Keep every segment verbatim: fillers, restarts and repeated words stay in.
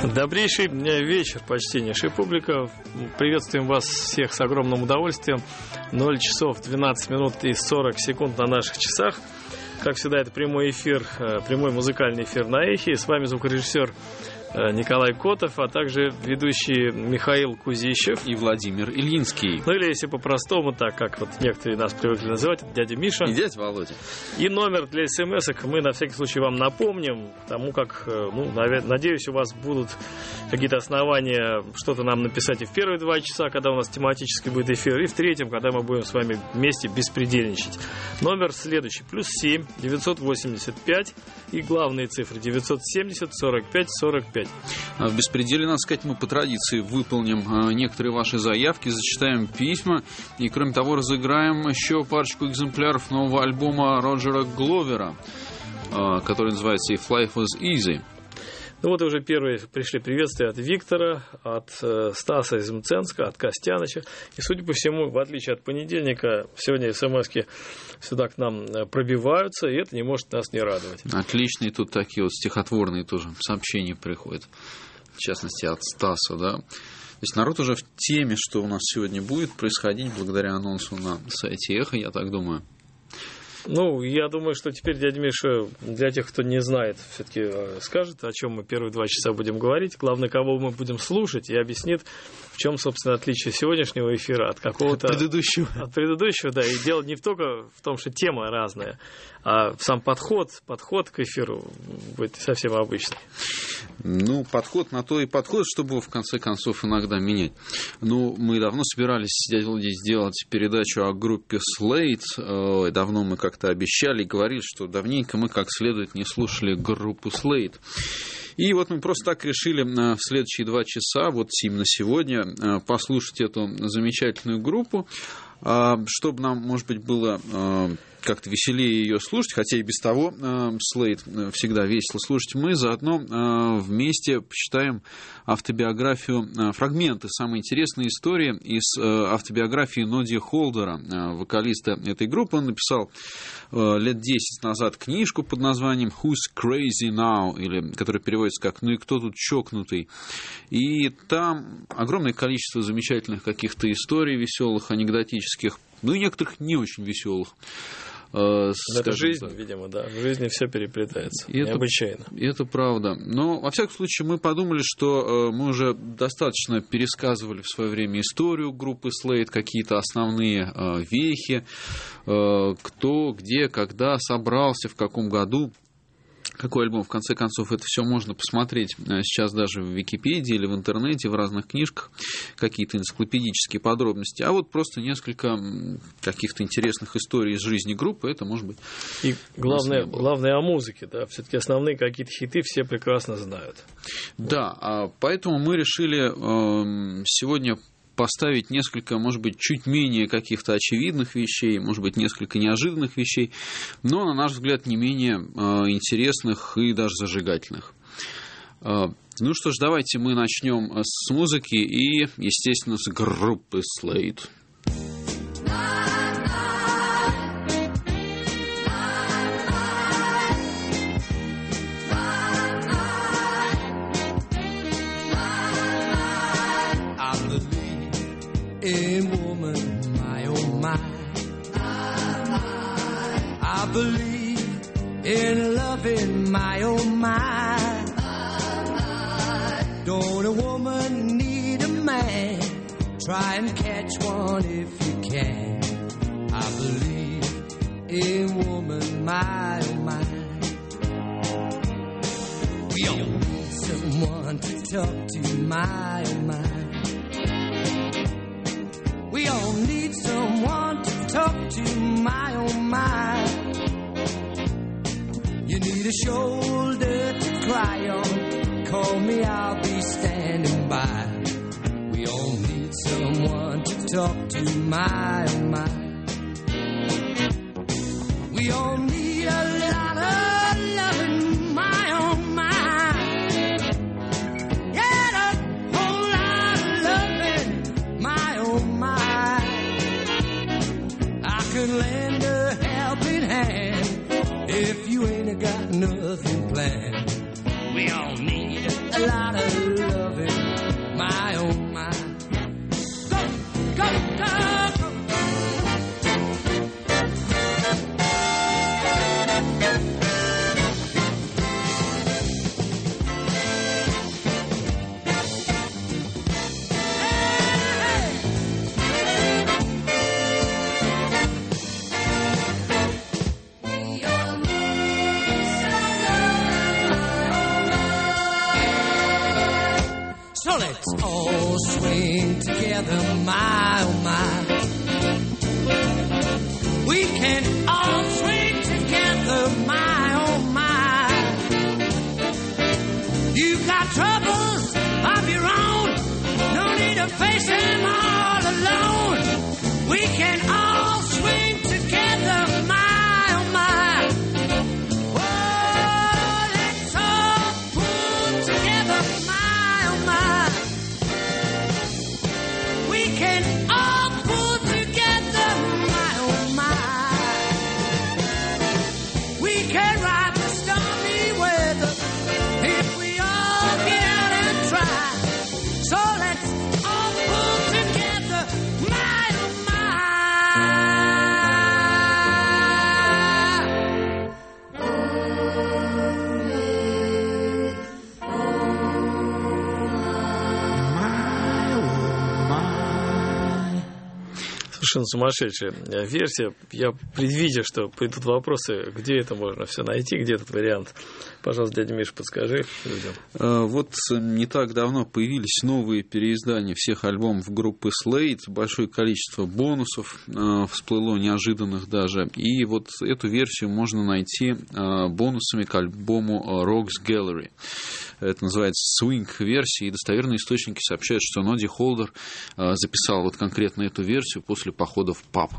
Добрейший вечер, почтеннейшая публика. Приветствуем вас всех с огромным удовольствием. ноль часов двенадцать минут и сорок секунд на наших часах. Как всегда, это прямой эфир, прямой музыкальный эфир на Эхе. С вами звукорежиссер Николай Котов, а также ведущие Михаил Кузищев и Владимир Ильинский. Ну или если по-простому, так как вот некоторые нас привыкли называть, это дядя Миша. И дядя Володя. И номер для смс-ок мы на всякий случай вам напомним, тому как, ну, надеюсь, у вас будут какие-то основания что-то нам написать и в первые два часа, когда у нас тематически будет эфир, и в третьем, когда мы будем с вами вместе беспредельничать. Номер следующий: плюс семь девятьсот восемьдесят пять и главные цифры девятьсот семьдесят сорок пять сорок пять. В беспределе, надо сказать, мы по традиции выполним некоторые ваши заявки, зачитаем письма и, кроме того, разыграем еще парочку экземпляров нового альбома Роджера Гловера, который называется «If Life Was Easy». Ну вот уже первые пришли приветствия от Виктора, от э, Стаса из Мценска, от Костяныча. И, судя по всему, в отличие от понедельника, сегодня смс-ки сюда к нам пробиваются, и это не может нас не радовать. Отличные тут такие вот стихотворные тоже сообщения приходят, в частности, от Стаса, да. То есть народ уже в теме, что у нас сегодня будет происходить благодаря анонсу на сайте Эхо, я так думаю. Ну, я думаю, что теперь дядя Миша, для тех, кто не знает, все-таки скажет, о чем мы первые два часа будем говорить. Главное, кого мы будем слушать, и объяснит, в чем, собственно, отличие сегодняшнего эфира от какого-то... От предыдущего. От предыдущего, да. И дело не только в том, что тема разная, а сам подход, подход к эфиру будет совсем обычный. Ну, подход на то и подход, чтобы в конце концов иногда менять. Ну, мы давно собирались, дядя Владимир, сделать передачу о группе Slade. Давно мы как-то обещали и говорили, что давненько мы как следует не слушали группу Slade. И вот мы просто так решили в следующие два часа, вот именно сегодня, послушать эту замечательную группу, чтобы нам, может быть, было как-то веселее ее слушать, хотя и без того Slade всегда весело слушать. Мы заодно вместе почитаем автобиографию, фрагменты, самые интересные истории из автобиографии Ноди Холдера, вокалиста этой группы. Он написал лет десять назад книжку под названием «Who's Crazy Now?», или, которая переводится как «Ну и кто тут чокнутый?». И там огромное количество замечательных каких-то историй веселых, анекдотических, ну и некоторых не очень веселых. Это жизнь, так. Видимо, да. В жизни все переплетается. И необычайно. Это, это правда. Но, во всяком случае, мы подумали, что мы уже достаточно пересказывали в свое время историю группы Slade, какие-то основные вехи, кто, где, когда собрался, в каком году. Какой альбом? В конце концов, это все можно посмотреть сейчас даже в Википедии или в интернете, в разных книжках, какие-то энциклопедические подробности. А вот просто несколько каких-то интересных историй из жизни группы, это может быть... И главное, главное о музыке, да, все-таки основные какие-то хиты все прекрасно знают. Да, поэтому мы решили сегодня поставить несколько, может быть, чуть менее каких-то очевидных вещей, может быть, несколько неожиданных вещей, но, на наш взгляд, не менее интересных и даже зажигательных. Ну что ж, давайте мы начнем с музыки и, естественно, с группы Slade. In woman, my oh my, I believe in loving, my oh my. Don't a woman need a man? Try and catch one if you can. I believe in woman, my oh my. We all need someone to talk to, my oh my. We all need someone to talk to, my oh my. You need a shoulder to cry on. Call me, I'll be standing by. We all need someone to talk to, my oh my. We all need a lot of loving, my oh my. Yeah, a whole lot of loving, my oh my. I could lend a helping hand if you ain't got nothing planned. We all need a lot of loving, my oh my. Go, go, go, go. So let's all swing together, my oh my. We can all swing together, my oh my. You've got troubles of your own, no need to face them all alone. We can all swing together, my oh my. Oh, let's all pull together, my oh my. We can all pull together, my oh my. We can ride the stormy weather if we all get out and try. So let's all pull together, my oh Совершенно сумасшедшая версия. Я, предвидя, что придут вопросы, где это можно все найти, где этот вариант, пожалуйста, дядя Миша, подскажи людям. Вот не так давно появились новые переиздания всех альбомов группы Slade, большое количество бонусов всплыло, неожиданных даже, и вот эту версию можно найти бонусами к альбому Rogues Gallery. Это называется swing-версия, и достоверные источники сообщают, что Ноди Холдер записал вот конкретно эту версию после похода в паб.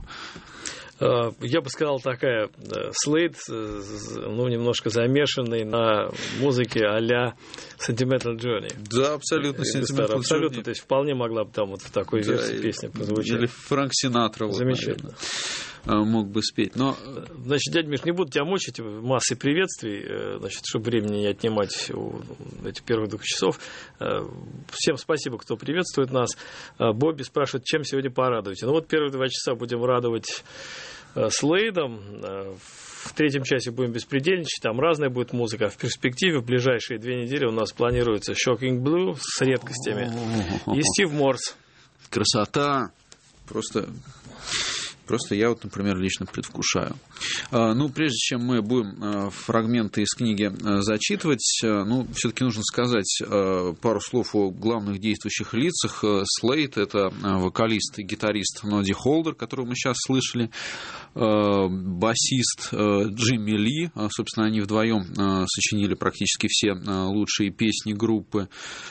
Я бы сказал, такая Slade, ну, немножко замешанный на музыке а-ля Sentimental Journey. Да, абсолютно Sentimental Абсолютно, Journey. то есть вполне могла бы там вот в такой да, версии песня прозвучать. Или Фрэнк Синатра. Вот, замечательно. Наверное, мог бы спеть. Но... Значит, дядя Миш, не буду тебя мучить массой приветствий, значит, чтобы времени не отнимать у этих первых двух часов. Всем спасибо, кто приветствует нас. Бобби спрашивает, чем сегодня порадуете. Ну вот первые два часа будем радовать Слейдом. В третьем часе будем беспредельничать, там разная будет музыка. В перспективе в ближайшие две недели у нас планируется Shocking Blue с редкостями и Стив Морс. Красота! Просто... Просто я вот, например, лично предвкушаю. Ну, прежде чем мы будем фрагменты из книги зачитывать, ну, все-таки нужно сказать пару слов о главных действующих лицах. Слейд — это вокалист и гитарист Ноди Холдер, которого мы сейчас слышали, басист Джимми Ли. Собственно, они вдвоем сочинили практически все лучшие песни группы.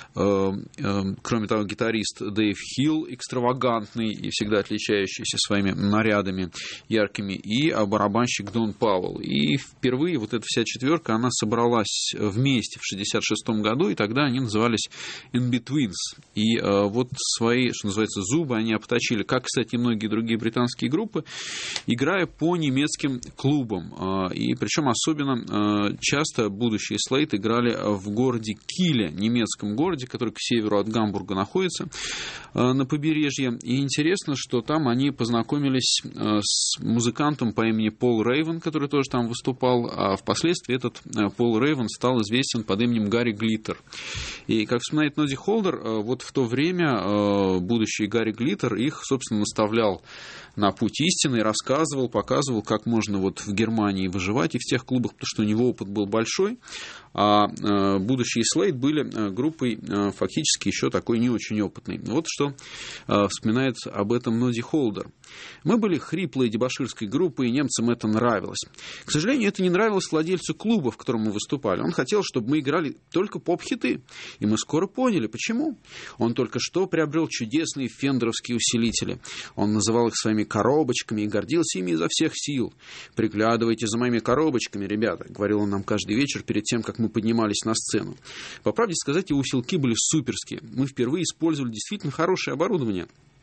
Кроме того, гитарист Дэйв Хилл, экстравагантный и всегда отличающийся своими нарядами яркими, и барабанщик Дон Пауэлл. И впервые вот эта вся четверка, она собралась вместе в шестьдесят шестом году, и тогда они назывались In-Betweens. И э, вот свои, что называется, зубы они обточили, как, кстати, и многие другие британские группы, играя по немецким клубам. Э, и причем особенно э, часто будущие Слейд играли в городе Киле, немецком городе, который к северу от Гамбурга находится, э, на побережье. И интересно, что там они познакомились с музыкантом по имени Пол Рейвен, который тоже там выступал, а впоследствии этот Пол Рейвен стал известен под именем Гарри Глиттер. И, как вспоминает Ноди Холдер, вот в то время будущий Гарри Глиттер их, собственно, наставлял на путь истины, рассказывал, показывал, как можно вот в Германии выживать и в тех клубах, потому что у него опыт был большой, а будущие Слейд были группой фактически еще такой не очень опытной. Вот что вспоминает об этом Ноди Холдер. Мы были хриплой дебоширской группой, и немцам это нравилось. К сожалению, это не нравилось владельцу клуба, в котором мы выступали. Он хотел, чтобы мы играли только поп-хиты. И мы скоро поняли, почему. Он только что приобрел чудесные фендеровские усилители. Он называл их своими коробочками и гордился ими изо всех сил. «Приглядывайте за моими коробочками, ребята», — говорил он нам каждый вечер перед тем, как мы поднимались на сцену. По правде сказать, его усилки были суперские. Мы впервые использовали действительно хорошее оборудование.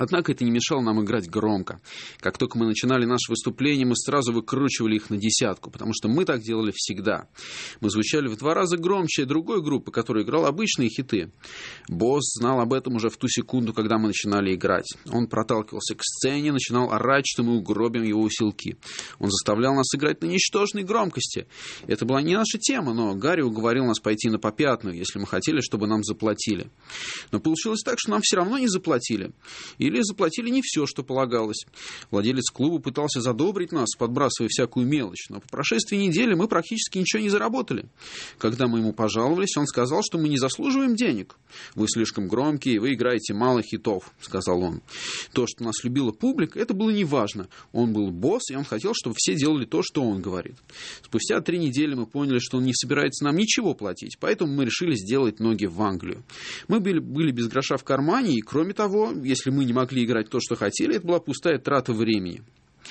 Однако это не мешало нам играть громко. Как только мы начинали наше выступление, мы сразу выкручивали их на десятку, потому что мы так делали всегда. Мы звучали в два раза громче другой группы, которая играла обычные хиты. Босс знал об этом уже в ту секунду, когда мы начинали играть. Он проталкивался к сцене, начинал орать, что мы угробим его усилки. Он заставлял нас играть на ничтожной громкости. Это была не наша тема, но Гарри уговорил нас пойти на попятную, если мы хотели, чтобы нам заплатили. Но получилось так, что нам все равно не заплатили. Или заплатили не все, что полагалось. Владелец клуба пытался задобрить нас, подбрасывая всякую мелочь, но по прошествии недели мы практически ничего не заработали. Когда мы ему пожаловались, он сказал, что мы не заслуживаем денег. «Вы слишком громкие, вы играете мало хитов», — сказал он. То, что нас любила публика, это было неважно. Он был босс, и он хотел, чтобы все делали то, что он говорит. Спустя три недели мы поняли, что он не собирается нам ничего платить, поэтому мы решили сделать ноги в Англию. Мы были, были без гроша в кармане, и, кроме того, если мы не могли играть то, что хотели, это была пустая трата времени.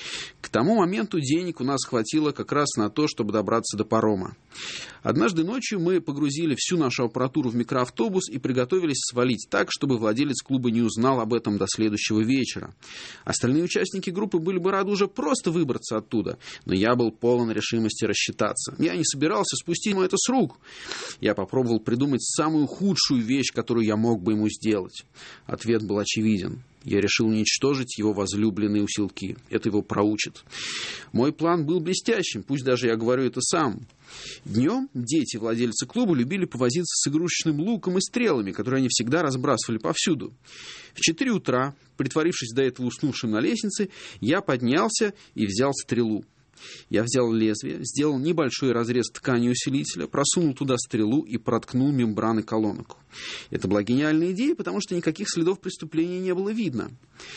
К тому моменту денег у нас хватило как раз на то, чтобы добраться до парома. Однажды ночью мы погрузили всю нашу аппаратуру в микроавтобус и приготовились свалить так, чтобы владелец клуба не узнал об этом до следующего вечера. Остальные участники группы были бы рады уже просто выбраться оттуда, но я был полон решимости рассчитаться. Я не собирался спустить ему это с рук. Я попробовал придумать самую худшую вещь, которую я мог бы ему сделать. Ответ был очевиден. Я решил уничтожить его возлюбленные усилки. Это его проучит. Мой план был блестящим, пусть даже я говорю это сам. Днем дети, владельцы клуба, любили повозиться с игрушечным луком и стрелами, которые они всегда разбрасывали повсюду. В четыре утра, притворившись до этого уснувшим на лестнице, я поднялся и взял стрелу. Я взял лезвие, сделал небольшой разрез ткани усилителя, просунул туда стрелу и проткнул мембраны колонок. Это была гениальная идея, потому что никаких следов преступления не было видно.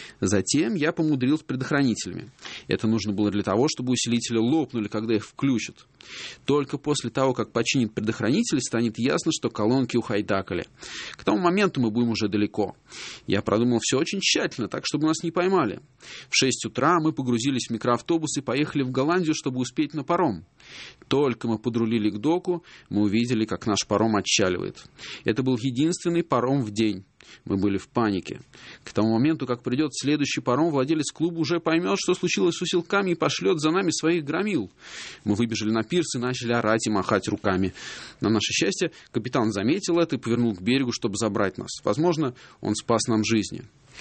Затем я помудрил с предохранителями. Это нужно было для того, чтобы усилители лопнули, когда их включат. Только после того, как починят предохранители, станет ясно, что колонки ухайдакали. К тому моменту мы будем уже далеко. Я продумал все очень тщательно, так, чтобы нас не поймали. В шесть утра мы погрузились в микроавтобус и поехали в Голландию, чтобы успеть на паром. Только мы подрулили к доку, мы увидели, как наш паром отчаливает. Это был единственный паром в день. Мы были в панике. К тому моменту, как придет следующий паром, владелец клуба уже поймет, что случилось с усилками, и пошлет за нами своих громил. Мы выбежали на пирс и начали орать и махать руками. На наше счастье, капитан заметил это и повернул к берегу, чтобы забрать нас. Возможно, он спас нам жизни.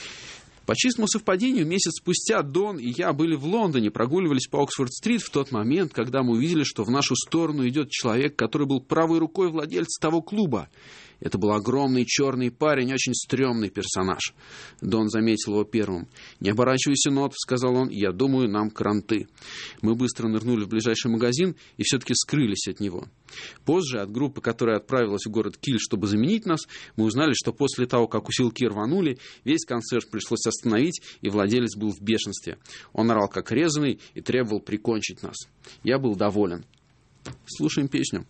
По чистому совпадению, месяц спустя Дон и я были в Лондоне, прогуливались по Оксфорд-стрит в тот момент, когда мы увидели, что в нашу сторону идет человек, который был правой рукой владельца того клуба. Это был огромный черный парень, очень стрёмный персонаж. Дон заметил его первым. «Не оборачивайся, Нот», — сказал он, — «я думаю, нам кранты». Мы быстро нырнули в ближайший магазин и все-таки скрылись от него. Позже от группы, которая отправилась в город Киль, чтобы заменить нас, мы узнали, что после того, как усилки рванули, весь концерт пришлось остановить, и владелец был в бешенстве. Он орал как резаный и требовал прикончить нас. Я был доволен. Слушаем песню.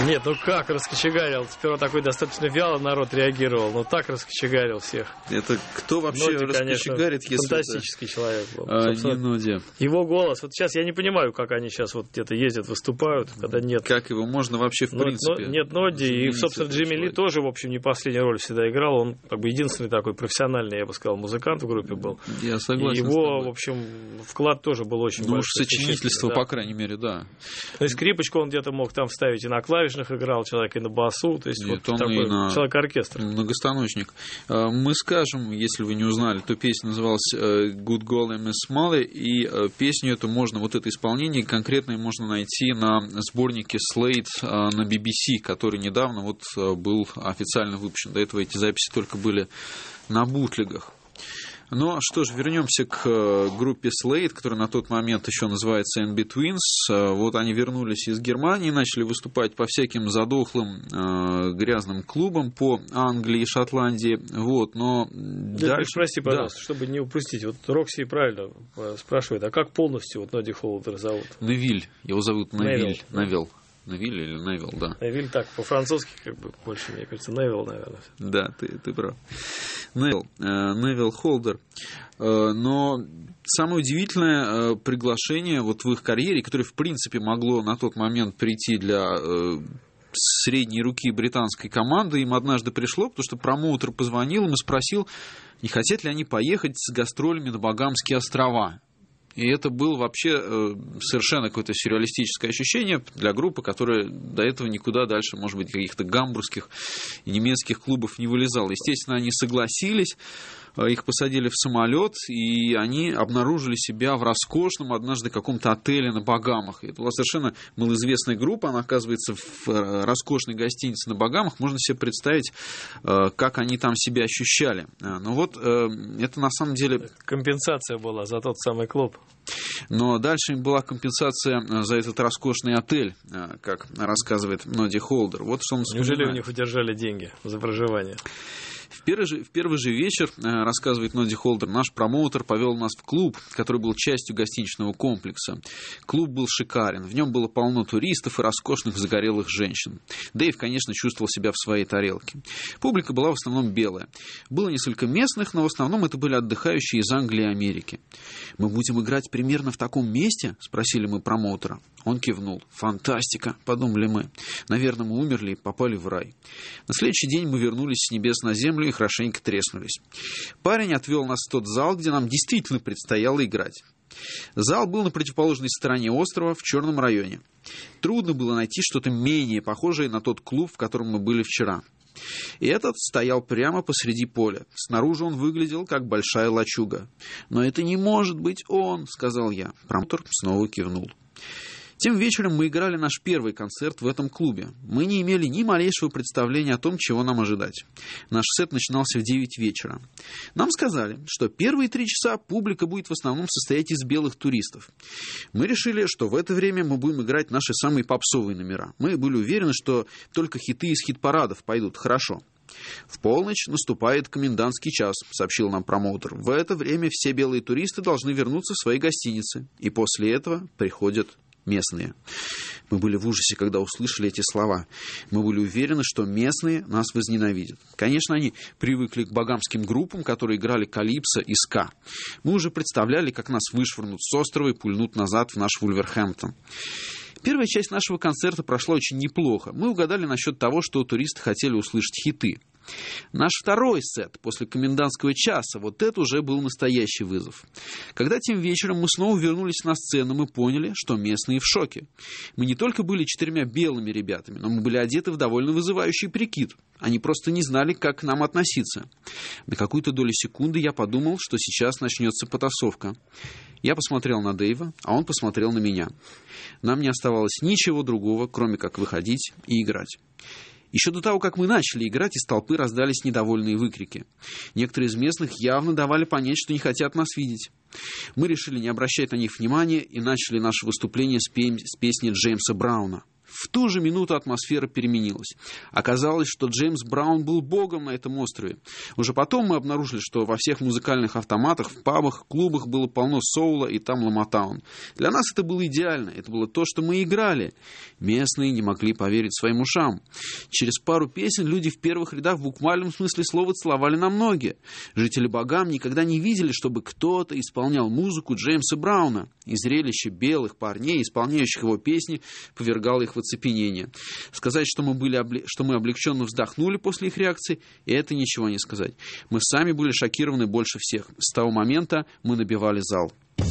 Нет, ну как раскочегарил? Сперва такой достаточно вяло народ реагировал, но так раскочегарил всех. Это кто вообще Ноди, раскочегарит, конечно, если фантастический это... человек был. А, не Ноди. Его голос, вот сейчас я не понимаю, как они сейчас вот где-то ездят, выступают, когда нет... Как его можно вообще в но, принципе... Но, нет Ноди, и, собственно, Джимми Ли тоже, в общем, не последнюю роль всегда играл. Он как бы единственный такой профессиональный, я бы сказал, музыкант в группе был. Я согласен. И его, в общем, вклад тоже был очень ну, большой. Ну уж сочинительство, да. По крайней мере, да. То есть скрипочку он где-то мог там вставить, и на клавишных играл человек, и на басу. То есть Нет, вот такой на... человек-оркестр. Многостаночник. Мы скажем, если вы не узнали, то песня называлась Good Golly Miss Molly, и песню эту можно, вот это исполнение конкретное можно найти на сборнике Slate на би би си, который недавно вот был официально выпущен. До этого эти записи только были на бутлегах. Ну, что ж, вернемся к группе Slate, которая на тот момент еще называется In-Betweens. Вот они вернулись из Германии, начали выступать по всяким задохлым э, грязным клубам по Англии и Шотландии. Вот, но да, дальше... Прости, пожалуйста, да. Чтобы не упустить. Вот Рокси правильно спрашивает, а как полностью вот Ноди Холдер зовут? Невиль. Его зовут Невиль. Невилл. Невилл. Невиль или Невилл, да. Невиль так, по-французски как бы больше, мне кажется, Невилл, наверное. Да, ты, ты прав. Невилл, э, Невилл Холдер. Э, но самое удивительное э, приглашение вот в их карьере, которое, в принципе, могло на тот момент прийти для э, средней руки британской команды, им однажды пришло, потому что промоутер позвонил им и спросил, не хотят ли они поехать с гастролями на Багамские острова. И это было вообще э, совершенно какое-то сюрреалистическое ощущение для группы, которая до этого никуда дальше, может быть, каких-то гамбургских и немецких клубов не вылезала. Естественно, они согласились, э, их посадили в самолет, и они обнаружили себя в роскошном однажды каком-то отеле на Багамах. И это была совершенно малоизвестная группа, она оказывается в э, роскошной гостинице на Багамах. Можно себе представить, э, как они там себя ощущали. Но вот э, это на самом деле... Компенсация была за тот самый клуб. Но дальше им была компенсация за этот роскошный отель, как рассказывает Ноди Холдер. Вот что он вспоминает. Неужели у них удержали деньги за проживание? В первый же, в первый же вечер, рассказывает Ноди Холдер, наш промоутер повел нас в клуб, который был частью гостиничного комплекса. Клуб был шикарен, в нем было полно туристов и роскошных загорелых женщин. Дэйв, конечно, чувствовал себя в своей тарелке. Публика была в основном белая. Было несколько местных, но в основном это были отдыхающие из Англии и Америки. «Мы будем играть примерно в таком месте?» – спросили мы промоутера. Он кивнул. «Фантастика!» – подумали мы. «Наверное, мы умерли и попали в рай». На следующий день мы вернулись с небес на землю и хорошенько треснулись. Парень отвел нас в тот зал, где нам действительно предстояло играть. Зал был на противоположной стороне острова, в черном районе. Трудно было найти что-то менее похожее на тот клуб, в котором мы были вчера. И этот стоял прямо посреди поля. Снаружи он выглядел, как большая лачуга. «Но это не может быть он», — сказал я. Промоутер снова кивнул. Тем вечером мы играли наш первый концерт в этом клубе. Мы не имели ни малейшего представления о том, чего нам ожидать. Наш сет начинался в девять вечера. Нам сказали, что первые три часа публика будет в основном состоять из белых туристов. Мы решили, что в это время мы будем играть наши самые попсовые номера. Мы были уверены, что только хиты из хит-парадов пойдут хорошо. «В полночь наступает комендантский час», — сообщил нам промоутер. «В это время все белые туристы должны вернуться в свои гостиницы. И после этого приходят местные». Мы были в ужасе, когда услышали эти слова. Мы были уверены, что местные нас возненавидят. Конечно, они привыкли к багамским группам, которые играли калипсо и ска. Мы уже представляли, как нас вышвырнут с острова и пульнут назад в наш Вулверхэмптон. Первая часть нашего концерта прошла очень неплохо. Мы угадали насчет того, что туристы хотели услышать хиты. Наш второй сет после комендантского часа, вот это уже был настоящий вызов. Когда тем вечером мы снова вернулись на сцену, мы поняли, что местные в шоке. Мы не только были четырьмя белыми ребятами, но мы были одеты в довольно вызывающий прикид. Они просто не знали, как к нам относиться. На какую-то долю секунды я подумал, что сейчас начнется потасовка. Я посмотрел на Дэйва, а он посмотрел на меня. Нам не оставалось ничего другого, кроме как выходить и играть. Еще до того, как мы начали играть, из толпы раздались недовольные выкрики. Некоторые из местных явно давали понять, что не хотят нас видеть. Мы решили не обращать на них внимания и начали наше выступление с, пе- с песни Джеймса Брауна В ту же минуту атмосфера переменилась. Оказалось, что Джеймс Браун был богом на этом острове. Уже потом мы обнаружили, что во всех музыкальных автоматах, в пабах, клубах было полно соула и там Ламатаун. Для нас это было идеально. Это было то, что мы играли. Местные не могли поверить своим ушам. Через пару песен люди в первых рядах в буквальном смысле слова целовали нам ноги. Жители Багам никогда не видели, чтобы кто-то исполнял музыку Джеймса Брауна. И зрелище белых парней, исполняющих его песни, повергало их в оцепенение. Сказать, что мы, были обле... что мы облегченно вздохнули после их реакции, это ничего не сказать. Мы сами были шокированы больше всех. С того момента мы набивали зал.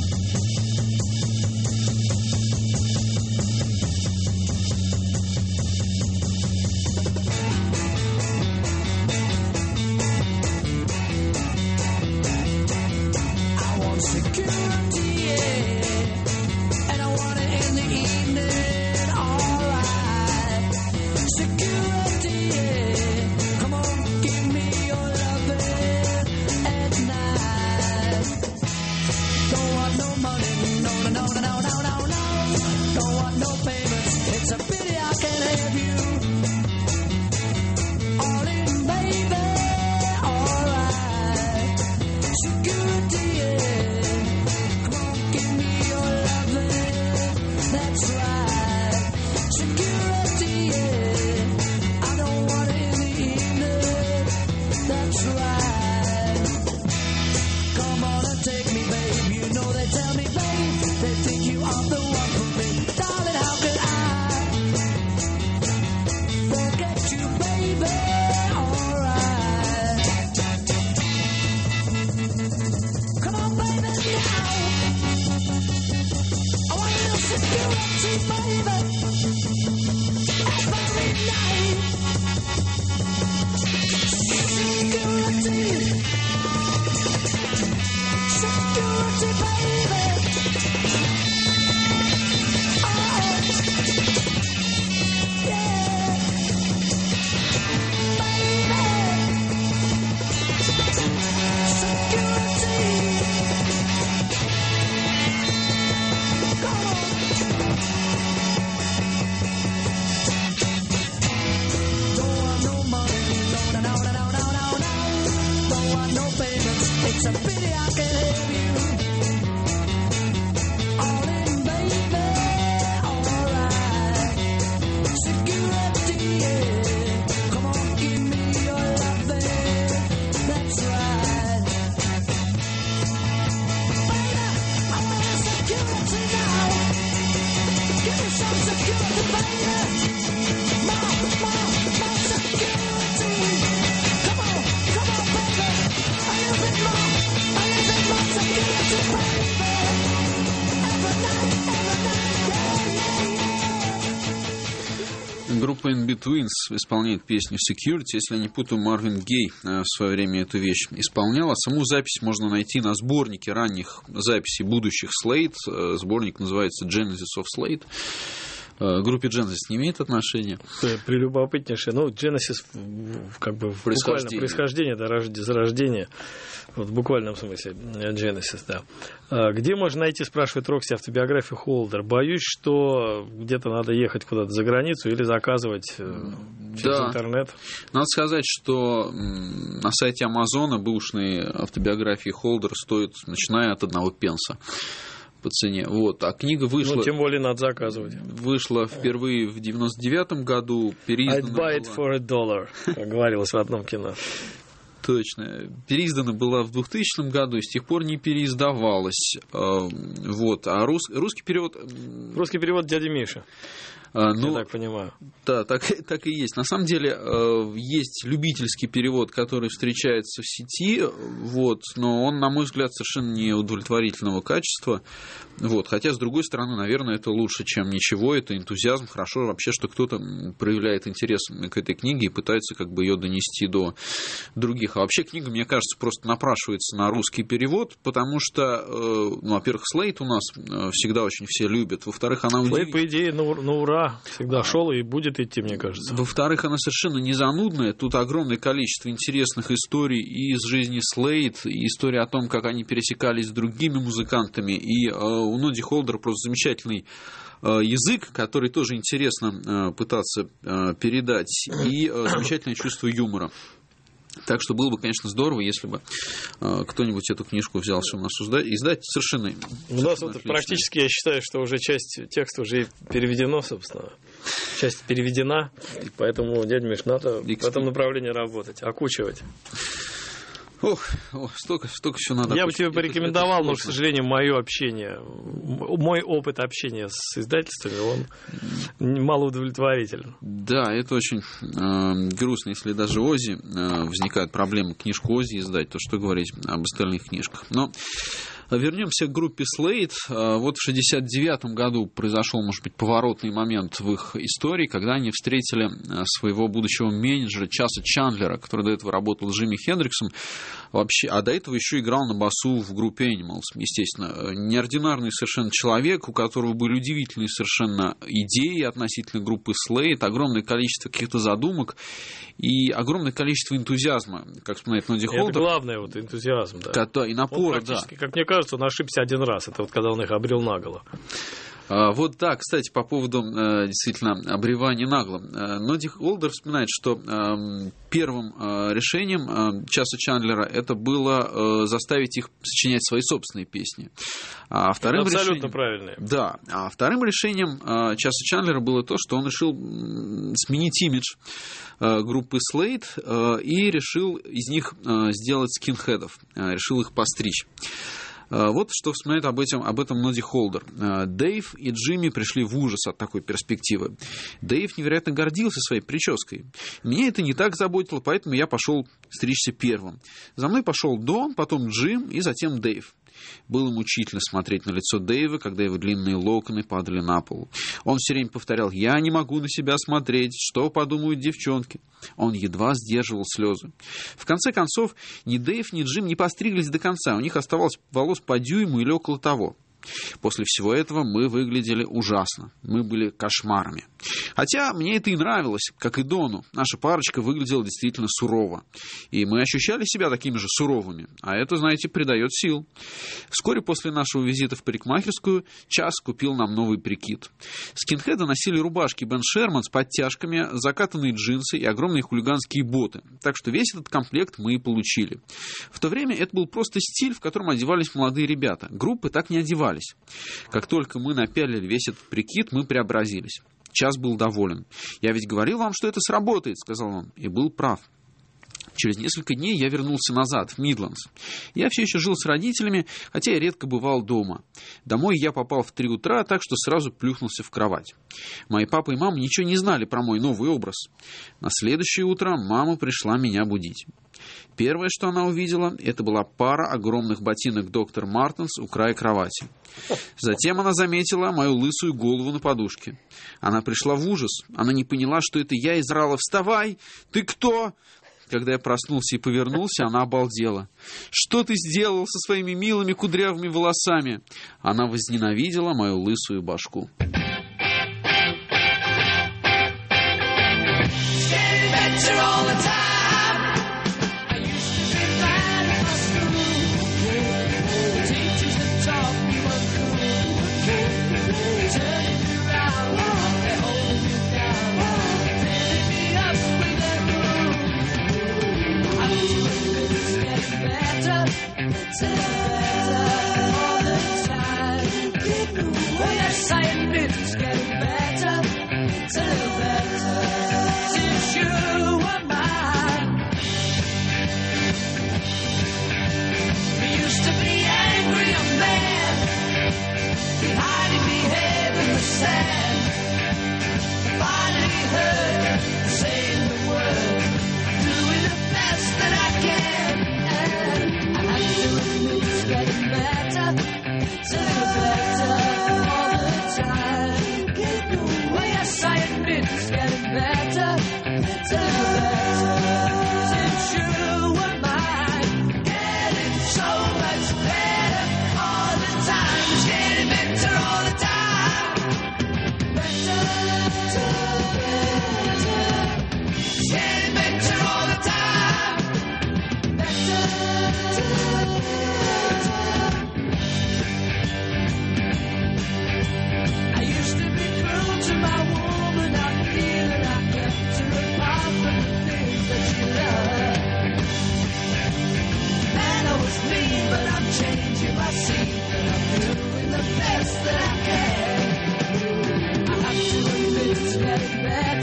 Группа In-Betweens исполняет песню Security. Если я не путаю, Марвин Гей в свое время эту вещь исполнял. А саму запись можно найти на сборнике ранних записей будущих Slade. Сборник называется Genesis of Slade. К группе Genesis не имеет отношения. Прелюбопытнейшее. Ну, Genesis как бы в происхождение, происхождение это зарождение. Вот в буквальном смысле Genesis, да. А где можно найти, спрашивает Рокси, автобиографию Холдер? Боюсь, что где-то надо ехать куда-то за границу или заказывать через да. интернет. Надо сказать, что на сайте Амазона бэушные автобиографии Холдер стоят, начиная от одного пенса по цене. Вот. А книга вышла... Ну, тем более надо заказывать. Вышла впервые в девяносто девятом году. I'd buy it for a dollar, как говорилось в одном кино. Точно. Переиздана была в двухтысячном году и с тех пор не переиздавалась. Вот. А рус... русский перевод... Русский перевод дяди Миша. А, ну, я так понимаю. Да, так, так и есть. На самом деле есть любительский перевод, который встречается в сети, вот, но он, на мой взгляд, совершенно не удовлетворительного качества. Вот. Хотя, с другой стороны, наверное, это лучше, чем ничего. Это энтузиазм. Хорошо вообще, что кто-то проявляет интерес к этой книге и пытается как бы ее донести до других смеха. Вообще книга, мне кажется, просто напрашивается на русский перевод, потому что, ну, во-первых, Слейд у нас всегда очень все любят. Во-вторых, она удивительна. Слейд, по идее, на ура всегда шел и будет идти, мне кажется. Во-вторых, она совершенно не занудная. Тут огромное количество интересных историй и из жизни Слейд, и история о том, как они пересекались с другими музыкантами. И у Ноди Холдер просто замечательный язык, который тоже интересно пытаться передать, и замечательное чувство юмора. Так что было бы, конечно, здорово, если бы кто-нибудь эту книжку взялся у нас издать. Совершенно. У нас вот практически, я считаю, что уже часть текста уже переведена, собственно. Часть переведена, поэтому, дядя Миш, надо в этом направлении работать, окучивать. Ох, ох, столько, столько еще надо. Я бы тебе порекомендовал, это, это но, к сожалению, мое общение, мой опыт общения с издательствами, он малоудовлетворителен. Да, это очень э, грустно, если даже Оззи э, возникают проблемы книжку Оззи издать, то что говорить об остальных книжках. Но вернемся к группе Slade. Вот в шестьдесят девятом году произошел, может быть, поворотный момент в их истории, когда они встретили своего будущего менеджера Часа Чандлера, который до этого работал с Джимми Хендриксом, вообще, а до этого еще играл на басу в группе Animals, естественно. Неординарный совершенно человек, у которого были удивительные совершенно идеи относительно группы Slade, огромное количество каких-то задумок и огромное количество энтузиазма, как вспоминает Ноди Холдер. Это главное, вот энтузиазм, да. И напора, да. Как мне кажется, он ошибся один раз. Это вот когда он их обрел наголо. Вот да, кстати, по поводу действительно обревания нагло. Ноди Холдер вспоминает, что первым решением Часа Чандлера это было заставить их сочинять свои собственные песни. А вторым это абсолютно решением, правильное. Да, а вторым решением Часа Чандлера было то, что он решил сменить имидж группы Slade и решил из них сделать скинхедов, решил их постричь. Вот что вспоминает об этом, об этом Ноди Холдер. Дэйв и Джимми пришли в ужас от такой перспективы. Дэйв невероятно гордился своей прической. Меня это не так заботило, поэтому я пошел стричься первым. За мной пошел Дон, потом Джим и затем Дэйв. Было мучительно смотреть на лицо Дэйва, когда его длинные локоны падали на пол. Он все время повторял: «Я не могу на себя смотреть, что подумают девчонки». Он едва сдерживал слезы. В конце концов, ни Дэйв, ни Джим не постриглись до конца. У них оставалось волос по дюйму или около того. После всего этого мы выглядели ужасно. Мы были кошмарами. Хотя мне это и нравилось, как и Дону. Наша парочка выглядела действительно сурово. И мы ощущали себя такими же суровыми. А это, знаете, придает сил. Вскоре после нашего визита в парикмахерскую Час купил нам новый прикид. Скинхеды носили рубашки Бен Шерман с подтяжками, закатанные джинсы и огромные хулиганские боты. Так что весь этот комплект мы и получили. В то время это был просто стиль, в котором одевались молодые ребята. Группы так не одевались. Как только мы напялили весь этот прикид, мы преобразились. Час был доволен. «Я ведь говорил вам, что это сработает», — сказал он, и был прав. Через несколько дней я вернулся назад, в Мидлендс. Я все еще жил с родителями, хотя я редко бывал дома. Домой я попал в три утра, так что сразу плюхнулся в кровать. Мои папа и мама ничего не знали про мой новый образ. На следующее утро мама пришла меня будить. Первое, что она увидела, это была пара огромных ботинок доктор Мартенс у края кровати. Затем она заметила мою лысую голову на подушке. Она пришла в ужас. Она не поняла, что это я из рала. «Вставай! Ты кто?» Когда я проснулся и повернулся, она обалдела. «Что ты сделал со своими милыми кудрявыми волосами?» Она возненавидела мою лысую башку. Yes, I admit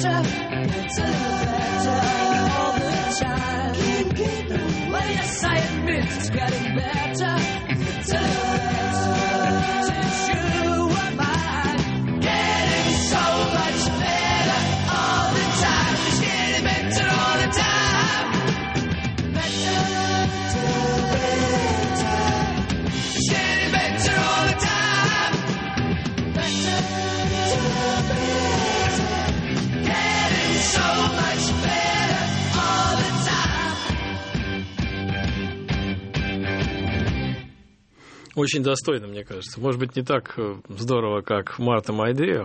better, better, better all the time. Keep, keep it. Well, yes, I admit it's getting better, better, better since you were mine. Getting so much better all the time. It's getting better all the time. Better, better, it's getting better all the time. Better, better, getting so much better all the time. Очень достойно, мне кажется. Может быть, не так здорово, как Марта Майдея,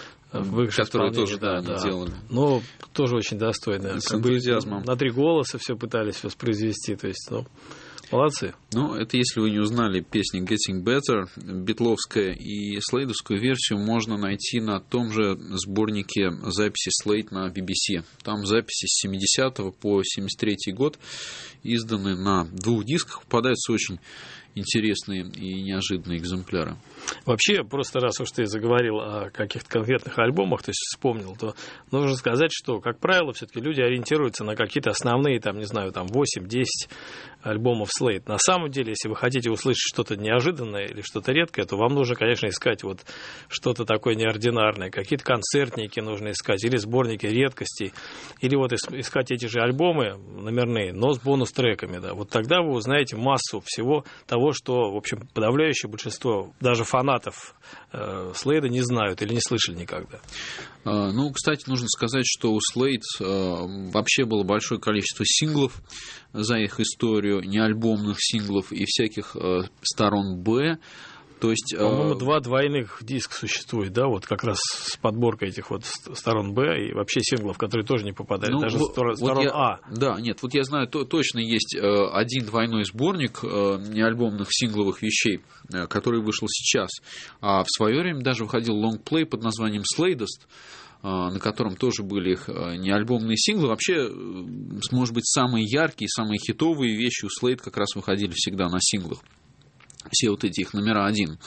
в их которые тоже да, да, да. делали. Но тоже очень достойно. С энтузиазмом. На три голоса все пытались воспроизвести. То есть, ну, молодцы. Ну, это если вы не узнали песни Getting Better, битловская и слейдовскую версию можно найти на том же сборнике записи Слейд на би би си. Там записи с семидесятого по семьдесят третий год изданы на двух дисках. Попадаются очень интересные и неожиданные экземпляры. Вообще, просто раз уж ты заговорил о каких-то конкретных альбомах, то есть вспомнил, то нужно сказать, что, как правило, все-таки люди ориентируются на какие-то основные, там, не знаю, там восемь-десять альбомов Slade. На самом деле, если вы хотите услышать что-то неожиданное или что-то редкое, то вам нужно, конечно, искать вот что-то такое неординарное. Какие-то концертники нужно искать, или сборники редкостей, или вот искать эти же альбомы номерные, но с бонус-треками. Да. Вот тогда вы узнаете массу всего того, что, в общем, подавляющее большинство, даже фанатов э, Слейда не знают или не слышали никогда. Ну, кстати, нужно сказать, что у Slade э, вообще было большое количество синглов за их историю, не альбомных синглов и всяких э, сторон Б. То есть, по-моему, э... два двойных диска существует, да, вот как раз с подборкой этих вот сторон Б и вообще синглов, которые тоже не попадали, ну, даже вот, сторон, вот сторон я, А. Да, нет, вот я знаю, то, точно есть э, один двойной сборник э, неальбомных сингловых вещей, э, который вышел сейчас, а в свое время даже выходил лонгплей под названием Sladest, э, на котором тоже были их э, неальбомные синглы. Вообще, э, может быть, самые яркие, самые хитовые вещи у Slade как раз выходили всегда на синглах. Все вот эти их номера один.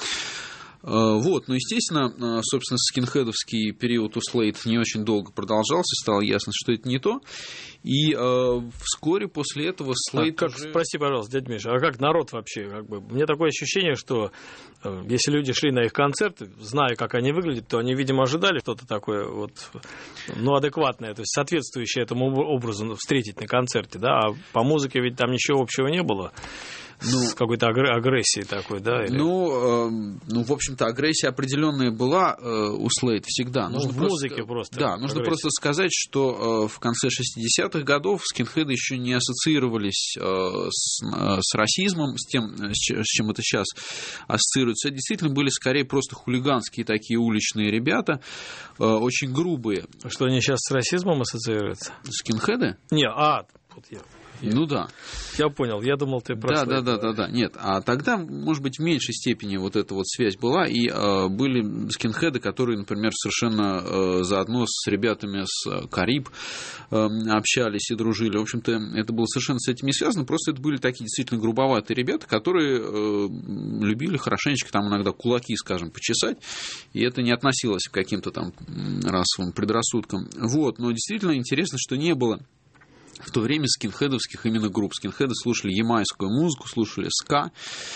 Вот, ну, естественно, собственно, скинхедовский период у Slade не очень долго продолжался, стало ясно, что это не то. И э, вскоре после этого Slade... А как, уже... Спроси, пожалуйста, дядя Миша, а как народ вообще? Как бы, мне такое ощущение, что э, если люди шли на их концерты, зная, как они выглядят, то они, видимо, ожидали что-то такое вот, ну, адекватное, то есть соответствующее этому образу встретить на концерте, да, а по музыке ведь там ничего общего не было. Ну, с какой-то агрессией такой, да? Или... Ну, э, ну, в общем-то, агрессия определенная была э, у Slade всегда. Ну, нужно в просто, музыке просто. Да, нужно агрессия. Просто сказать, что э, в конце шестидесятых годов скинхеды еще не ассоциировались э, с, э, с расизмом, с тем, с чем это сейчас ассоциируется. Это действительно были скорее просто хулиганские такие уличные ребята, э, очень грубые. Что они сейчас с расизмом ассоциируются? Скинхеды? Не, а, вот я... Я, ну да. Я понял, я думал, ты про да, да, да, да, да, нет. А тогда, может быть, в меньшей степени вот эта вот связь была, и э, были скинхеды, которые, например, совершенно э, заодно с ребятами с Кариб э, общались и дружили. В общем-то, это было совершенно с этим не связано, просто это были такие действительно грубоватые ребята, которые э, любили хорошенечко там иногда кулаки, скажем, почесать, и это не относилось к каким-то там расовым предрассудкам. Вот, но действительно интересно, что не было в то время скинхедовских именно групп. Скинхеды слушали ямайскую музыку, слушали ска,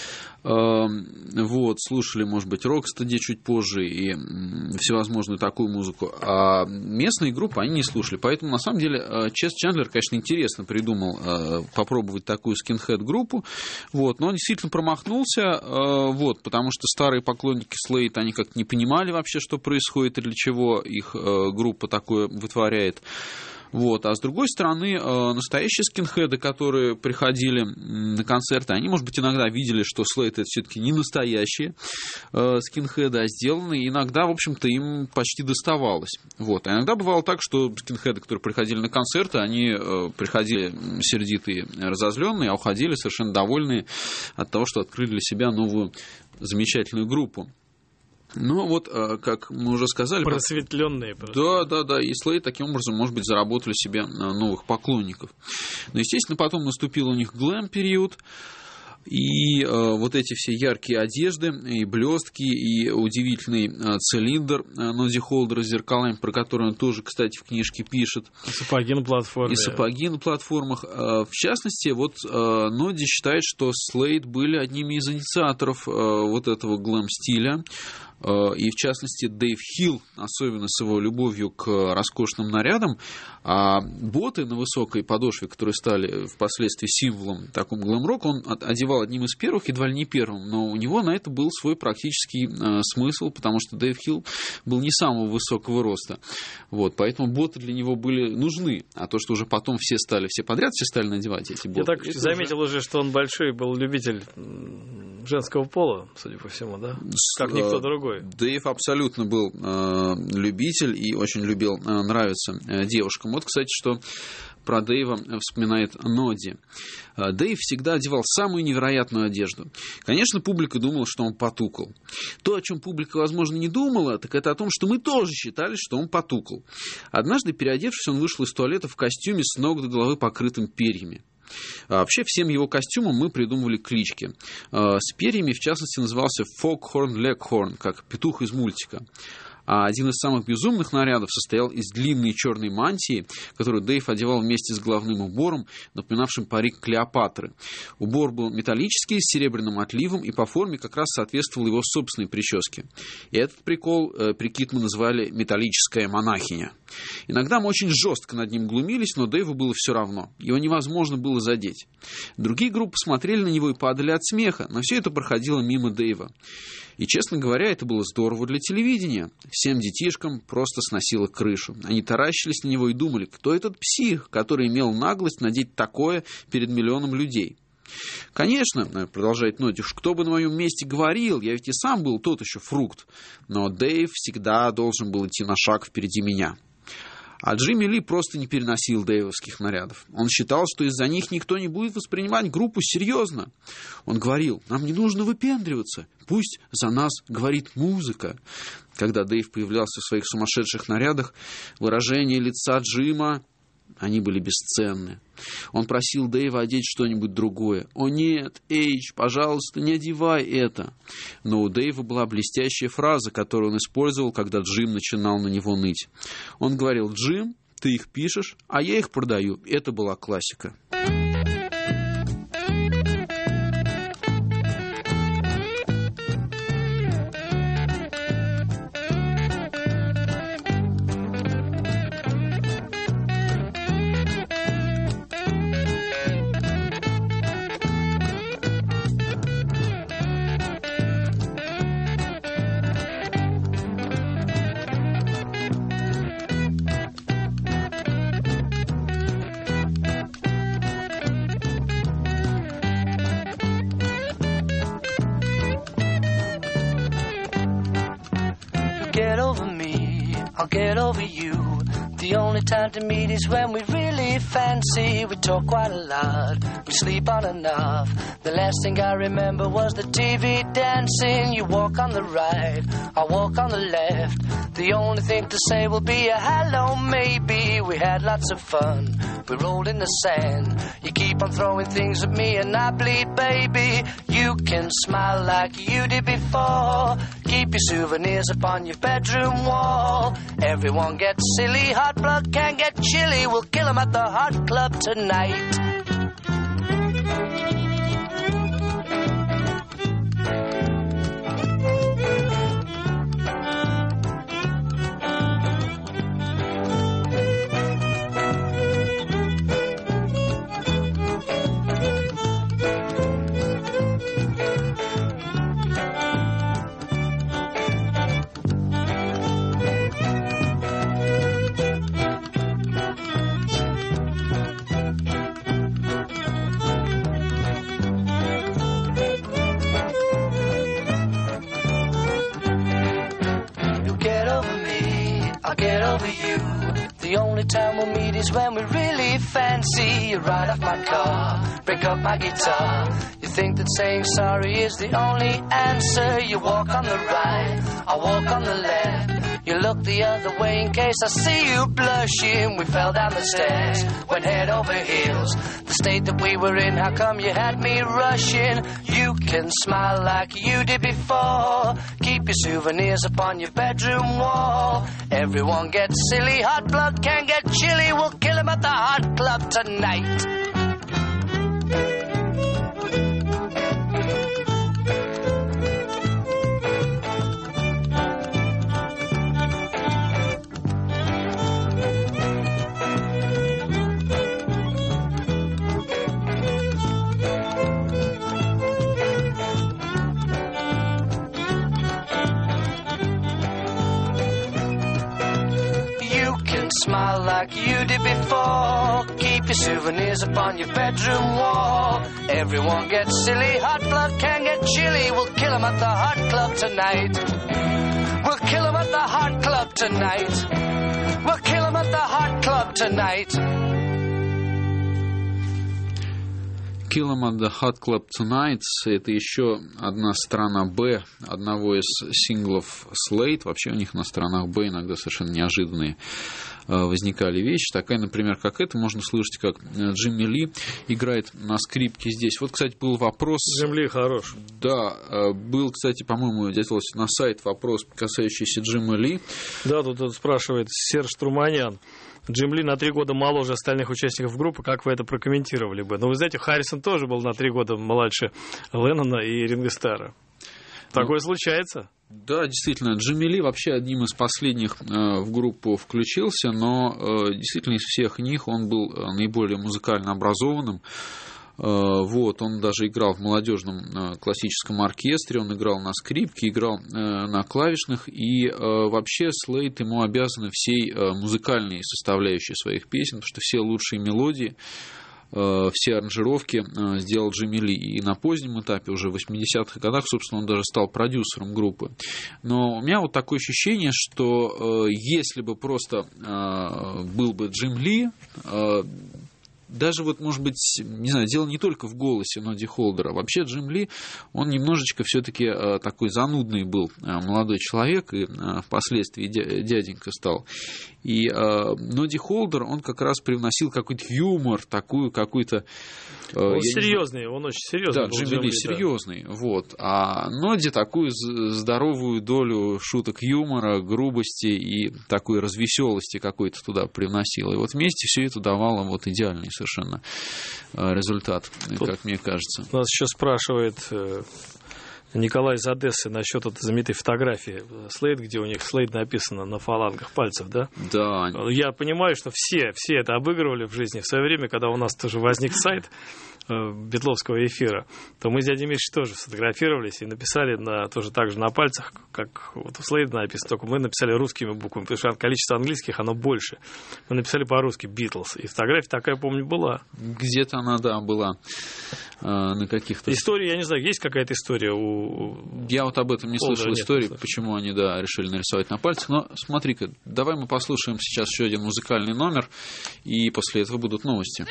э, вот, слушали, может быть, рокстеди чуть позже и всевозможную такую музыку. А местные группы они не слушали. Поэтому, на самом деле, Чес Чендлер, конечно, интересно придумал э, попробовать такую скинхед-группу, вот, но он действительно промахнулся, э, вот, потому что старые поклонники Slade, они как-то не понимали вообще, что происходит и для чего их э, группа такое вытворяет. Вот. А с другой стороны, настоящие скинхеды, которые приходили на концерты, они, может быть, иногда видели, что Slade это все-таки не настоящие скинхеды, а сделанные. Иногда, в общем-то, им почти доставалось. Вот. А иногда бывало так, что скинхеды, которые приходили на концерты, они приходили сердитые, разозленные, а уходили совершенно довольные от того, что открыли для себя новую замечательную группу. Ну, вот, как мы уже сказали... Просветленные. Да, да, да. И Slade таким образом, может быть, заработали себе новых поклонников. Но, естественно, потом наступил у них глэм-период. И э, вот эти все яркие одежды, и блестки, и удивительный э, цилиндр э, Ноди Холдера с зеркалами, про который он тоже, кстати, в книжке пишет. И сапоги на платформе. И сапоги на платформах. Э, в частности, вот э, Ноди считает, что Слейд были одними из инициаторов э, вот этого глэм-стиля. И, в частности, Дэйв Хилл, особенно с его любовью к роскошным нарядам, а боты на высокой подошве, которые стали впоследствии символом такого глэм-рока, он одевал одним из первых, едва ли не первым, но у него на это был свой практический э, смысл, потому что Дэйв Хилл был не самого высокого роста. Вот, поэтому боты для него были нужны, а то, что уже потом все стали, все подряд все стали надевать эти боты. Я так заметил уже, что он большой был любитель женского пола, судя по всему, да? Как никто другой. Дэйв абсолютно был э, любитель и очень любил э, нравиться э, девушкам. Вот, кстати, что про Дэйва вспоминает Ноди. Дэйв всегда одевал самую невероятную одежду. Конечно, публика думала, что он потукал. То, о чем публика, возможно, не думала, так это о том, что мы тоже считали, что он потукал. Однажды, переодевшись, он вышел из туалета в костюме с ног до головы покрытым перьями. А вообще, всем его костюмам мы придумывали клички. С перьями, в частности, назывался Foghorn Leghorn, как петух из мультика. А один из самых безумных нарядов состоял из длинной черной мантии, которую Дэйв одевал вместе с головным убором, напоминавшим парик Клеопатры. Убор был металлический, с серебряным отливом и по форме как раз соответствовал его собственной прическе. И этот прикол, э, прикид мы называли «металлическая монахиня». Иногда мы очень жестко над ним глумились, но Дэйву было все равно. Его невозможно было задеть. Другие группы смотрели на него и падали от смеха, но все это проходило мимо Дэйва. И, честно говоря, это было здорово для телевидения. Всем детишкам просто сносило крышу. Они таращились на него и думали, кто этот псих, который имел наглость надеть такое перед миллионом людей. Конечно, продолжает Ноди, кто бы на моем месте говорил, я ведь и сам был тот еще фрукт. Но Дэйв всегда должен был идти на шаг впереди меня. А Джимми Ли просто не переносил дэйвовских нарядов. Он считал, что из-за них никто не будет воспринимать группу серьезно. Он говорил, нам не нужно выпендриваться, пусть за нас говорит музыка. Когда Дэйв появлялся в своих сумасшедших нарядах, выражение лица Джима, они были бесценны. Он просил Дэйва одеть что-нибудь другое. «О нет, Эйч, пожалуйста, не одевай это!» Но у Дэйва была блестящая фраза, которую он использовал, когда Джим начинал на него ныть. Он говорил, «Джим, ты их пишешь, а я их продаю». Это была классика. Get over you. The only time to meet is when we really fancy. We talk quite a lot, we sleep on enough. The last thing I remember was the T V dancing. You walk on the right, I walk on the left. The only thing to say will be a hello maybe. We had lots of fun, we rolled in the sand. You keep on throwing things at me and I bleed, baby. You can smile like you did before. Keep your souvenirs upon your bedroom wall. Everyone gets silly, hot blood can get chilly. We'll kill 'em at the hot club tonight. The only time we'll meet is when we really fancy. You ride off my car, break up my guitar. You think that saying sorry is the only answer. You walk on the right, I walk on the left. You look look the other way in case I see you blushing. We fell down the stairs, went head over heels. The state that we were in, how come you had me rushing? You can smile like you did before. Keep your souvenirs upon your bedroom wall. Everyone gets silly, hot blood can get chilly. We'll kill him at the hot club tonight. Smile like you did before. Keep your souvenirs upon your bedroom wall. Everyone gets silly, hot blood can get chilly. We'll kill him at the hot club tonight. We'll kill him at the hot club tonight. We'll kill him at the hot club tonight. Kill 'em at the Hot Club Tonight — это еще одна сторона Б одного из синглов Slade. Вообще у них на сторонах Б иногда совершенно неожиданные возникали вещи. Такая, например, как это, можно слышать, как Джимми Ли играет на скрипке здесь. Вот, кстати, был вопрос... Джимми Ли хорош. Да, был, кстати, по-моему, где-то на сайт вопрос, касающийся Джимми Ли. Да, тут, тут спрашивает Серж Труманян. Джим Ли на три года моложе остальных участников группы, как вы это прокомментировали бы? Ну, вы знаете, Харрисон тоже был на три года младше Леннона и Ринго Старра. Такое ну, случается. Да, действительно, Джимми Ли вообще одним из последних э, в группу включился, но э, действительно из всех них он был наиболее музыкально образованным. Вот, он даже играл в молодежном классическом оркестре, он играл на скрипке, играл на клавишных, и вообще Слейд ему обязаны всей музыкальной составляющей своих песен, потому что все лучшие мелодии, все аранжировки сделал Джимми Ли. И на позднем этапе, уже в восьмидесятых годах, собственно, он даже стал продюсером группы. Но у меня вот такое ощущение, что если бы просто был бы Джим Ли, даже вот, может быть, не знаю, дело не только в голосе Ноди Холдера. Вообще Джим Ли, он немножечко все-таки такой занудный был молодой человек, и впоследствии дяденька стал. И Ноди Холдер, он как раз привносил какой-то юмор, такую какую-то... Он серьезный, он очень серьезный. Да, Джимми Ли серьезный, вот. А Ноди такую здоровую долю шуток юмора, грубости и такой развеселости какой-то туда привносил. И вот вместе все это давало вот идеальный совершенно результат, тут как мне кажется. Нас еще спрашивает Николай из Одессы насчет этой знаменитой фотографии Слейд, где у них Слейд написано на фалангах пальцев, да? Да. Я понимаю, что все, все это обыгрывали в жизни. В свое время, когда у нас тоже возник сайт Бетловского эфира, то мы с дядей Мишей тоже сфотографировались и написали на, тоже так же на пальцах, как вот у Слейда написано, только мы написали русскими буквами, потому что количество английских, оно больше. Мы написали по-русски «Битлз», и фотография такая, помню, была. Где-то она, да, была э, на каких-то... История, я не знаю, есть какая-то история у... Я вот об этом не слышал Нет, истории, не почему они, да, решили нарисовать на пальцах, но смотри-ка, давай мы послушаем сейчас еще один музыкальный номер, и после этого будут новости.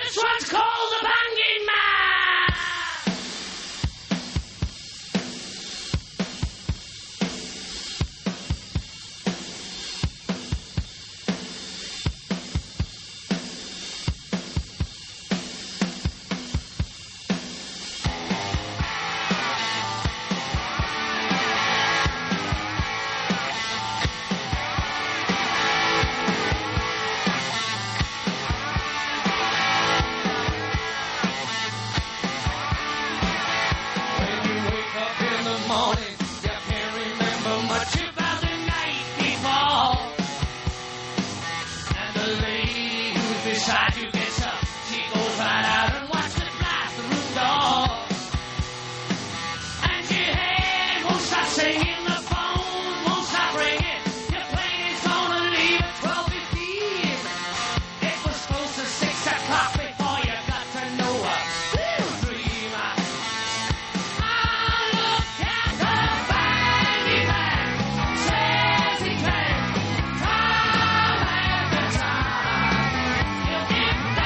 Give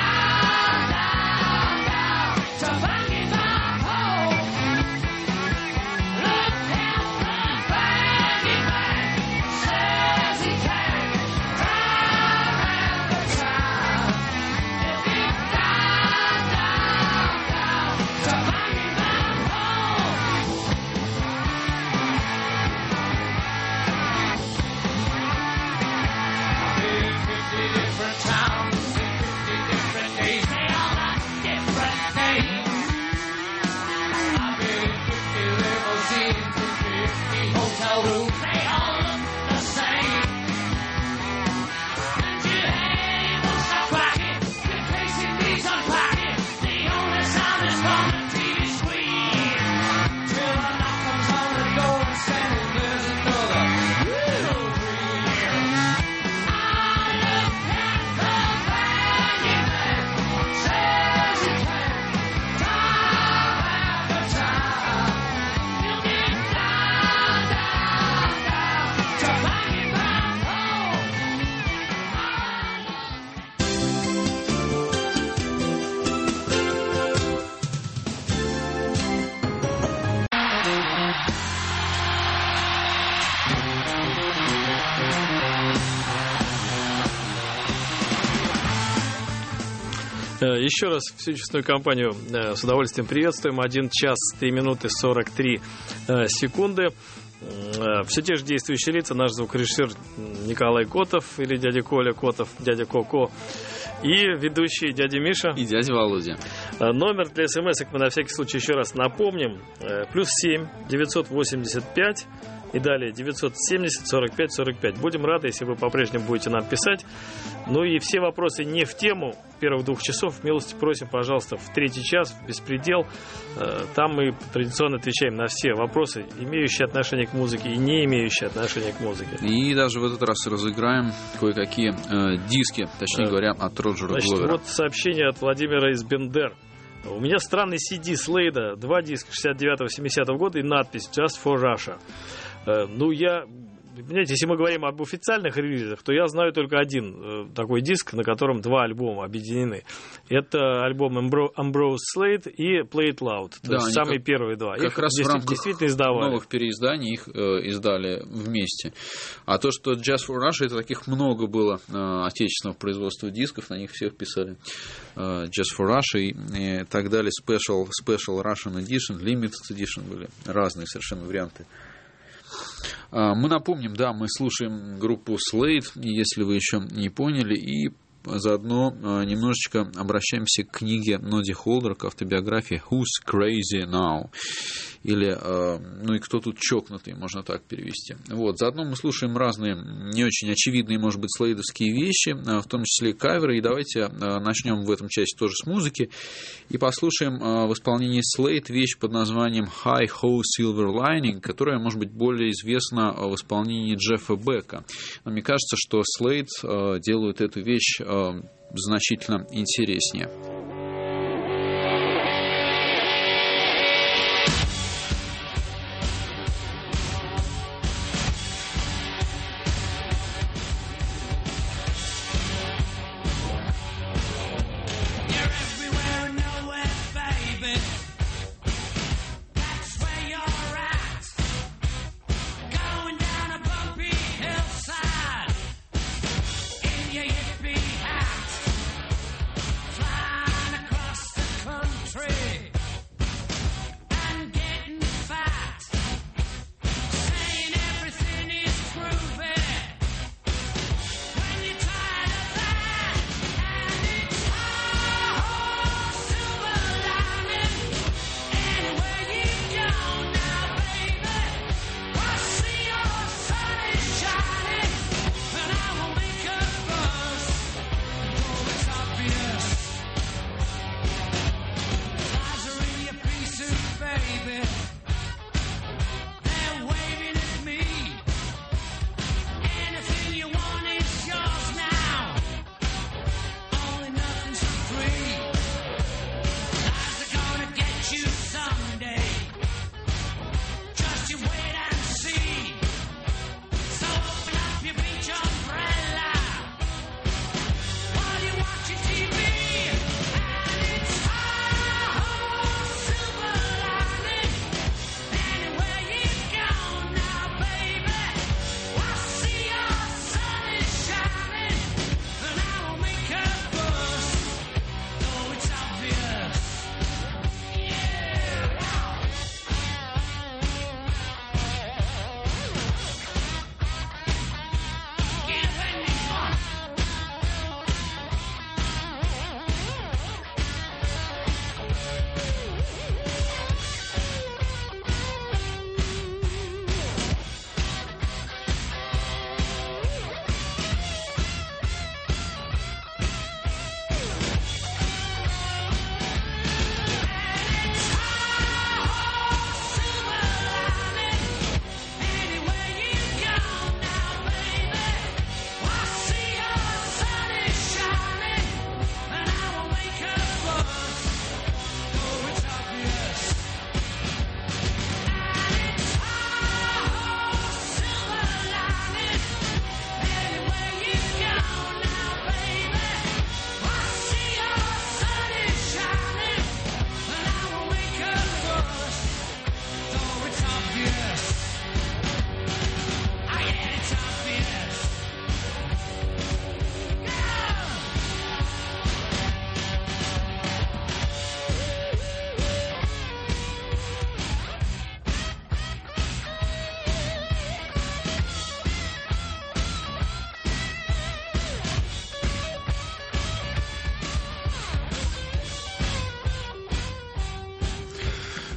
different towns, fifty different days, they all got different names. I've been in fifty limousines, fifty hotel rooms, they all look the same. And you ain't won't stop cracking, replacing these unpacking. The only sound is from the T V screen. Till a knock comes on the door and saying there's another little dream. I look at the monument, says it can, time after time. You get down, down, down to banging back home. Э, Еще раз всю честную компанию э, с удовольствием приветствуем. один час три минуты сорок три э, секунды. Э, Все те же действующие лица. Наш звукорежиссер Николай Котов или дядя Коля Котов, дядя Коко. И ведущий дядя Миша. И дядя Володя. Э, Номер для смс-ок мы на всякий случай еще раз напомним. Э, Плюс семь девятьсот восемьдесят пять и далее девятьсот семьдесят сорок пять сорок пять. Будем рады, если вы по-прежнему будете нам писать. Ну и все вопросы не в тему первых двух часов. Милости просим, пожалуйста, в третий час, в беспредел. Э, Там мы традиционно отвечаем на все вопросы, имеющие отношение к музыке и не имеющие отношения к музыке. И даже в этот раз разыграем кое-какие э, диски, точнее Да. говоря, от Роджера Значит, Гловера. вот сообщение от Владимира из Бендер. У меня странный си ди Слейда, два диска шестьдесят девятого семидесятого года и надпись «Just for Russia». Э, Ну, я... Понимаете, если мы говорим об официальных релизах, то я знаю только один э, такой диск, на котором два альбома объединены. Это альбом Ambro- Ambrose Slade и Play It Loud. То Да, есть они самые как- первые два. Как Их раз в действи- рамках действительно издавали. новых переизданий их э, издали вместе. А то, что Just for Russia, это таких много было э, отечественного производства дисков, на них всех писали э, Just for Russia и, и так далее. Special, Special Russian Edition, Limited Edition были разные совершенно варианты. Мы напомним, да, мы слушаем группу Slade, если вы еще не поняли, и заодно немножечко обращаемся к книге Ноди Холдер, к автобиографии «Who's Crazy Now?» или «Ну и кто тут чокнутый», можно так перевести. Вот, заодно мы слушаем разные не очень очевидные, может быть, слейдовские вещи, в том числе каверы, и давайте начнем в этом части тоже с музыки и послушаем в исполнении Slade вещь под названием «Hi Ho Silver Lining», которая, может быть, более известна в исполнении Джеффа Бека. Но мне кажется, что Slade делают эту вещь значительно интереснее. Fly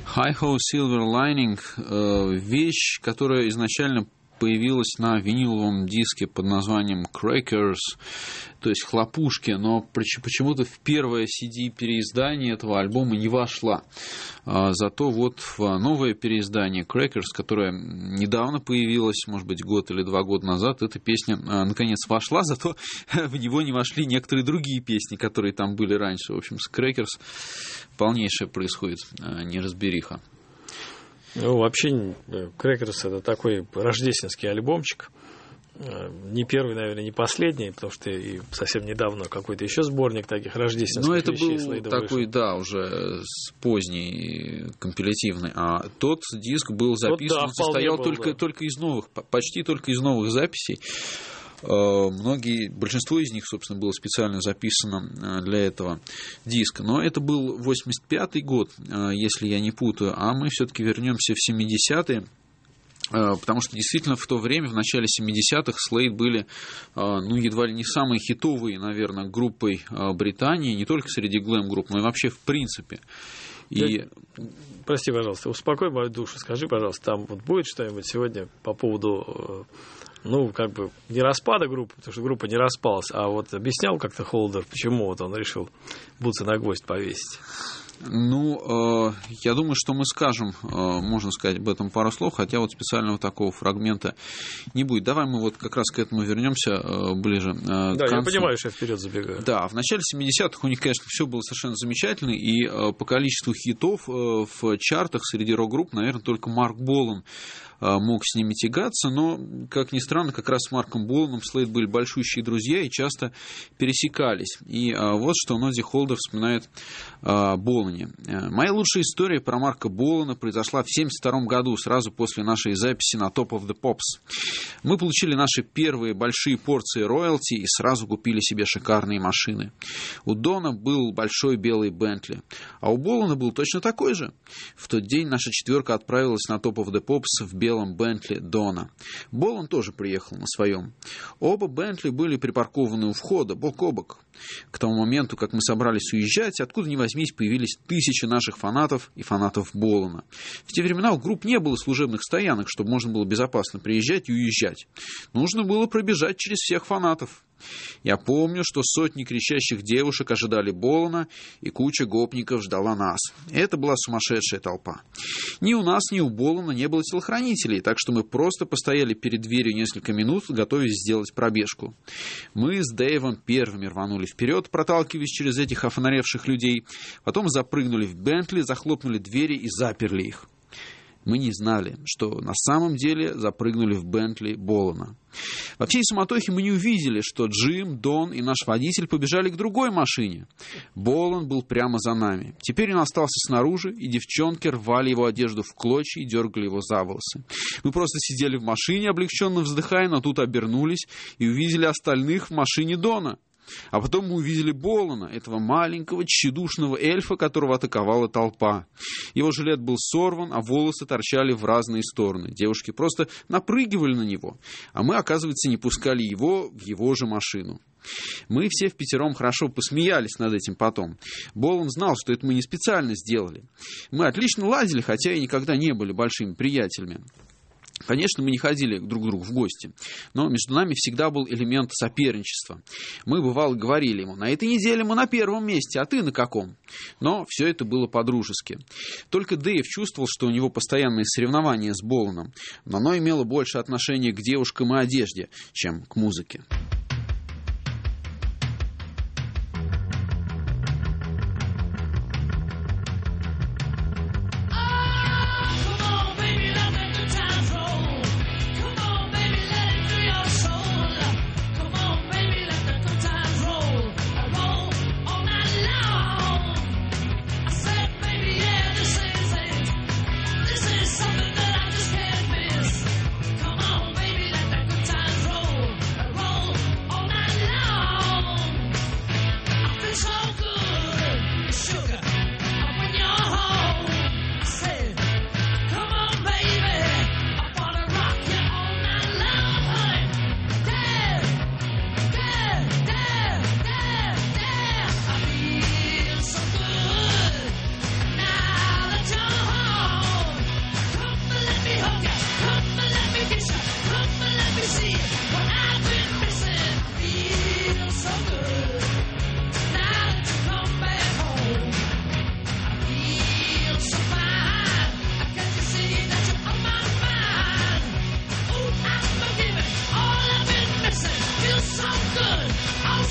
Hi-Ho Silver Lining – вещь, которая изначально появилась на виниловом диске под названием Crackers, то есть хлопушки, но почему-то в первое си ди-переиздание этого альбома не вошла. Зато вот в новое переиздание Crackers, которое недавно появилось, может быть, год или два года назад, эта песня наконец вошла, зато в него не вошли некоторые другие песни, которые там были раньше. В общем, с Crackers полнейшее происходит неразбериха. Ну, вообще, Crackers — это такой рождественский альбомчик. Не первый, наверное, не последний, потому что и совсем недавно какой-то еще сборник таких рождественских вещей. Ну, это был такой, вышел. Да, уже поздний, компилятивный. А тот диск был записан, тот, да, состоял был, только, да. только из новых, почти только из новых записей. Многие, большинство из них, собственно, было специально записано для этого диска. Но это был восемьдесят пятый год, если я не путаю, а мы все-таки вернемся в семидесятые. Потому что действительно в то время, в начале семидесятых, Slade были, ну, едва ли не самой хитовой, наверное, группой Британии, не только среди глэм-групп, но и вообще в принципе. И... Прости, пожалуйста, успокой мою душу, скажи, пожалуйста, там вот будет что-нибудь сегодня по поводу, ну, как бы не распада группы, потому что группа не распалась, а вот объяснял как-то Холдер, почему вот он решил бутсы на гвоздь повесить? Ну, э, я думаю, что мы скажем, э, можно сказать об этом пару слов, хотя вот специального такого фрагмента не будет. Давай мы вот как раз к этому вернемся э, ближе. Э, да, к я понимаю, что я вперед забегаю. Да, в начале семидесятых у них, конечно, все было совершенно замечательно, и э, по количеству хитов э, в чартах среди рок-групп, наверное, только Марк Болан мог с ними тягаться, но, как ни странно, как раз с Марком Боланом Slade были большущие друзья и часто пересекались. И а, вот что Нодди Холдер вспоминает о Болане. «Моя лучшая история про Марка Болана произошла в семьдесят втором году, сразу после нашей записи на Top of the Pops. Мы получили наши первые большие порции роялти и сразу купили себе шикарные машины. У Дона был большой белый Бентли, а у Болана был точно такой же. В тот день наша четверка отправилась на Top of the Pops в белом Бентли Дона. Болан тоже приехал на своем. Оба Бентли были припаркованы у входа, бок о бок. К тому моменту, как мы собрались уезжать, откуда ни возьмись, появились тысячи наших фанатов и фанатов Болана. В те времена у групп не было служебных стоянок, чтобы можно было безопасно приезжать и уезжать. Нужно было пробежать через всех фанатов. Я помню, что сотни кричащих девушек ожидали Болана, и куча гопников ждала нас. Это была сумасшедшая толпа. Ни у нас, ни у Болана не было телохранителей, так что мы просто постояли перед дверью несколько минут, готовясь сделать пробежку. Мы с Дэйвом первыми рванули вперед, проталкиваясь через этих офонаревших людей, потом запрыгнули в Бентли, захлопнули двери и заперли их. Мы не знали, что на самом деле запрыгнули в Бентли Болана. Во всей суматохе мы не увидели, что Джим, Дон и наш водитель побежали к другой машине. Болан был прямо за нами. Теперь он остался снаружи, и девчонки рвали его одежду в клочья и дергали его за волосы. Мы просто сидели в машине, облегченно вздыхая, но тут обернулись и увидели остальных в машине Дона. А потом мы увидели Болана, этого маленького, тщедушного эльфа, которого атаковала толпа. Его жилет был сорван, а волосы торчали в разные стороны. Девушки просто напрыгивали на него, а мы, оказывается, не пускали его в его же машину. Мы все впятером хорошо посмеялись над этим потом. Болан знал, что это мы не специально сделали. Мы отлично ладили, хотя и никогда не были большими приятелями. Конечно, мы не ходили друг к другу в гости, но между нами всегда был элемент соперничества. Мы, бывало, говорили ему: на этой неделе мы на первом месте, а ты на каком? Но все это было по-дружески. Только Дэйв чувствовал, что у него постоянные соревнования с Боланом, но оно имело больше отношения к девушкам и одежде, чем к музыке. Roll.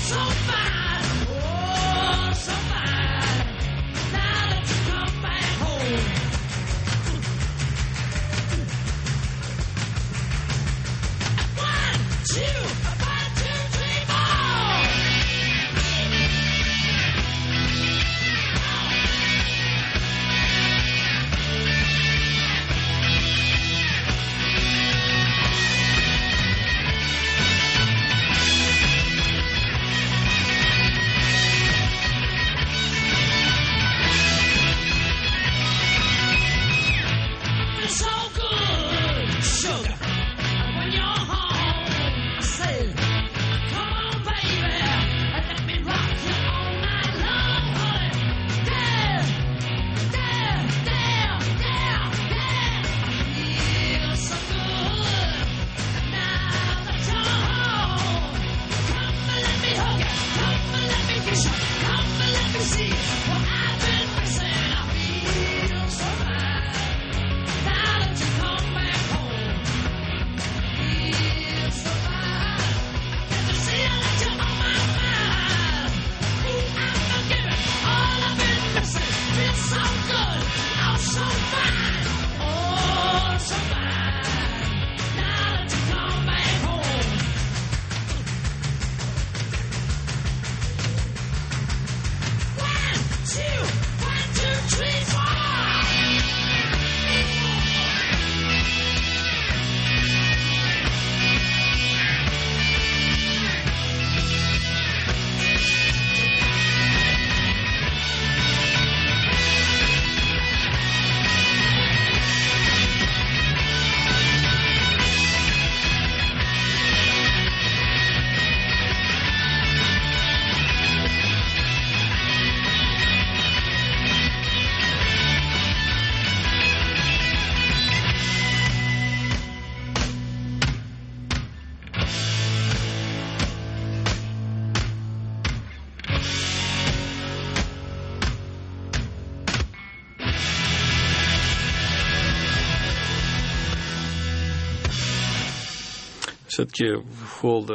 Все-таки Холдер,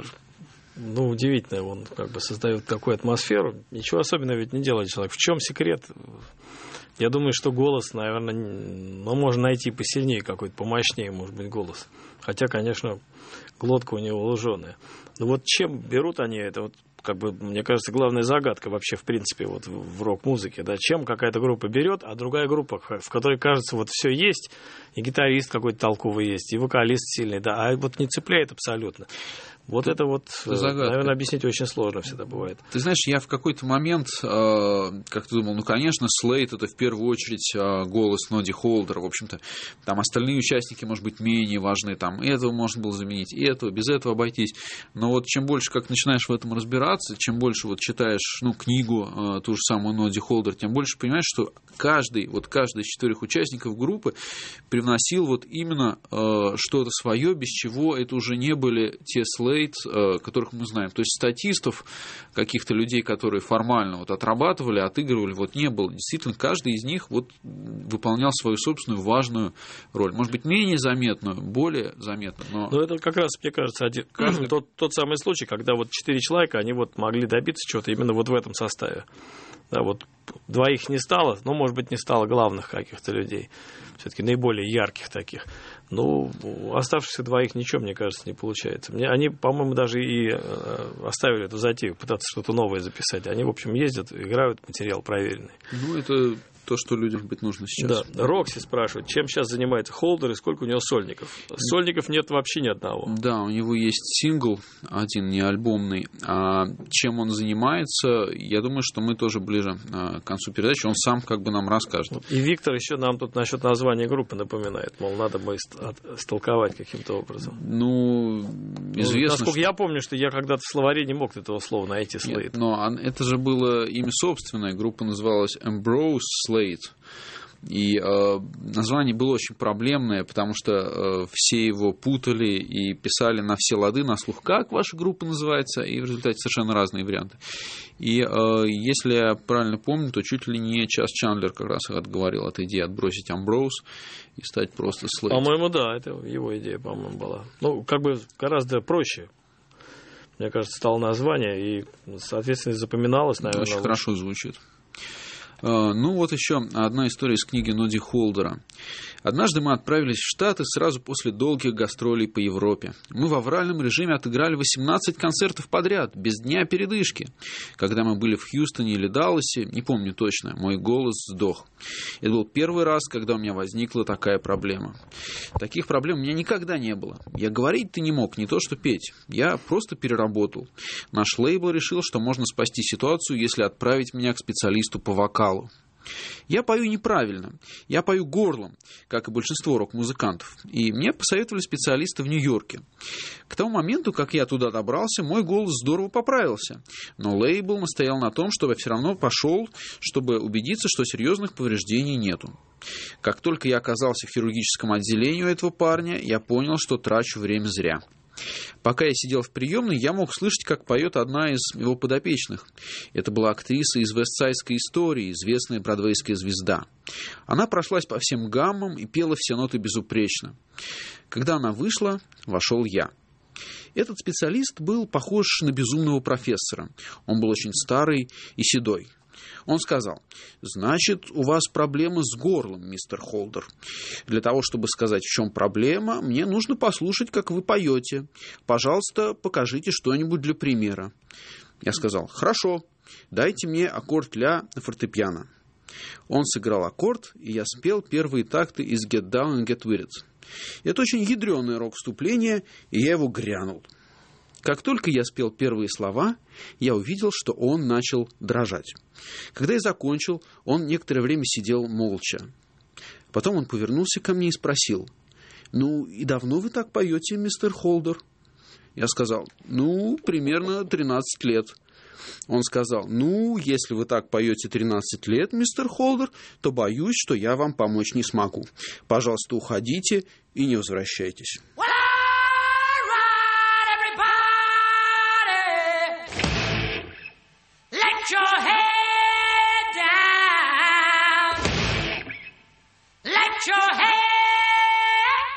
ну, удивительно, он как бы создает такую атмосферу. Ничего особенного ведь не делает человек. В чем секрет? Я думаю, что голос, наверное, ну, можно найти посильнее какой-то, помощнее, может быть, голос. Хотя, конечно, глотка у него луженая. Но вот чем берут они это? Вот, как бы, мне кажется, главная загадка вообще, в принципе, вот в рок-музыке. Да? Чем какая-то группа берет, а другая группа, в которой, кажется, вот все есть, и гитарист какой-то толковый есть, и вокалист сильный, да, а вот не цепляет абсолютно. Вот это вот, загадка. Наверное, объяснить очень сложно всегда бывает. Ты знаешь, я в какой-то момент э, как-то думал, ну, конечно, Слейд — это в первую очередь э, голос Ноди Холдера, в общем-то, там остальные участники, может быть, менее важны, там, этого можно было заменить, и этого, без этого обойтись. Но вот чем больше как начинаешь в этом разбираться, чем больше вот читаешь, ну, книгу, э, ту же самую Ноди Холдер, тем больше понимаешь, что каждый, вот каждый из четырех участников группы привносил вот именно э, что-то свое, без чего это уже не были те Слейд, которых мы знаем. То есть статистов, каких-то людей, которые формально вот отрабатывали, отыгрывали, вот не было. Действительно, каждый из них вот выполнял свою собственную важную роль. Может быть, менее заметную, более заметную. Но, но это как раз, мне кажется, один, каждый... тот, тот самый случай, когда вот четыре человека, они вот могли добиться чего-то именно вот в этом составе. Да, вот двоих не стало, но, может быть, не стало главных каких-то людей, все-таки наиболее ярких таких. Ну, оставшихся двоих ничего, мне кажется, не получается. Мне, они, по-моему, даже и э, оставили эту затею, пытаться что-то новое записать. Они, в общем, ездят, играют материал проверенный. Ну, это то, что людям быть нужно сейчас. Да. Рокси спрашивает, чем сейчас занимается Холдер и сколько у него сольников? Сольников нет вообще ни одного. Да, у него есть сингл, один не альбомный. А чем он занимается, я думаю, что мы тоже ближе к концу передачи. Он сам как бы нам расскажет. И Виктор еще нам тут насчет названия группы напоминает. Мол, надо бы истолковать каким-то образом. Ну, известно. Ну, насколько что... я помню, что я когда-то в словаре не мог этого слова найти. Слейд. Но это же было имя собственное. Группа называлась Ambrose Slade. И э, название было очень проблемное, потому что э, все его путали и писали на все лады, на слух, как ваша группа называется, и в результате совершенно разные варианты. И э, если я правильно помню, то чуть ли не Час Чандлер как раз отговорил от идеи отбросить Ambrose и стать просто Slade. По-моему, да, это его идея, по-моему, была. Ну, как бы гораздо проще. мне кажется, стало название, и, соответственно, запоминалось, наверное. Очень хорошо звучит. Ну, вот еще одна история из книги Ноди Холдера. Однажды мы отправились в Штаты сразу после долгих гастролей по Европе. Мы в авральном режиме отыграли восемнадцать концертов подряд, без дня передышки. Когда мы были в Хьюстоне или Далласе, не помню точно, мой голос сдох. Это был первый раз, когда у меня возникла такая проблема. Таких проблем у меня никогда не было. Я говорить-то не мог, не то что петь. Я просто переработал. Наш лейбл решил, что можно спасти ситуацию, если отправить меня к специалисту по вокалу. Я пою неправильно. Я пою горлом, как и большинство рок-музыкантов. И мне посоветовали специалисты в Нью-Йорке. К тому моменту, как я туда добрался, мой голос здорово поправился. Но лейбл настоял на том, чтобы я все равно пошел, чтобы убедиться, что серьезных повреждений нету. Как только я оказался в хирургическом отделении у этого парня, я понял, что трачу время зря. Пока я сидел в приемной, я мог слышать, как поет одна из его подопечных. Это была актриса из «Вестсайдской истории», известная бродвейская звезда. Она прошлась по всем гаммам и пела все ноты безупречно. Когда она вышла, вошел я. Этот специалист был похож на безумного профессора. Он был очень старый и седой. Он сказал: «Значит, у вас проблемы с горлом, мистер Холдер. Для того, чтобы сказать, в чем проблема, мне нужно послушать, как вы поете. Пожалуйста, покажите что-нибудь для примера». Я сказал: «Хорошо, дайте мне аккорд ля на фортепиано». Он сыграл аккорд, и я спел первые такты из «Get Down and Get With It». Это очень ядреное рок-вступление, и я его грянул. Как только я спел первые слова, я увидел, что он начал дрожать. Когда я закончил, он некоторое время сидел молча. Потом он повернулся ко мне и спросил: «Ну, и давно вы так поете, мистер Холдер?» Я сказал: «Ну, примерно тринадцать лет». Он сказал: «Ну, если вы так поете тринадцать лет, мистер Холдер, то боюсь, что я вам помочь не смогу. Пожалуйста, уходите и не возвращайтесь». Let your head down. Let your head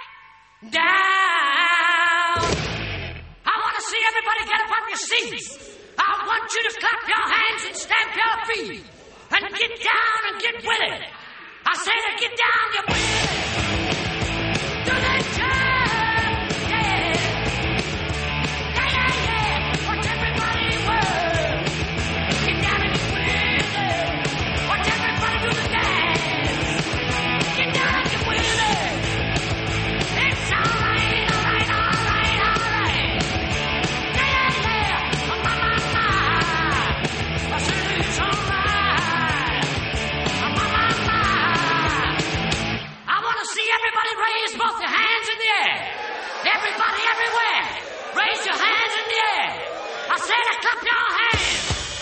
down. I want to see everybody get up on your seats. I want you to clap your hands and stamp your feet and get down and get with it. I say to get down, get with it. Do that jump, yeah. Yeah, yeah, yeah. Watch everybody work. Get down and get with it. Watch everybody do the dance. Get down and get with it. It's all right, all right, all right, all right. Yeah, yeah, yeah. Oh, my, my, my. I said it's all right. Oh, my, my, my. I want to see everybody raise both your hands in the air. Everybody everywhere, raise your hands in the air. I said to clap your hands.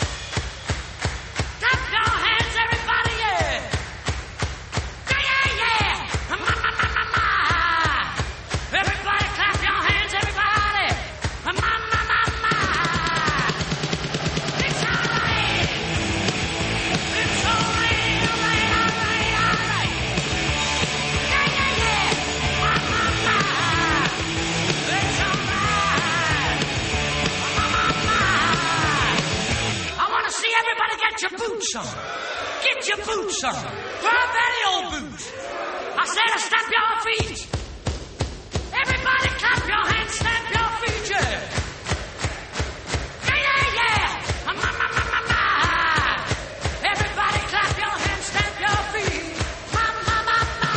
Clap your hands, everybody, yeah. Yeah, yeah, yeah. Ma, ma, ma, ma, ma. Everybody clap your hands, everybody. Ma, ma, ma, ma, ma. It's all right. It's all right, all right, all right, all right. Yeah, yeah, yeah. Ma, ma, ma. It's all right. Ma, ma, ma. I want to see everybody get your boots on. Get your boots on. Throw up any old boots. I said to stamp your feet. Everybody clap your hands, stamp your feet, yeah. Yeah, yeah, yeah. Ma, ma, ma, ma, ma, ma. Everybody clap your hands, stamp your feet. Ma, ma, ma, ma.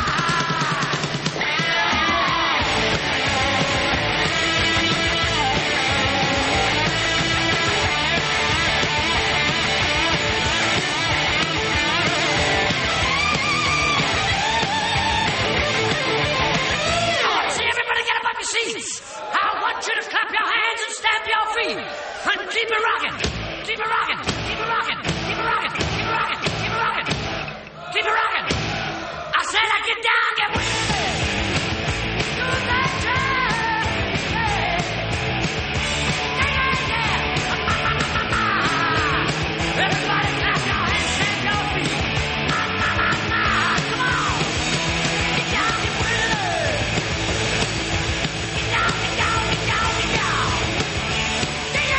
I want to see everybody get up on your seats. I want you to clap your hands and stamp your feet. And keep it rocking. Keep it rocking. Keep it rocking. Keep it rocking. Keep it rocking. Keep it rocking. Keep it rocking. I said I get down, get with it. Do that jump. Yeah. Yeah, yeah, yeah. Ma, ma, ma, ma, ma. Everybody clap your hands, stamp your feet. Ma, ma, ma, ma. Come on. Get down, get with it. Get down, get down, get down, get down. Yeah, yeah,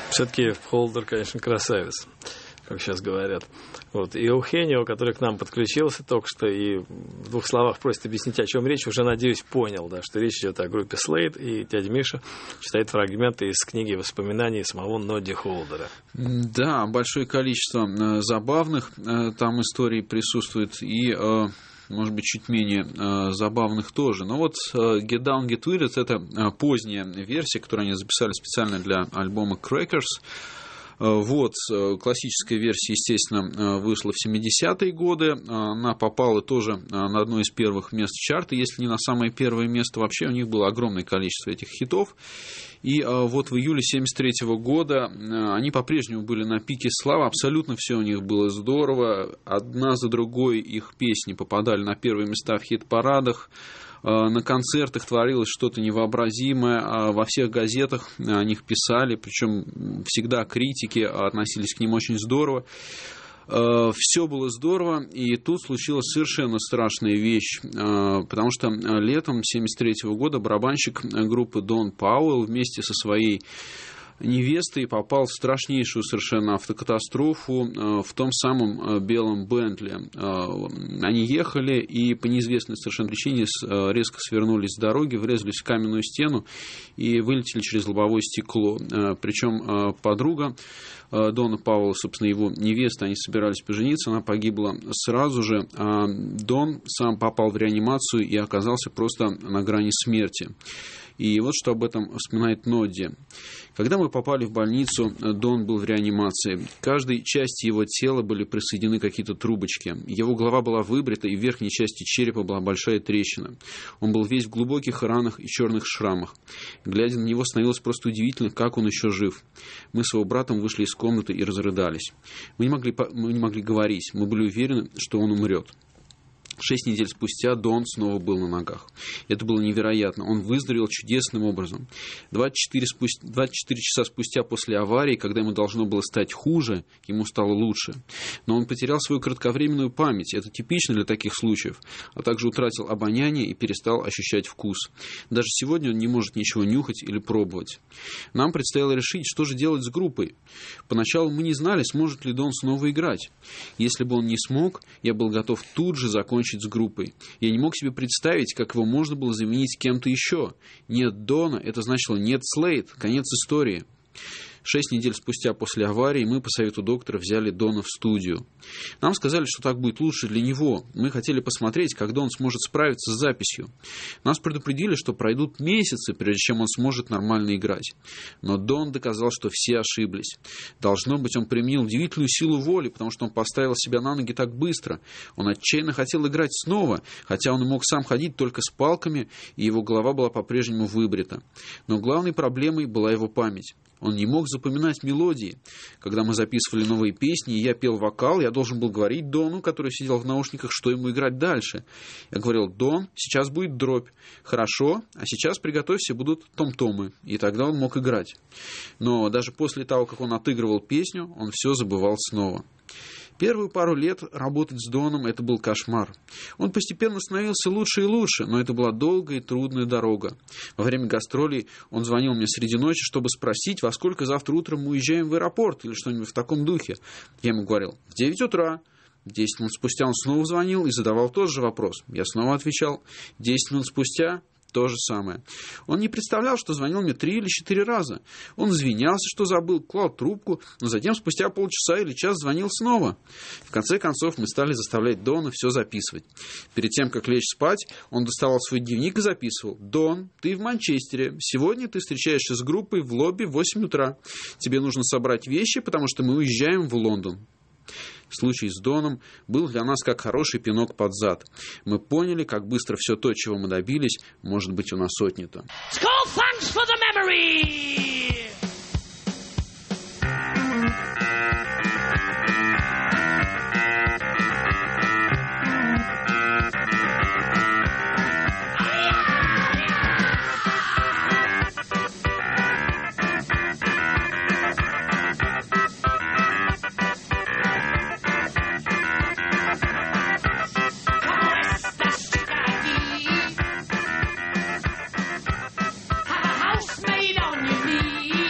Все-таки Холдер, конечно, красавец, как сейчас говорят. Вот. И Эухенио, который к нам подключился только что и в двух словах просит объяснить, о чем речь, уже, надеюсь, понял, да, что речь идет о группе Slade, и дядя Миша читает фрагменты из книги воспоминаний самого Нодди Холдера. Да, большое количество э, забавных э, там историй присутствует, и, э, может быть, чуть менее э, забавных тоже. Но вот э, Get Down, Get With It — это э, поздняя версия, которую они записали специально для альбома Crackers. Вот, классическая версия, естественно, вышла в семидесятые годы. Она попала тоже на одно из первых мест чарта, если не на самое первое место. Вообще у них было огромное количество этих хитов. И вот в июле семьдесят третьего года они по-прежнему были на пике славы. Абсолютно все у них было здорово. Одна за другой их песни попадали на первые места в хит-парадах. На концертах творилось что-то невообразимое, во всех газетах о них писали, причем всегда критики относились к ним очень здорово. Все было здорово, и тут случилась совершенно страшная вещь, потому что летом семьдесят третьего года барабанщик группы Дон Пауэлл вместе со своей невестой попал в страшнейшую совершенно автокатастрофу в том самом белом Бентли. Они ехали и по неизвестной совершенно причине резко свернулись с дороги, врезались в каменную стену и вылетели через лобовое стекло. Причем подруга Дона Пауэлла, собственно, его невеста, они собирались пожениться, она погибла сразу же, а Дон сам попал в реанимацию и оказался просто на грани смерти. И вот что об этом вспоминает Нодди. Когда мы попали в больницу, Дон был в реанимации. К каждой части его тела были присоединены какие-то трубочки. Его голова была выбрита, и в верхней части черепа была большая трещина. Он был весь в глубоких ранах и черных шрамах. Глядя на него, становилось просто удивительно, как он еще жив. Мы с его братом вышли из комнаты и разрыдались. Мы не могли, мы не могли говорить. Мы были уверены, что он умрет. Шесть недель спустя Дон снова был на ногах. Это было невероятно. Он выздоровел чудесным образом. двадцать четыре, спустя, двадцать четыре часа спустя после аварии, когда ему должно было стать хуже, ему стало лучше. Но он потерял свою кратковременную память. Это типично для таких случаев. А также утратил обоняние и перестал ощущать вкус. Даже сегодня он не может ничего нюхать или пробовать. Нам предстояло решить, что же делать с группой. Поначалу мы не знали, сможет ли Дон снова играть. Если бы он не смог, я был готов тут же закончить с группой. Я не мог себе представить, как его можно было заменить кем-то еще. Нет Дона, это значило нет Slade, конец истории. Шесть недель спустя после аварии мы по совету доктора взяли Дона в студию. Нам сказали, что так будет лучше для него. Мы хотели посмотреть, когда он сможет справиться с записью. Нас предупредили, что пройдут месяцы, прежде чем он сможет нормально играть. Но Дон доказал, что все ошиблись. Должно быть, он применил удивительную силу воли, потому что он поставил себя на ноги так быстро. Он отчаянно хотел играть снова, хотя он мог сам ходить только с палками, и его голова была по-прежнему выбрита. Но главной проблемой была его память. Он не мог запоминать мелодии. Когда мы записывали новые песни, и я пел вокал, я должен был говорить Дону, который сидел в наушниках, что ему играть дальше. Я говорил: Дон, сейчас будет дробь. Хорошо, а сейчас приготовься, будут том-томы. И тогда он мог играть. Но даже после того, как он отыгрывал песню, он все забывал снова. Первую пару лет работать с Доном — это был кошмар. Он постепенно становился лучше и лучше, но это была долгая и трудная дорога. Во время гастролей он звонил мне среди ночи, чтобы спросить, во сколько завтра утром мы уезжаем в аэропорт или что-нибудь в таком духе. Я ему говорил: в девять утра. Десять минут спустя он снова звонил и задавал тот же вопрос. Я снова отвечал. Десять минут спустя то же самое. Он не представлял, что звонил мне три или четыре раза. Он извинялся, что забыл, клал трубку, но затем спустя полчаса или час звонил снова. В конце концов мы стали заставлять Дона все записывать. Перед тем, как лечь спать, он доставал свой дневник и записывал: «Дон, ты в Манчестере. Сегодня ты встречаешься с группой в лобби в восемь утра. Тебе нужно собрать вещи, потому что мы уезжаем в Лондон». Случай с Доном был для нас как хороший пинок под зад. Мы поняли, как быстро все то, чего мы добились, может быть у нас отнято. Made on your knees.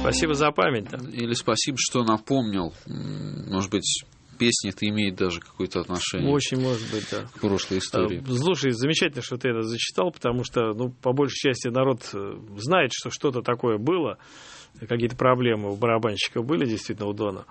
Спасибо за память. Да? Или спасибо, что напомнил. Может быть, песня это имеет даже какое-то отношение. Очень может быть, да. К прошлой истории. Слушай, замечательно, что ты это зачитал, потому что, ну, по большей части народ знает, что что-то такое было, какие-то проблемы у барабанщика были действительно у Дона.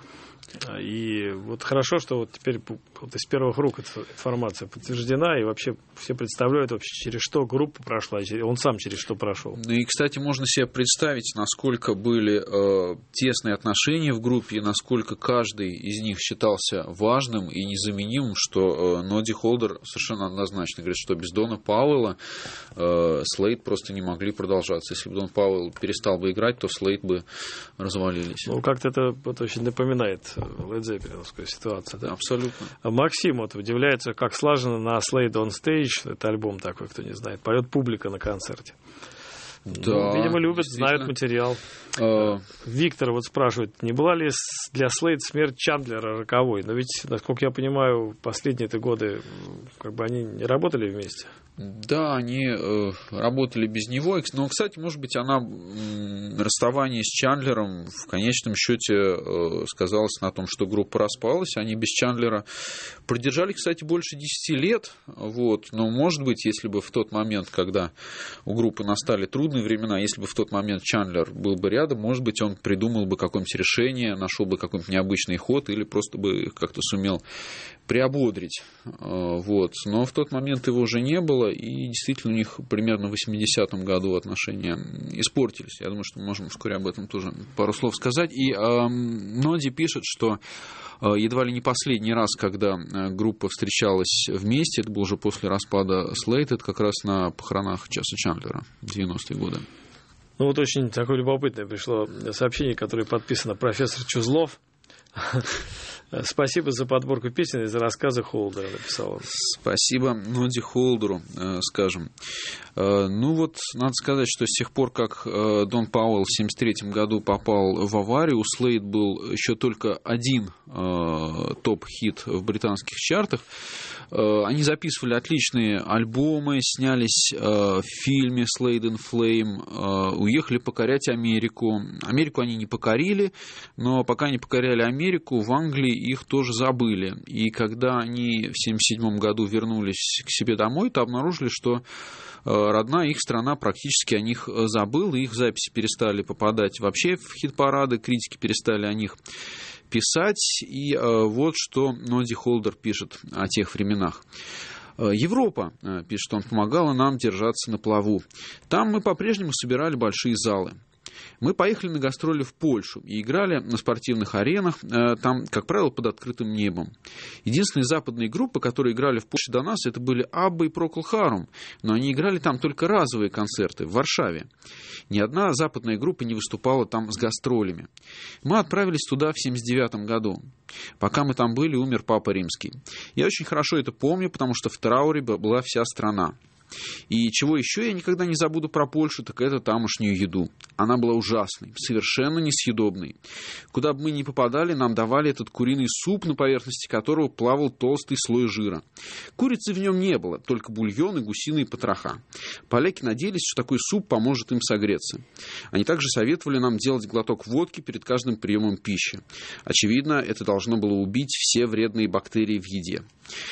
И вот хорошо, что вот теперь вот из первых рук эта информация подтверждена, и вообще все представляют вообще, через что группа прошла, он сам через что прошел. Ну и, кстати, можно себе представить, насколько были э, тесные отношения в группе, и насколько каждый из них считался важным и незаменимым, что э, Ноди Холдер совершенно однозначно говорит, что без Дона Пауэлла э, Слейд просто не могли продолжаться. Если бы Дон Пауэлл перестал бы играть, то Слейд бы развалились. Ну, как-то это, это очень напоминает Led Zeppelin-овскую ситуацию. Да? Абсолютно. Максим вот удивляется, как слаженно на Slade on Stage, это альбом такой, кто не знает, поет публика на концерте. Да, ну, видимо, любят, знают материал. А... Виктор вот спрашивает, не была ли для Slade смерть Чандлера роковой? Но ведь, насколько я понимаю, последние-то годы как бы они не работали вместе. Да, они э, работали без него. Но, кстати, может быть, она э, расставание с Чандлером в конечном счете э, сказалось на том, что группа распалась. Они без Чандлера продержали, кстати, больше десяти лет. Вот. Но, может быть, если бы в тот момент, когда у группы настали трудные времена, если бы в тот момент Чандлер был бы рядом, может быть, он придумал бы какое-нибудь решение, нашел бы какой-нибудь необычный ход или просто бы как-то сумел приободрить. Вот. Но в тот момент его уже не было, и действительно у них примерно в восьмидесятом году отношения испортились. Я думаю, что мы можем вскоре об этом тоже пару слов сказать. И э, Ноди пишет, что э, едва ли не последний раз, когда группа встречалась вместе, это было уже после распада Слейд, это как раз на похоронах Часа Чандлера в девяностые годы. Ну вот очень такое любопытное пришло сообщение, которое подписано профессор Чузлов. Спасибо за подборку песен и за рассказы Холдера, написал он. Спасибо Ноди Холдеру, скажем. Ну вот, надо сказать, что с тех пор, как Дон Пауэлл в семьдесят третьем году попал в аварию, у Слейд был еще только один топ-хит в британских чартах. Они записывали отличные альбомы, снялись в фильме Slade and Flame, уехали покорять Америку. Америку они не покорили, но пока не покоряли Америку, в Англии их тоже забыли. И когда они в семьдесят седьмом году вернулись к себе домой, то обнаружили, что родная их страна практически о них забыла, их записи перестали попадать вообще в хит-парады, критики перестали о них писать. И вот что Ноди Холдер пишет о тех временах. Европа, пишет он, помогала нам держаться на плаву. Там мы по-прежнему собирали большие залы. Мы поехали на гастроли в Польшу и играли на спортивных аренах, там, как правило, под открытым небом. Единственные западные группы, которые играли в Польше до нас, это были Абба и Procol Harum, но они играли там только разовые концерты в Варшаве. Ни одна западная группа не выступала там с гастролями. Мы отправились туда в семьдесят девятом году. Пока мы там были, умер Папа Римский. Я очень хорошо это помню, потому что в трауре была вся страна. И чего еще я никогда не забуду про Польшу, так это тамошнюю еду. Она была ужасной, совершенно несъедобной. Куда бы мы ни попадали, нам давали этот куриный суп, на поверхности которого плавал толстый слой жира. Курицы в нем не было, только бульон и гусиные потроха. Поляки надеялись, что такой суп поможет им согреться. Они также советовали нам делать глоток водки перед каждым приемом пищи. Очевидно, это должно было убить все вредные бактерии в еде.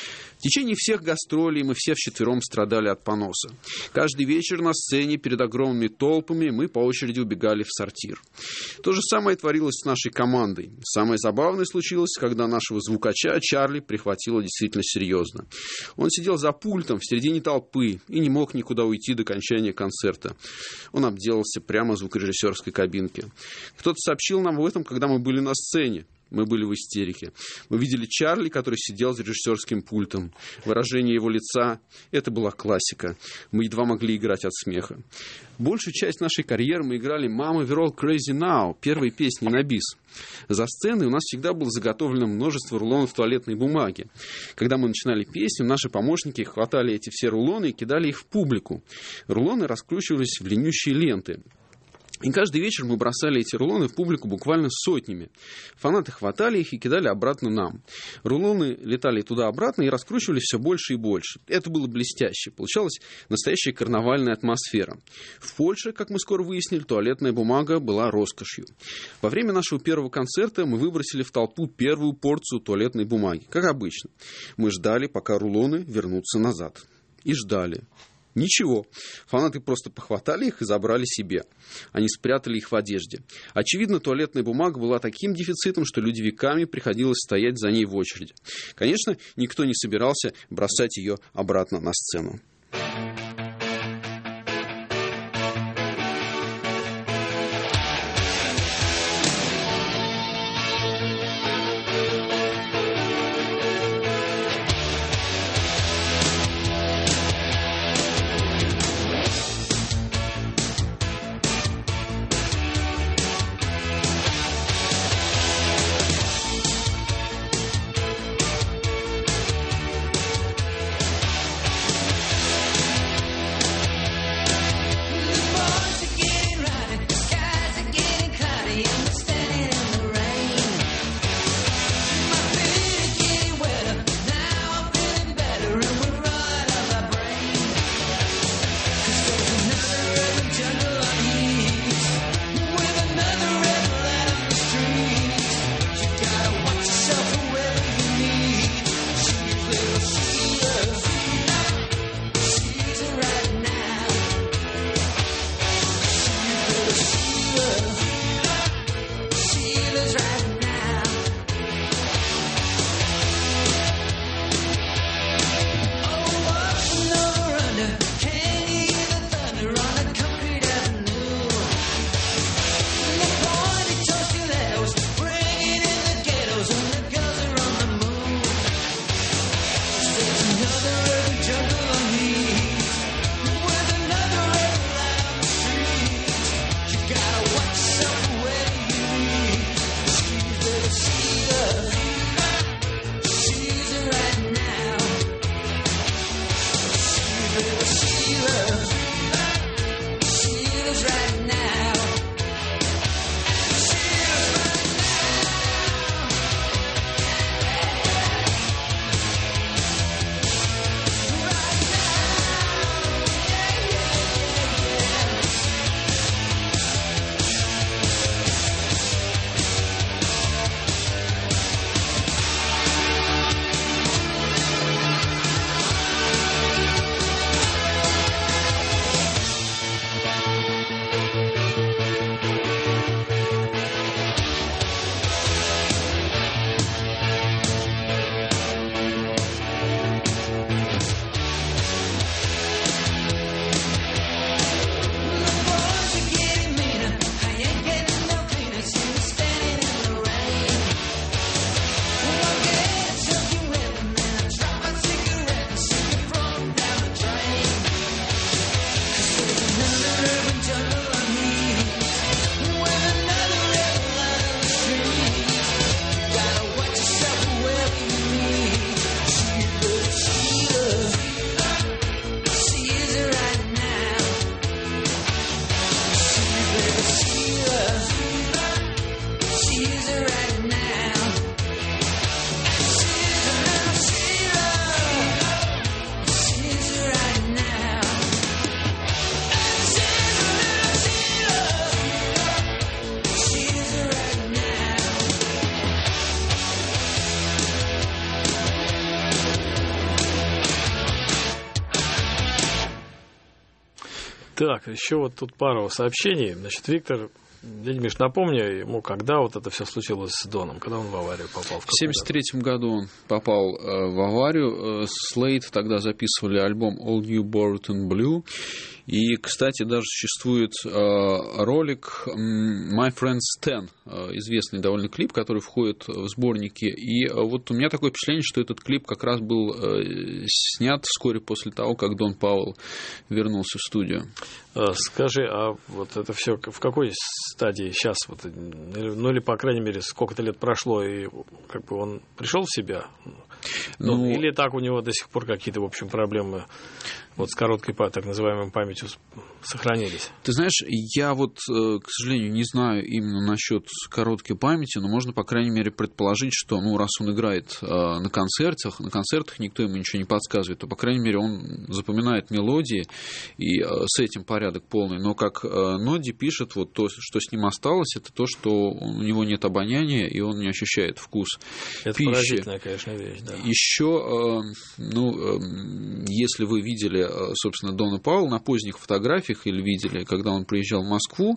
В течение всех гастролей мы все вчетвером страдали от поноса. Каждый вечер на сцене перед огромными толпами мы по очереди убегали в сортир. То же самое творилось с нашей командой. Самое забавное случилось, когда нашего звукача Чарли прихватило действительно серьезно. Он сидел за пультом в середине толпы и не мог никуда уйти до окончания концерта. Он обделался прямо в звукорежиссерской кабинке. Кто-то сообщил нам об этом, когда мы были на сцене. Мы были в истерике. Мы видели Чарли, который сидел за режиссерским пультом. Выражение его лица – это была классика. Мы едва могли играть от смеха. Большую часть нашей карьеры мы играли «Mama, we're all crazy now» – первые песни на бис. За сценой у нас всегда было заготовлено множество рулонов туалетной бумаги. Когда мы начинали песню, наши помощники хватали эти все рулоны и кидали их в публику. Рулоны раскручивались в длиннющие ленты. И каждый вечер мы бросали эти рулоны в публику буквально сотнями. Фанаты хватали их и кидали обратно нам. Рулоны летали туда-обратно и раскручивались все больше и больше. Это было блестяще. Получалась настоящая карнавальная атмосфера. В Польше, как мы скоро выяснили, туалетная бумага была роскошью. Во время нашего первого концерта мы выбросили в толпу первую порцию туалетной бумаги. Как обычно. Мы ждали, пока рулоны вернутся назад. И ждали. Ничего. Фанаты просто похватали их и забрали себе. Они спрятали их в одежде. Очевидно, туалетная бумага была таким дефицитом, что люди веками приходилось стоять за ней в очереди. Конечно, никто не собирался бросать ее обратно на сцену. Так, еще вот тут пару сообщений. Значит, Виктор, дядя Миш, напомни ему, когда вот это все случилось с Доном, когда он в аварию попал. В, в семьдесят третьем году он попал э, в аварию. Слейд тогда записывали альбом All You Bored and Blue. И, кстати, даже существует э, ролик My Friends Ten, э, известный довольно клип, который входит в сборники. И э, вот у меня такое впечатление, что этот клип как раз был э, снят вскоре после того, как Дон Пауэлл вернулся в студию. Скажи, а вот это все в какой стадии сейчас? Вот, ну или, по крайней мере, сколько-то лет прошло, и как бы он пришел в себя? Ну, ну, или так у него до сих пор какие-то, в общем, проблемы? вот с короткой, так называемой памятью сохранились? Ты знаешь, я вот, к сожалению, не знаю именно насчет короткой памяти, но можно, по крайней мере, предположить, что, ну, раз он играет на концертах, на концертах никто ему ничего не подсказывает, то, по крайней мере, он запоминает мелодии, и с этим порядок полный. Но, как Ноди пишет, вот то, что с ним осталось, это то, что у него нет обоняния, и он не ощущает вкус это пищи. поразительная, конечно, вещь, да. Еще, ну, если вы видели, собственно, Дона Пауэлла на поздних фотографиях или видели, когда он приезжал в Москву,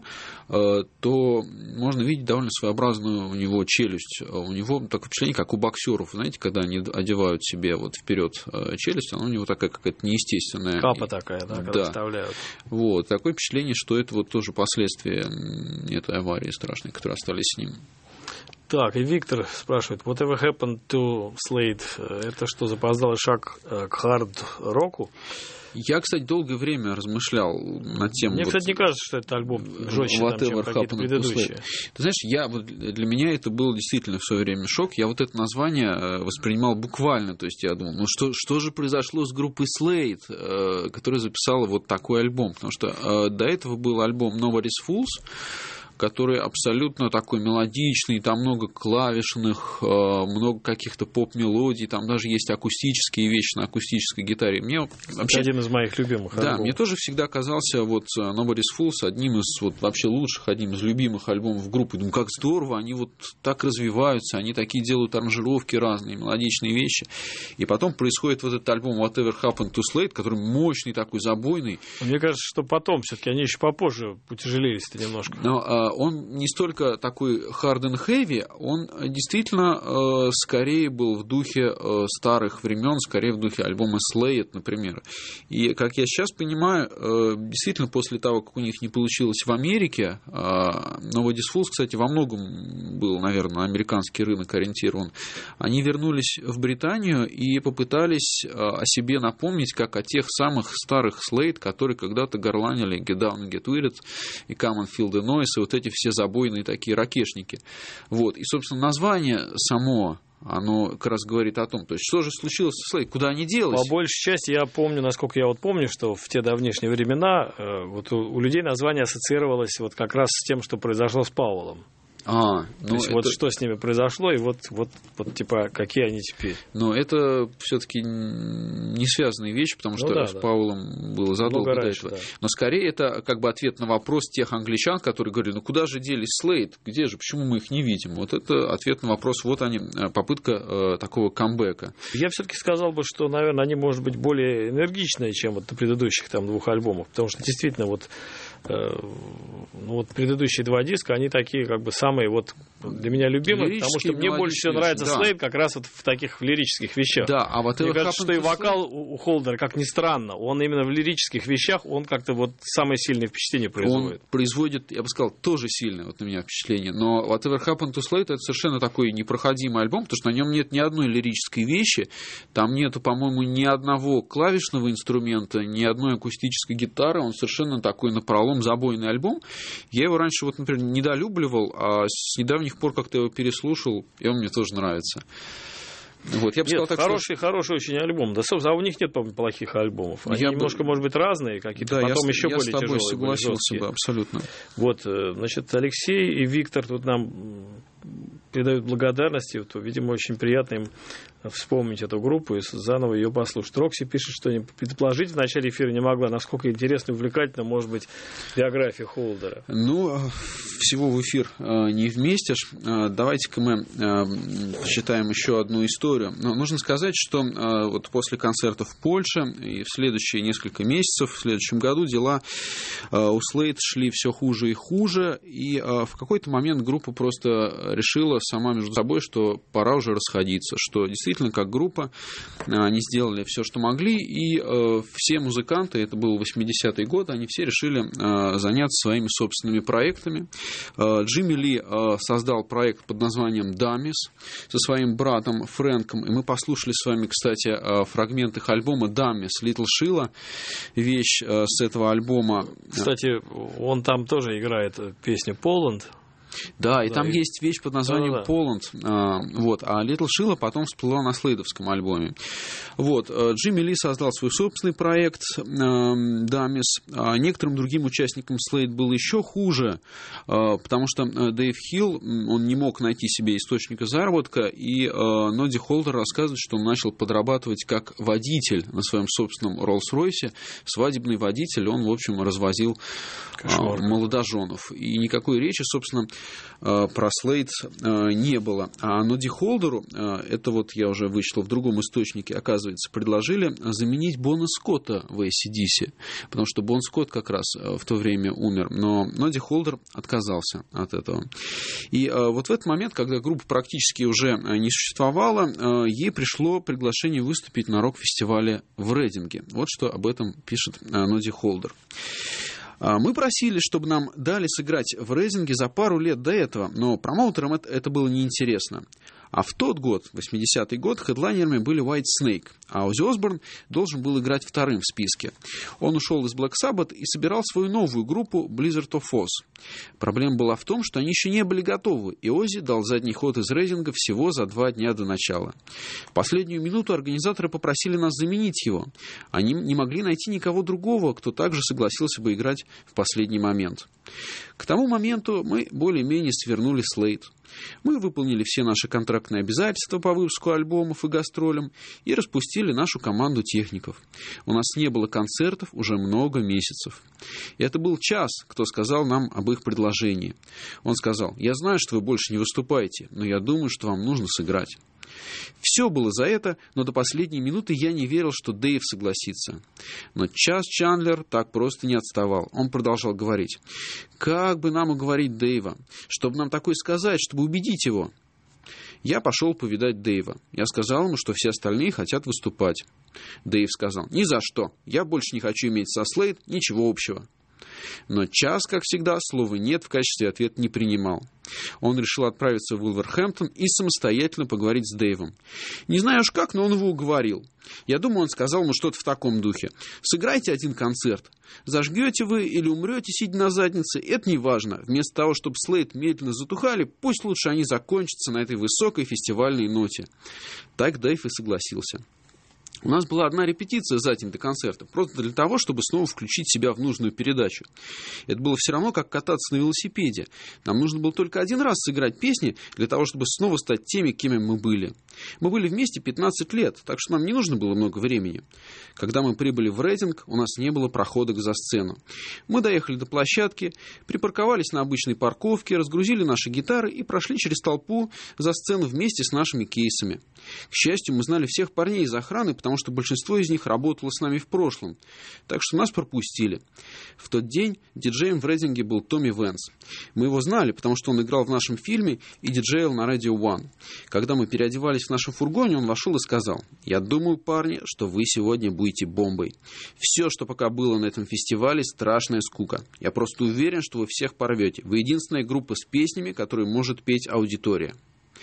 то можно видеть довольно своеобразную у него челюсть. У него такое впечатление, как у боксеров, знаете, когда они одевают себе вот вперед челюсть, она у него такая какая-то неестественная. Капа такая, да, когда да. вставляют. Вот, такое впечатление, что это вот тоже последствия этой аварии страшной, которые остались с ним. Так, и Виктор спрашивает, whatever happened to Slade? Это что, запоздалый шаг к хард-року? Я, кстати, долгое время размышлял над тем... Мне, вот, кстати, не кажется, что этот альбом жестче, там, чем какие-то предыдущие. Ты знаешь, я, вот, для меня это был действительно в свое время шок. Я вот это название воспринимал буквально. То есть я думал, ну что, что же произошло с группой Slade, которая записала вот такой альбом? Потому что до этого был альбом Nobody's Fools, который абсолютно такой мелодичный, там много клавишных, много каких-то поп-мелодий, там даже есть акустические вещи на акустической гитаре. Мне вообще... Это один из моих любимых да, альбомов. Мне тоже всегда казался вот Nobody's Fools одним из вот вообще лучших, одним из любимых альбомов группы. Думаю, как здорово, они вот так развиваются, они такие делают аранжировки разные, мелодичные вещи. И потом происходит вот этот альбом Whatever Happened to Slade, который мощный такой, забойный. Мне кажется, что потом все-таки они еще попозже утяжелились-то немножко. Но он не столько такой hard and heavy, он действительно э, скорее был в духе э, старых времен, скорее в духе альбома Slade, например. И, как я сейчас понимаю, э, действительно после того, как у них не получилось в Америке, э, Nobody's Fools, кстати, во многом был, наверное, на американский рынок ориентирован, они вернулись в Британию и попытались э, о себе напомнить, как о тех самых старых Slade, которые когда-то горланили Get Down and Get With It и Come and Feel the Noise, и вот эти все забойные такие ракешники. Вот. И, собственно, название само, оно как раз говорит о том, то есть, что же случилось с Slade, куда они делись. По большей части я помню, насколько я вот помню, что в те давнишние времена э, вот у, у людей название ассоциировалось вот как раз с тем, что произошло с Пауэллом. А, ну То есть это... вот что с ними произошло, и вот, вот, вот типа, какие они теперь. Но это все-таки не связанные вещи, потому что ну, да, с да. Пауэллом было задолго до этого. Да. Но скорее это как бы ответ на вопрос тех англичан, которые говорили, ну куда же делись Slade, где же, почему мы их не видим? Вот это ответ на вопрос, вот они, попытка э, такого камбэка. Я все-таки сказал бы, что, наверное, они, может быть, более энергичные, чем вот на предыдущих там двух альбомах, потому что действительно вот ну, вот предыдущие два диска, они такие как бы самые вот для меня любимые, потому что мне больше всего нравится да. Slade как раз вот в таких лирических вещах. Да, а вот мне кажется, что и вокал у Холдера, как ни странно, он именно в лирических вещах, он как-то вот самое сильное впечатление производит. Он производит, я бы сказал, тоже сильное вот на меня впечатление, но Whatever Happened to Slade это совершенно такой непроходимый альбом, потому что на нем нет ни одной лирической вещи, там нету, по-моему, ни одного клавишного инструмента, ни одной акустической гитары, он совершенно такой напролом забойный альбом. Я его раньше, вот, например, недолюбливал, а с недавних пор как-то его переслушал, и он мне тоже нравится. Вот, я бы нет, сказал, так, хороший, что... хороший очень альбом. Да, собственно, а у них нет, по-моему, плохих альбомов. Они я немножко, бы... может быть, разные, какие-то да, потом я, еще я более тяжелые. Я с тобой согласился бы, абсолютно. Вот, значит, Алексей и Виктор тут нам передают благодарности. Вот, видимо, очень приятно им вспомнить эту группу и заново ее послушать. Рокси пишет, что предположить в начале эфира не могла, насколько интересно и увлекательно может быть биография Холдера. Ну, всего в эфир не вместишь. Давайте-ка мы посчитаем еще одну историю. Но нужно сказать, что вот после концертов в Польше и в следующие несколько месяцев, в следующем году дела у Slade шли все хуже и хуже, и в какой-то момент группа просто решила сама между собой, что пора уже расходиться, что действительно как группа они сделали все, что могли, и э, все музыканты, это был восьмидесятый год, они все решили э, заняться своими собственными проектами. Э, Джимми Ли э, создал проект под названием Dummies со своим братом Фрэнком, и мы послушали с вами, кстати, э, фрагмент их альбома Dummies, Little Sheila, вещь э, с этого альбома. Кстати, он там тоже играет песню Poland. Да, и да, там и... есть вещь под названием Да-да-да. Poland. А, вот, а Little Sheila потом всплыла на слейдовском альбоме. Вот, Джимми Ли создал свой собственный проект Дамис. А некоторым другим участникам Слейд было еще хуже, потому что Дэйв Хилл, он не мог найти себе источника заработка, и Ноди Холдер рассказывает, что он начал подрабатывать как водитель на своем собственном Роллс-Ройсе. Свадебный водитель, он, в общем, развозил Кошмар. молодоженов. И никакой речи, собственно, про Слейд не было. А Ноди Холдеру, это вот я уже вычитал в другом источнике, оказывается, предложили заменить Бона Скотта в эй си ди си, потому что Бон Скотт как раз в то время умер, но Ноди Холдер отказался от этого. И вот в этот момент, когда группа практически уже не существовала, ей пришло приглашение выступить на рок-фестивале в Рейдинге. Вот что об этом пишет Ноди Холдер. Мы просили, чтобы нам дали сыграть в Рейдинге за пару лет до этого, но промоутерам это, это было неинтересно. А в тот год, восьмидесятый год, хедлайнерами были White Snake, а Оззи Осборн должен был играть вторым в списке. Он ушел из Black Sabbath и собирал свою новую группу Blizzard of Oz. Проблема была в том, что они еще не были готовы, и Оззи дал задний ход из Рейдинга всего за два дня до начала. В последнюю минуту организаторы попросили нас заменить его. Они не могли найти никого другого, кто также согласился бы играть в последний момент. К тому моменту мы более-менее свернули Слейд. Мы выполнили все наши контрактные обязательства по выпуску альбомов и гастролям и распустили нашу команду техников. У нас не было концертов уже много месяцев. И это был Час, кто сказал нам об их предложении. Он сказал: «Я знаю, что вы больше не выступаете, но я думаю, что вам нужно сыграть». Все было за это, но до последней минуты я не верил, что Дэйв согласится. Но Час Чандлер так просто не отставал. Он продолжал говорить: «Как бы нам уговорить Дэйва? Чтобы нам такое сказать, чтобы убедить его?» Я пошел повидать Дэйва. Я сказал ему, что все остальные хотят выступать. Дэйв сказал: «Ни за что. Я больше не хочу иметь со Слейд ничего общего». Но Час, как всегда, слова «нет» в качестве ответа не принимал. Он решил отправиться в Вулверхэмптон и самостоятельно поговорить с Дэйвом. Не знаю уж как, но он его уговорил. Я думаю, он сказал ему что-то в таком духе: «Сыграйте один концерт. Зажгете вы или умрете, сидя на заднице, это не важно. Вместо того, чтобы Слейд медленно затухали, пусть лучше они закончатся на этой высокой фестивальной ноте». Так Дэйв и согласился. У нас была одна репетиция за день до концерта, просто для того, чтобы снова включить себя в нужную передачу. Это было все равно, как кататься на велосипеде. Нам нужно было только один раз сыграть песни для того, чтобы снова стать теми, кем мы были. Мы были вместе пятнадцать лет, так что нам не нужно было много времени. Когда мы прибыли в Рейдинг, у нас не было проходок за сцену. Мы доехали до площадки, припарковались на обычной парковке, разгрузили наши гитары и прошли через толпу за сцену вместе с нашими кейсами. К счастью, мы знали всех парней из охраны, потому что большинство из них работало с нами в прошлом, так что нас пропустили. В тот день диджеем в Рейдинге был Томми Вэнс. Мы его знали, потому что он играл в нашем фильме и диджеял на Radio One. Когда мы переодевались в нашем фургоне, он вошел и сказал: «Я думаю, парни, что вы сегодня будете бомбой. Все, что пока было на этом фестивале, страшная скука. Я просто уверен, что вы всех порвете. Вы единственная группа с песнями, которые может петь аудитория».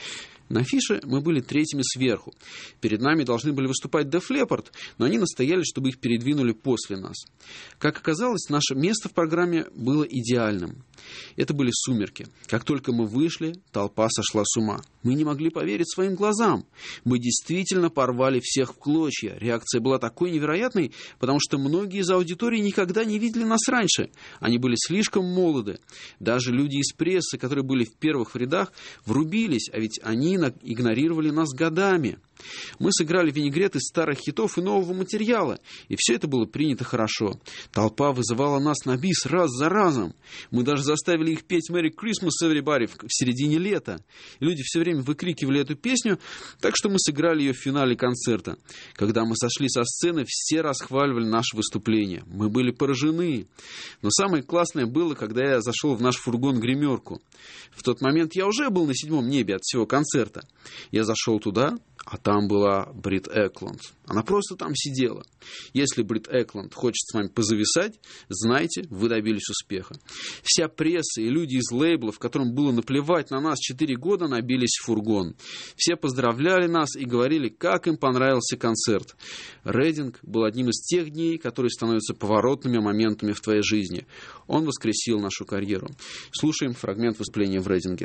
На афише мы были третьими сверху. Перед нами должны были выступать Def Leppard, но они настояли, чтобы их передвинули после нас. Как оказалось, наше место в программе было идеальным. Это были сумерки. Как только мы вышли, толпа сошла с ума. Мы не могли поверить своим глазам. Мы действительно порвали всех в клочья. Реакция была такой невероятной, потому что многие из аудитории никогда не видели нас раньше. Они были слишком молоды. Даже люди из прессы, которые были в первых рядах, врубились, а ведь они игнорировали нас годами. Мы сыграли винегрет из старых хитов и нового материала, и все это было принято хорошо. Толпа вызывала нас на бис раз за разом. Мы даже заставили их петь «Merry Christmas, everybody» в середине лета. И люди все время выкрикивали эту песню, так что мы сыграли ее в финале концерта. Когда мы сошли со сцены, все расхваливали наше выступление. Мы были поражены. Но самое классное было, когда я зашел в наш фургон-гримерку. В тот момент я уже был на седьмом небе от всего концерта. Я зашел туда, А там была Брит Эклунд. Она просто там сидела. Если Брит Эклунд хочет с вами позависать, знайте, вы добились успеха. Вся пресса и люди из лейблов, которым было наплевать на нас четыре года, набились в фургон. Все поздравляли нас и говорили, как им понравился концерт. Рейдинг был одним из тех дней, которые становятся поворотными моментами в твоей жизни. Он воскресил нашу карьеру. Слушаем фрагмент выступления в Рейдинге.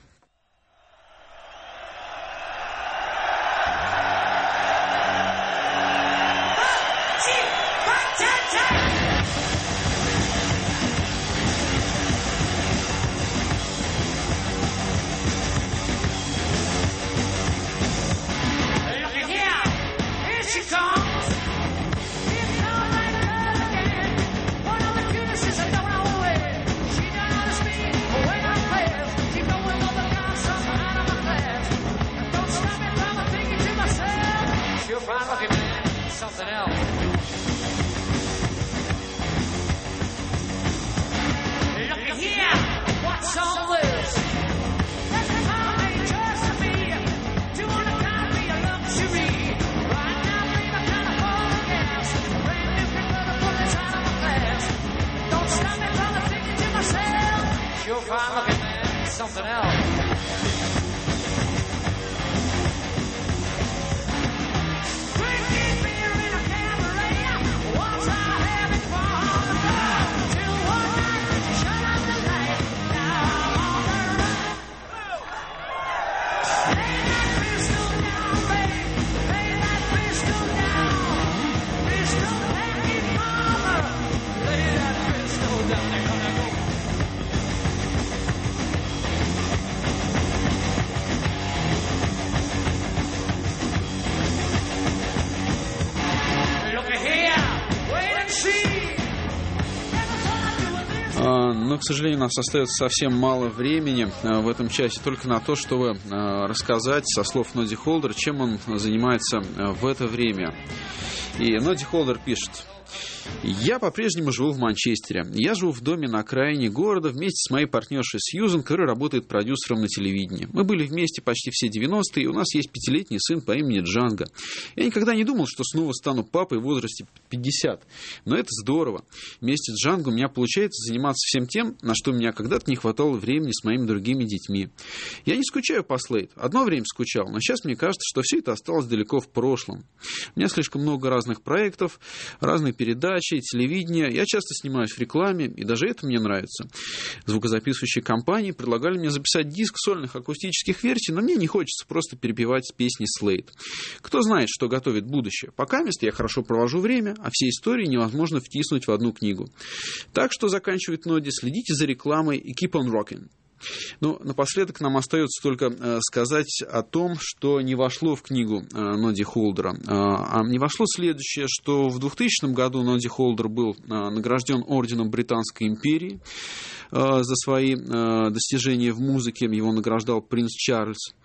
Но, к сожалению, у нас остается совсем мало времени в этом часе только на то, чтобы рассказать со слов Ноди Холдер, чем он занимается в это время. И Ноди Холдер пишет: «Я по-прежнему живу в Манчестере. Я живу в доме на окраине города вместе с моей партнершей Сьюзен, которая работает продюсером на телевидении. Мы были вместе почти все девяностые, и у нас есть пятилетний сын по имени Джанго. Я никогда не думал, что снова стану папой в возрасте пятьдесят. Но это здорово. Вместе с Джанго у меня получается заниматься всем тем, на что у меня когда-то не хватало времени с моими другими детьми. Я не скучаю по Слейд. Одно время скучал, но сейчас мне кажется, что все это осталось далеко в прошлом. У меня слишком много разных проектов, разные передачи, телевидение. Я часто снимаюсь в рекламе, и даже это мне нравится. Звукозаписывающие компании предлагали мне записать диск сольных акустических версий, но мне не хочется просто перепевать песни Слейд. Кто знает, что готовит будущее. Пока мест я хорошо провожу время, а все истории невозможно втиснуть в одну книгу. Так что, заканчивает Ноди, следите за рекламой и keep on rocking». Ну, напоследок нам остается только э, сказать о том, что не вошло в книгу э, Ноди Холдера. Э, а не вошло следующее, что в двухтысячном году Ноди Холдер был э, награжден орденом Британской империи э, за свои э, достижения в музыке. Его награждал принц Чарльз.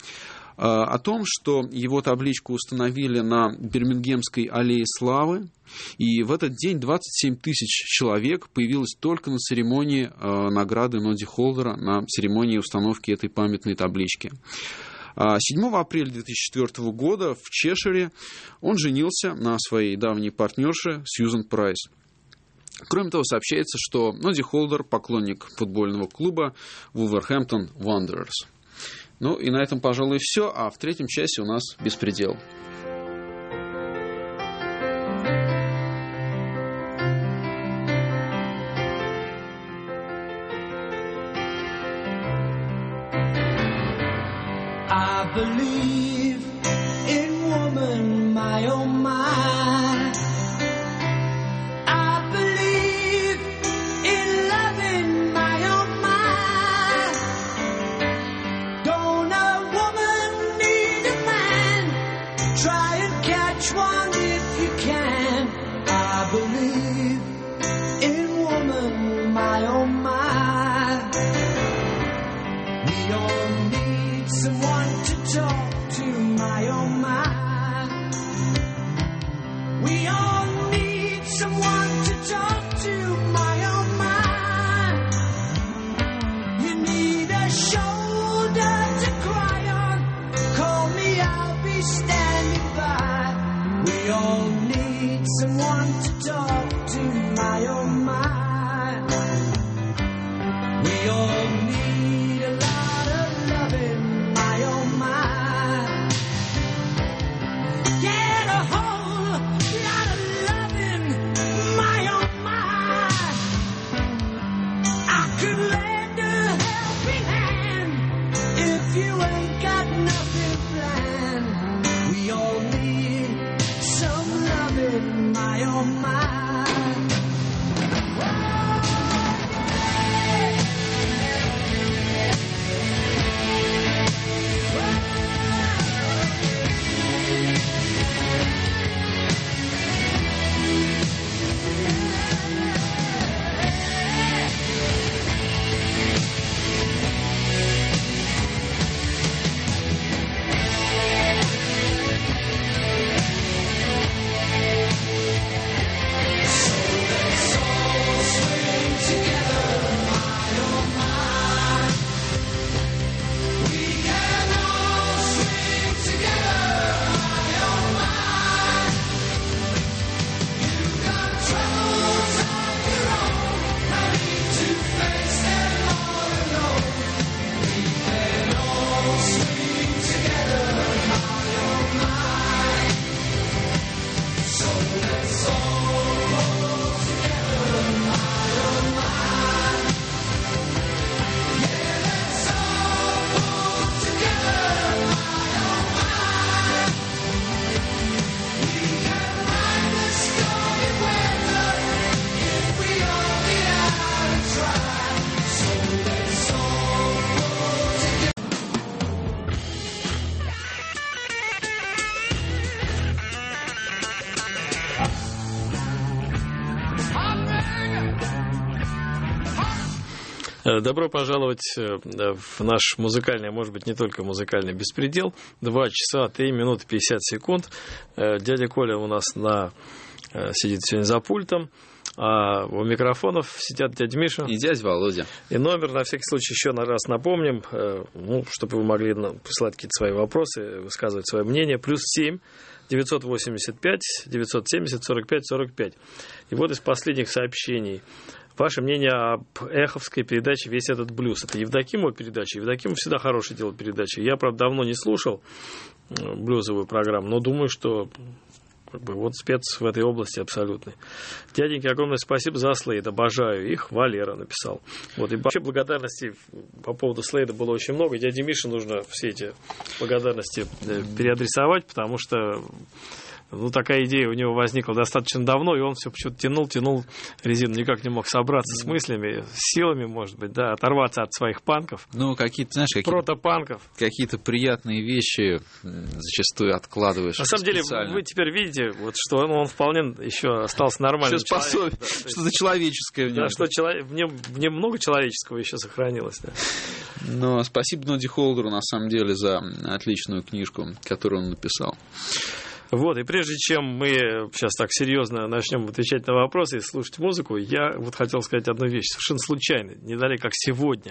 О том, что его табличку установили на Бирмингемской аллее славы, и в этот день двадцать семь тысяч человек появилось только на церемонии э, награды Ноди Холдера, на церемонии установки этой памятной таблички. седьмого апреля две тысячи четвёртого года в Чешире он женился на своей давней партнерше Сьюзен Прайс. Кроме того, сообщается, что Ноди Холдер поклонник футбольного клуба Wolverhampton Wanderers. Ну и на этом, пожалуй, все. А в третьем часе у нас беспредел. I believe in woman, my oh my. I believe in loving, my oh my. Don't a woman need a man? Try and catch one if you can. I believe in woman, my oh my. We all need someone to talk to, my oh my. We all need someone to talk to, my oh my. You need a shoulder to cry on. Call me, I'll be standing. all need someone to talk to, my oh my. We all need a lot of loving, my oh my. Get a whole lot of loving, my oh my. I could lend a helping hand if you ain't got nothing planned. We all need some loving, my oh my. Добро пожаловать в наш музыкальный, а может быть не только музыкальный беспредел. Два часа, три минуты, пятьдесят секунд. Дядя Коля у нас на... сидит сегодня за пультом, а у микрофонов сидят дядя Миша и дядя Володя. И номер, на всякий случай, еще раз напомним, ну, чтобы вы могли присылать какие-то свои вопросы, высказывать свое мнение. Плюс семь девятьсот восемьдесят пять девятьсот семьдесят сорок пять сорок пять. И вот из последних сообщений. Ваше мнение об эховской передаче «Весь этот блюз». Это Евдокимова передача. Евдокимов всегда хорошая делал передачи. Я, правда, давно не слушал блюзовую программу, но думаю, что как бы, вот спец в этой области абсолютный. Дяденьки, огромное спасибо за Слейд. Обожаю их. Валера написал. Вот. И вообще благодарностей по поводу Слейда было очень много. Дяде Мише нужно все эти благодарности переадресовать, потому что... Ну, такая идея у него возникла достаточно давно, и он все почему-то тянул, тянул резину, никак не мог собраться с мыслями, с силами, может быть, да, оторваться от своих панков. Ну, какие-то, знаешь, какие-то... Протопанков. Какие-то приятные вещи зачастую откладываешь. На самом деле, вы теперь видите, вот, что он, он вполне еще остался нормальным человеком. Да, что-то человеческое в нем. Да, что человек, в, нем, в нем много человеческого еще сохранилось. Да. Но спасибо Ноди Холдеру, на самом деле, за отличную книжку, которую он написал. Вот, и прежде чем мы сейчас так серьезно начнем отвечать на вопросы и слушать музыку, я вот хотел сказать одну вещь, совершенно случайно, не далее как сегодня.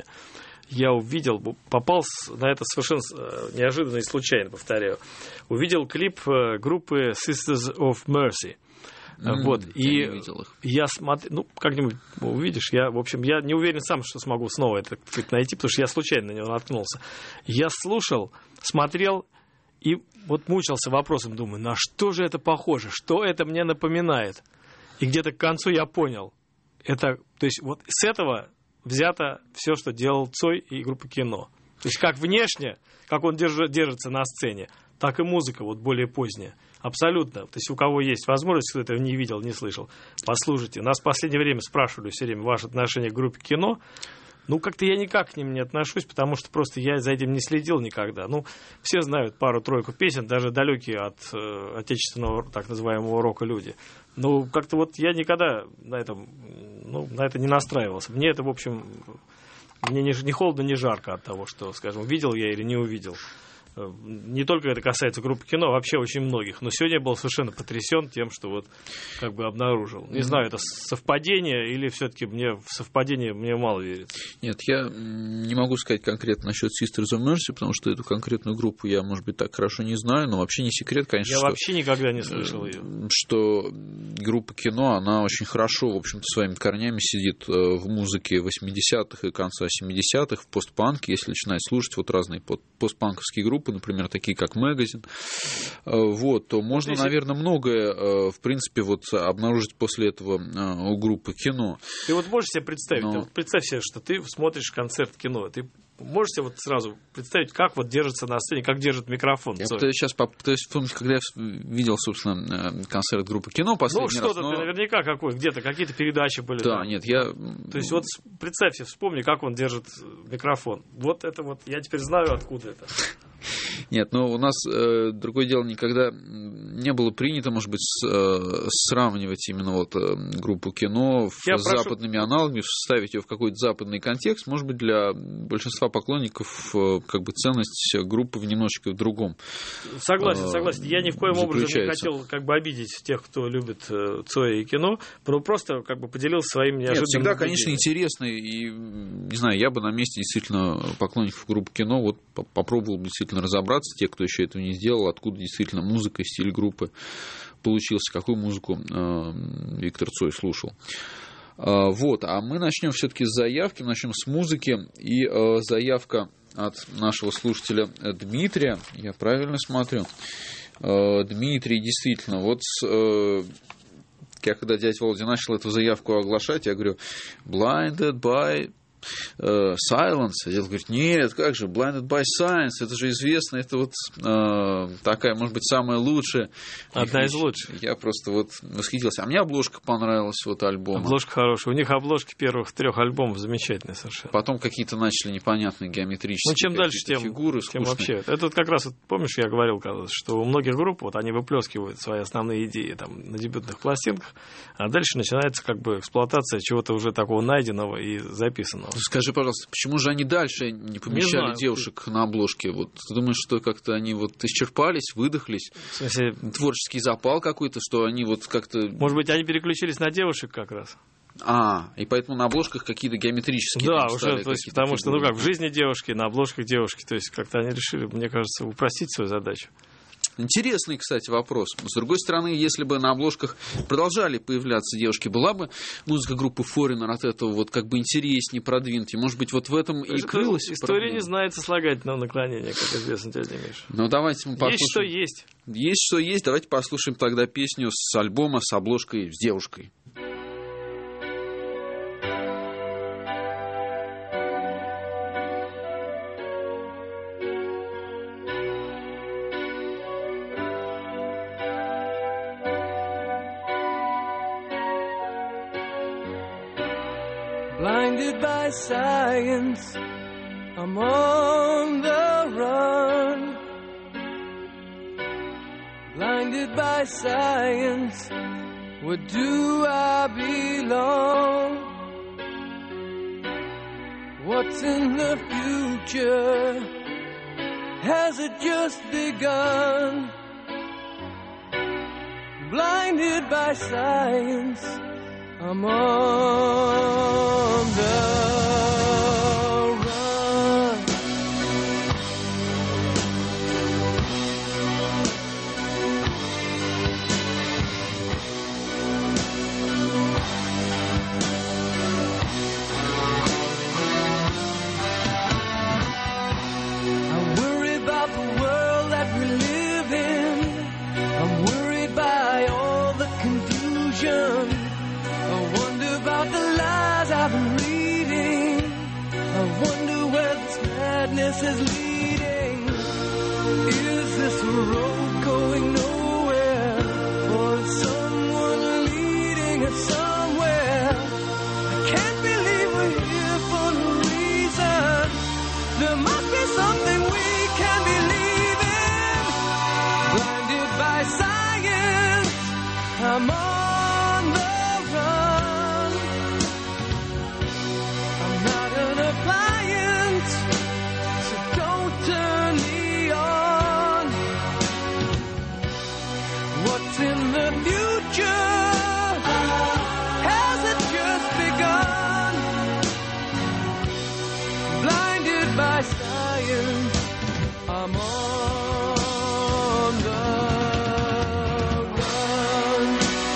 Я увидел, попал на это совершенно неожиданно и случайно, повторяю, увидел клип группы Sisters of Mercy. Mm, вот, и я смотрю, ну, как-нибудь увидишь, я, в общем, я не уверен сам, что смогу снова это найти, потому что я случайно на него наткнулся. Я слушал, смотрел, и вот мучился вопросом, думаю, на что же это похоже, что это мне напоминает. И где-то к концу я понял. Это, то есть вот с этого взято все, что делал Цой и группа Кино. То есть как внешне, как он держит, держится на сцене, так и музыка вот более поздняя. Абсолютно. То есть у кого есть возможность, кто этого не видел, не слышал, послушайте. Нас в последнее время спрашивали все время ваше отношение к группе Кино. Ну, как-то я никак к ним не отношусь, потому что просто я за этим не следил никогда. Ну, все знают пару-тройку песен, даже далекие от э, отечественного, так называемого, рока люди. Ну, как-то вот я никогда на этом, ну, на это не настраивался. Мне это, в общем, мне не, не холодно, не жарко от того, что, скажем, увидел я или не увидел. Не только это касается группы кино, а вообще очень многих. Но сегодня я был совершенно потрясен тем, что вот как бы обнаружил. Не знаю, это совпадение или все-таки мне в совпадение мне мало верится. Нет, я не могу сказать конкретно насчет Sisters of Mercy, потому что эту конкретную группу я, может быть, так хорошо не знаю, но вообще не секрет, конечно. Я что, вообще никогда не слышал ее. Что группа кино, она очень хорошо, в общем-то, своими корнями сидит в музыке восьмидесятых и конца семидесятых, в постпанке, если начинать слушать вот разные постпанковские группы, например, такие как Magazine, вот, то можно, Здесь... наверное, многое, в принципе, вот обнаружить после этого у группы кино. Ты вот можешь себе представить, Но... ты вот представь себе, что ты смотришь концерт кино, ты можешь себе вот сразу представить, как вот держится на сцене, как держит микрофон? Я пытаюсь сейчас попытаюсь вспомнить, когда я видел, собственно, концерт группы кино последний ну, что-то раз. Но... ты наверняка какой, где-то какие-то передачи были. Да, там. нет, я... То есть вот представь себе, вспомни, как он держит микрофон. Вот это вот, я теперь знаю, откуда это. Нет, но у нас э, другое дело, никогда не было принято, может быть, с, э, сравнивать именно вот э, группу кино с Я западными прошу... аналогами, вставить ее в какой-то западный контекст. Может быть, для большинства поклонников э, как бы ценность группы в немножечко в другом. Согласен, э, согласен. Я ни в коем образом не хотел как бы обидеть тех, кто любит э, Цоя и кино, просто как бы поделился своим неожиданным. Нет, всегда, конечно, интересно, и, не знаю, я бы на месте действительно поклонников группы кино вот попробовал бы действительно разобраться, те, кто еще этого не сделал, откуда действительно музыка и стиль группы получился, какую музыку э, Виктор Цой слушал. Э, вот, а мы начнем все-таки с заявки, начнем с музыки, и э, заявка от нашего слушателя Дмитрия, я правильно смотрю, э, Дмитрий, действительно, вот э, я когда дядя Володя начал эту заявку оглашать, я говорю, blinded by Uh, Silence. А дед говорит, нет, как же, Blinded by Science, это же известно, это вот uh, такая, может быть, самая лучшая. Одна из лучших. Я просто вот восхитился. А мне обложка понравилась, вот альбома. Обложка хорошая. У них обложки первых трех альбомов замечательные совершенно. Потом какие-то начали непонятные геометрические ну, чем дальше, тем, фигуры, тем вообще. Это вот как раз, вот, помнишь, я говорил, что у многих групп вот они выплескивают свои основные идеи там, на дебютных пластинках, а дальше начинается как бы эксплуатация чего-то уже такого найденного и записанного. Скажи, пожалуйста, почему же они дальше не помещали не девушек ты... на обложке? Вот, ты думаешь, что как-то они вот исчерпались, выдохлись? В смысле... Творческий запал какой-то, что они вот как-то... Может быть, они переключились на девушек как раз? А, и поэтому на обложках какие-то геометрические... Да, уже, то есть, потому что, ну как, в жизни девушки, на обложках девушки, то есть, как-то они решили, мне кажется, упростить свою задачу. Интересный, кстати, вопрос. С другой стороны, если бы на обложках продолжали появляться девушки, была бы музыка группы Foreigner от этого вот как бы интереснее, продвинутее. Может быть, вот в этом и крылась история проблема. Не знает сослагательного наклонения, как известно, дядя Миша. Ну, давайте мы послушаем. Есть что есть. Есть что есть. Давайте послушаем тогда песню с альбома с обложкой с девушкой. Blinded by science, I'm on the run. Blinded by science, where do I belong? What's in the future? Has it just begun? Blinded by science, I'm on the run. I worry about the world that we live in. I'm worried by all the confusion. About the lies I've been reading, I wonder where this madness is leading. Is this a road going nowhere, or is someone leading us somewhere? I can't believe we're here for no reason. There must be something we can believe in. Blinded by science, I'm on the appliance, so don't turn me on. I'm on the run.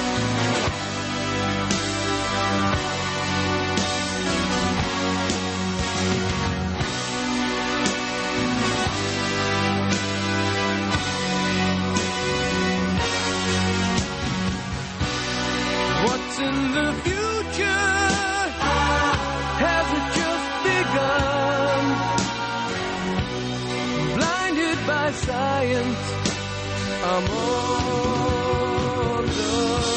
What's in the future? Has it just begun? Blinded by science, I'm on the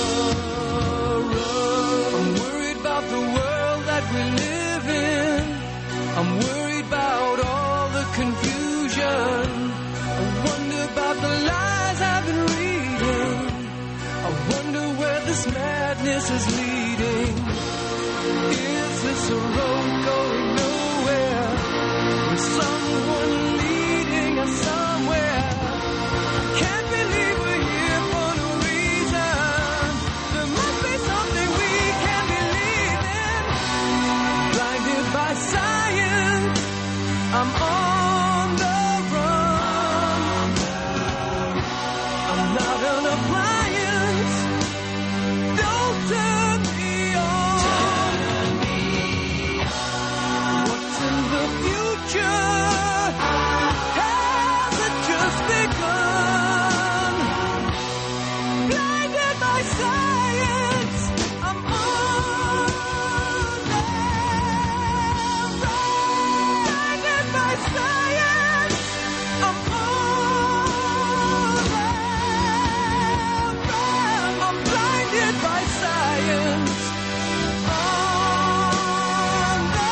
run. I'm worried about the world that we live in. I'm worried about all the confusion. I wonder about the lies I've been reading. I wonder where this madness is leading. Is this a road going nowhere? With someone leading us somewhere? Can't believe we're here for no reason. There must be something we can believe in. Blinded by science, I'm on the run. I'm not an appliance. Don't turn me on. What's in the future? Has it just begun? Blinded by science, I'm on the run. Blinded by science, I'm on the run. I'm blinded by science. On the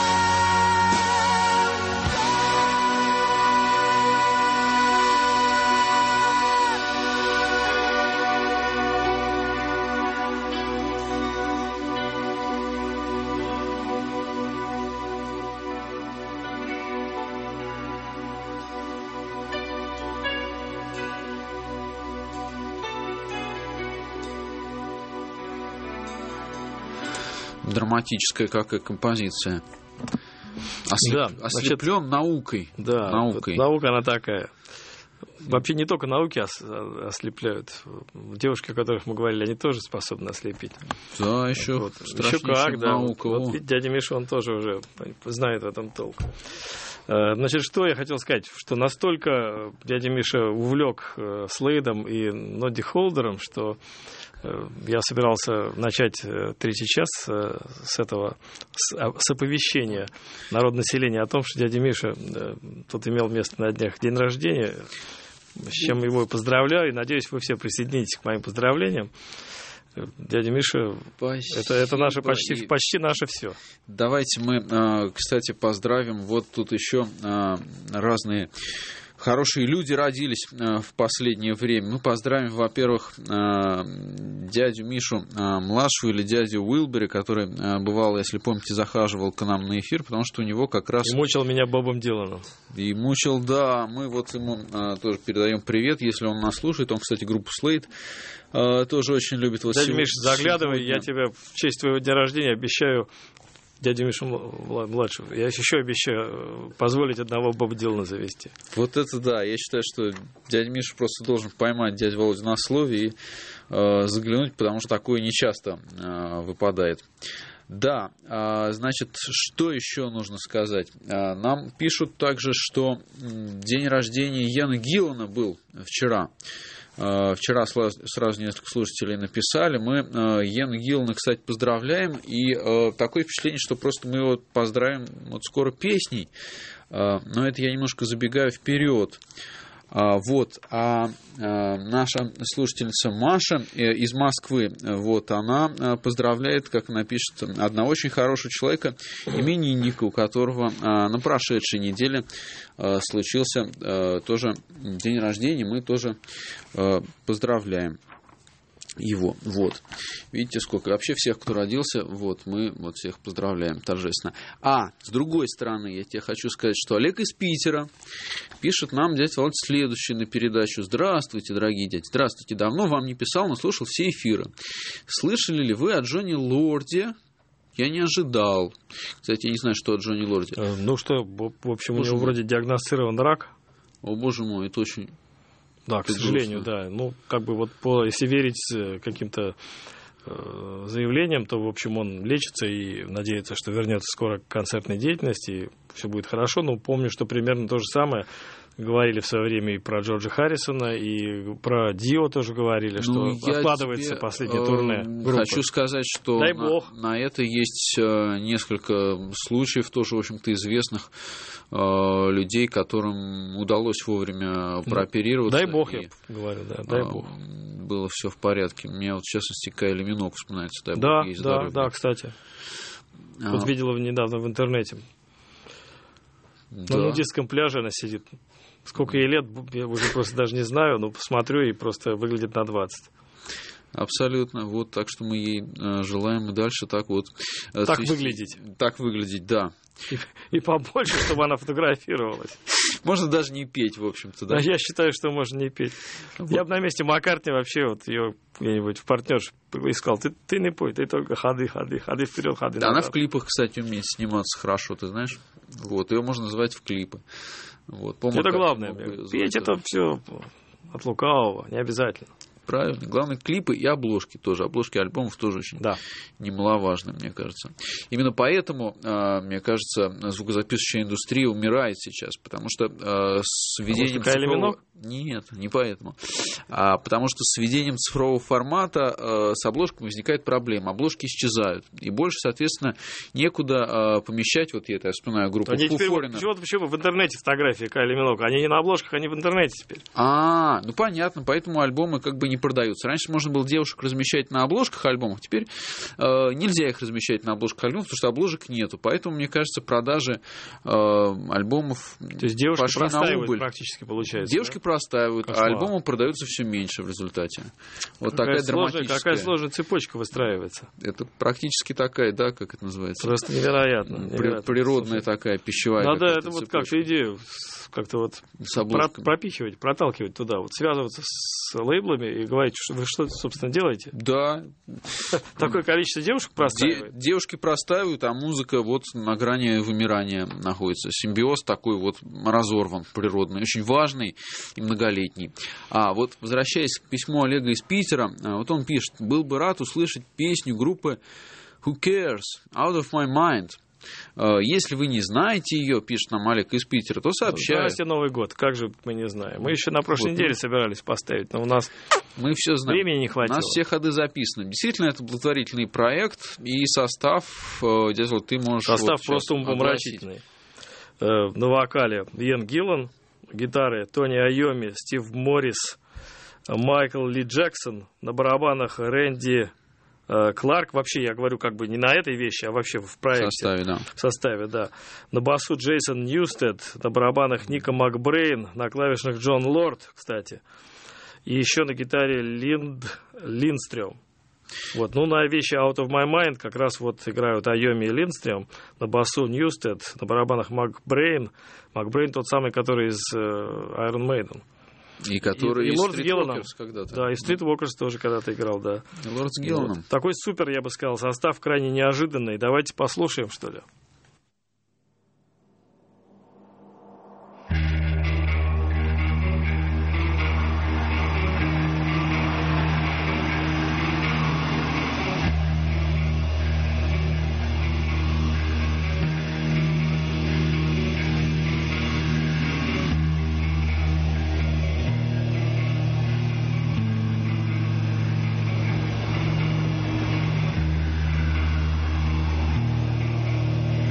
Драматическая какая композиция. Ослеп... Да, Ослеплен наукой. Да, наукой. Наука, она такая. Вообще не только науки ос- ослепляют. Девушки, о которых мы говорили, они тоже способны ослепить. Да, еще Вот. страшнее, Еще как, чем да. наука. Вот, О. вот дядя Миша, он тоже уже знает в этом толк. Э, Значит, что я хотел сказать, что настолько дядя Миша увлек э, Слейдом и Нодди Холдером, что э, я собирался начать э, третий час э, с этого, с, а, с оповещения народонаселения о том, что дядя Миша э, тут имел место на днях день рождения, с чем его и поздравляю, и надеюсь, вы все присоединитесь к моим поздравлениям. Дядя Миша, это, это наше почти, И почти наше все. Давайте мы, а, кстати, поздравим. Вот тут еще а, разные хорошие люди родились а, в последнее время. Мы поздравим, во-первых, а, дядю Мишу а, младшего или дядю Уилбери, который, а, бывало, если помните, захаживал к нам на эфир, потому что у него как раз... И мучил меня Бобом Диланом. И мучил, да. Мы вот ему а, тоже передаем привет, если он нас слушает. Он, кстати, группу Slade а, тоже очень любит. Вот дядя сегодня, Миша, заглядывай, сегодня... я тебе в честь твоего дня рождения обещаю, дядю Мишу младшего, я еще обещаю позволить одного Боба Дилана завести. Вот это да. Я считаю, что дядя Миша просто должен поймать дядю Володю на слове и э, заглянуть, потому что такое нечасто э, выпадает. Да, значит, что еще нужно сказать? Нам пишут также, что день рождения Яна Гиллана был вчера. Вчера сразу несколько слушателей написали. Мы Яна Гиллана, кстати, поздравляем. И такое впечатление, что просто мы его поздравим вот скоро песней. Но это я немножко забегаю вперед. Вот, а наша слушательница Маша из Москвы, вот, она поздравляет, как она пишет, одного очень хорошего человека, именинника, у которого на прошедшей неделе случился тоже день рождения, мы тоже поздравляем его. Вот. Видите, сколько. Вообще всех, кто родился, вот, мы вот всех поздравляем торжественно. А, с другой стороны, я тебе хочу сказать, что Олег из Питера пишет нам, дядя Володя, следующее на передачу. Здравствуйте, дорогие дяди. Здравствуйте. Давно вам не писал, но слушал все эфиры. Слышали ли вы о Джонни Лорде? Я не ожидал. Кстати, я не знаю, что о Джонни Лорде. Ну что, в общем, у Слушай, него вроде диагностирован рак. О, боже мой, это очень... Да, к сожалению, да. Ну, как бы вот по, если верить каким-то э, заявлениям, то, в общем, он лечится и надеется, что вернется скоро к концертной деятельности, и все будет хорошо. Но помню, что примерно то же самое говорили в свое время и про Джорджа Харрисона, и про Дио тоже говорили, ну, что откладывается последнее э, турне группы. Хочу сказать, что Дай на, бог. на это есть э, несколько случаев, тоже, в общем-то, известных э, людей, которым удалось вовремя прооперироваться. Дай бог, и, я говорю, да, дай бог. Было все в порядке. Мне вот, в частности, Кайли Миноуг вспоминается. Дай да, бог ей да, здоровья. да, кстати. А, Вот видела недавно в интернете. да. На нудистском пляже она сидит. Сколько ей лет, я уже просто даже не знаю, но посмотрю, и просто выглядит на двадцать. Абсолютно. Вот, так что мы ей э, желаем и дальше так вот... Э, Так свести- выглядеть. Так выглядеть, да. И, и побольше, чтобы она фотографировалась. Можно даже не петь, в общем-то, да. А я считаю, что можно не петь. Вот. Я бы на месте Маккартни вообще вот ее где-нибудь в партнерш искал. Ты, ты не пой, ты только ходы, ходы, ходы вперед, ходы Да, она назад. в клипах, кстати, умеет сниматься хорошо, ты знаешь. Вот, ее можно называть в клипы. Вот, Пол Это Маккартни главное. мог бы Петь звать, это все от лукавого, не обязательно. Правильно. Главное, клипы и обложки тоже. Обложки альбомов тоже очень Да. немаловажны, мне кажется. Именно поэтому, мне кажется, звукозаписывающая индустрия умирает сейчас, потому что с введением Кайли цифрового... Миноуг? Нет, не поэтому. А потому что с введением цифрового формата с обложкой возникает проблема. Обложки исчезают. И больше, соответственно, некуда помещать. Вот я это я вспоминаю группу Они теперь, вот, Фуфорина. почему, почему в интернете фотографии Кайли Миноуг? Они не на обложках, они в интернете теперь. А, ну понятно, поэтому альбомы как бы не продаются. Раньше можно было девушек размещать на обложках альбомов, теперь э, нельзя их размещать на обложках альбомов, потому что обложек нету. Поэтому, мне кажется, продажи э, альбомов То есть девушки пошли на простаивают убыль. практически, получается. Девушки да? простаивают, Кошмар. а альбомы продаются все меньше в результате. Вот Какая такая сложная, драматическая. какая сложная цепочка выстраивается. Это практически такая, да, как это называется? Просто невероятно. При- невероятно. природная Слушай, такая пищевая. надо какая-то это вот цепочка как-то идею с- как-то вот с про- обложками. пропихивать, проталкивать туда, вот связываться с лейблами и говорить, что вы что, собственно, делаете? Да, Такое количество девушек Де- простаивает. девушки простаивают, а музыка вот на грани вымирания находится. Симбиоз такой вот разорван природный, очень важный и многолетний. А вот возвращаясь к письму Олега из Питера, а, вот он пишет: был бы рад услышать песню группы Who Cares, Out of My Mind. А, если вы не знаете ее, пишет нам Олег из Питера, то сообщаю. Здрасте, Новый год. Как же мы не знаем? Мы еще на прошлой Вот, неделе ну. собирались поставить, но у нас Мы все знаем. времени не У хватило. нас все ходы записаны. Действительно, это благотворительный проект, и состав, э, дядя, ты можешь... Состав вот сейчас просто умопомрачительный. Э, На вокале Иэн Гиллан, гитары Тони Айоми, Стив Моррис, Майкл Ли Джексон, на барабанах Рэнди э, Кларк. Вообще, я говорю как бы не на этой вещи, а вообще в В проекте. составе, да. В составе, да. На басу Джейсон Ньюстед, на барабанах Ника Макбрейн, на клавишных Джон Лорд, кстати. И еще на гитаре Линд Линдстрём. Вот. Ну, на вещи Out of My Mind как раз вот играют Айоми и Линдстрём, на басу Ньюстед, на барабанах Макбрейн. Макбрейн тот самый, который из э, Iron Maiden. И который И- и из Лорд Гилланом. Streetwalkers когда-то. Да, и Streetwalkers тоже когда-то играл, да. И Лорд с Гилланом. Вот. Такой супер, я бы сказал, состав крайне неожиданный. Давайте послушаем, что ли. Out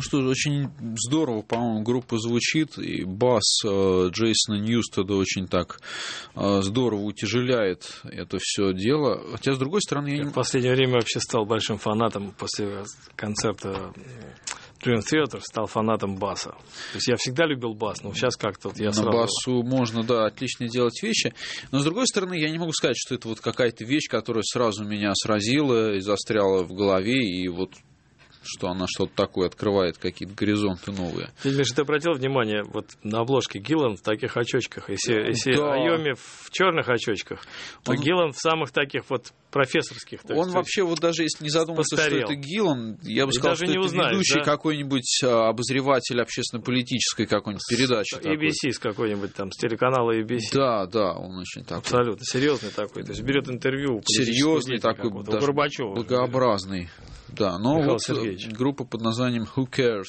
что очень здорово, по-моему, группа звучит, и бас э, Джейсона Ньюстеда очень так э, здорово утяжеляет это все дело. Хотя, с другой стороны... Я Я не... в последнее время вообще стал большим фанатом после концерта Dream Theater, стал фанатом баса. То есть я всегда любил бас, но сейчас как-то вот я На сразу... басу можно, да, отлично делать вещи. Но, с другой стороны, я не могу сказать, что это вот какая-то вещь, которая сразу меня сразила и застряла в голове, и вот что она что-то такое открывает, какие-то горизонты новые. Миша, ты обратил внимание, вот на обложке Гиллан в таких очочках, если, если Да. Айоми в черных очочках, то Он... Гиллан в самых таких вот профессорских. Так Он сказать, вообще, вот даже если не задуматься, постарел. что это Гиллан, я бы И сказал, даже что не это узнаешь, ведущий да? какой-нибудь а, обозреватель общественно-политической какой-нибудь передачи. и би си с какой-нибудь там, с телеканала и би си. Да, да, он очень такой. Абсолютно, серьезный такой. То есть берет интервью. у Серьезный такой, у даже Горбачева. благообразный. Да, но Михаил вот Сергеевич. группа под названием Who Cares.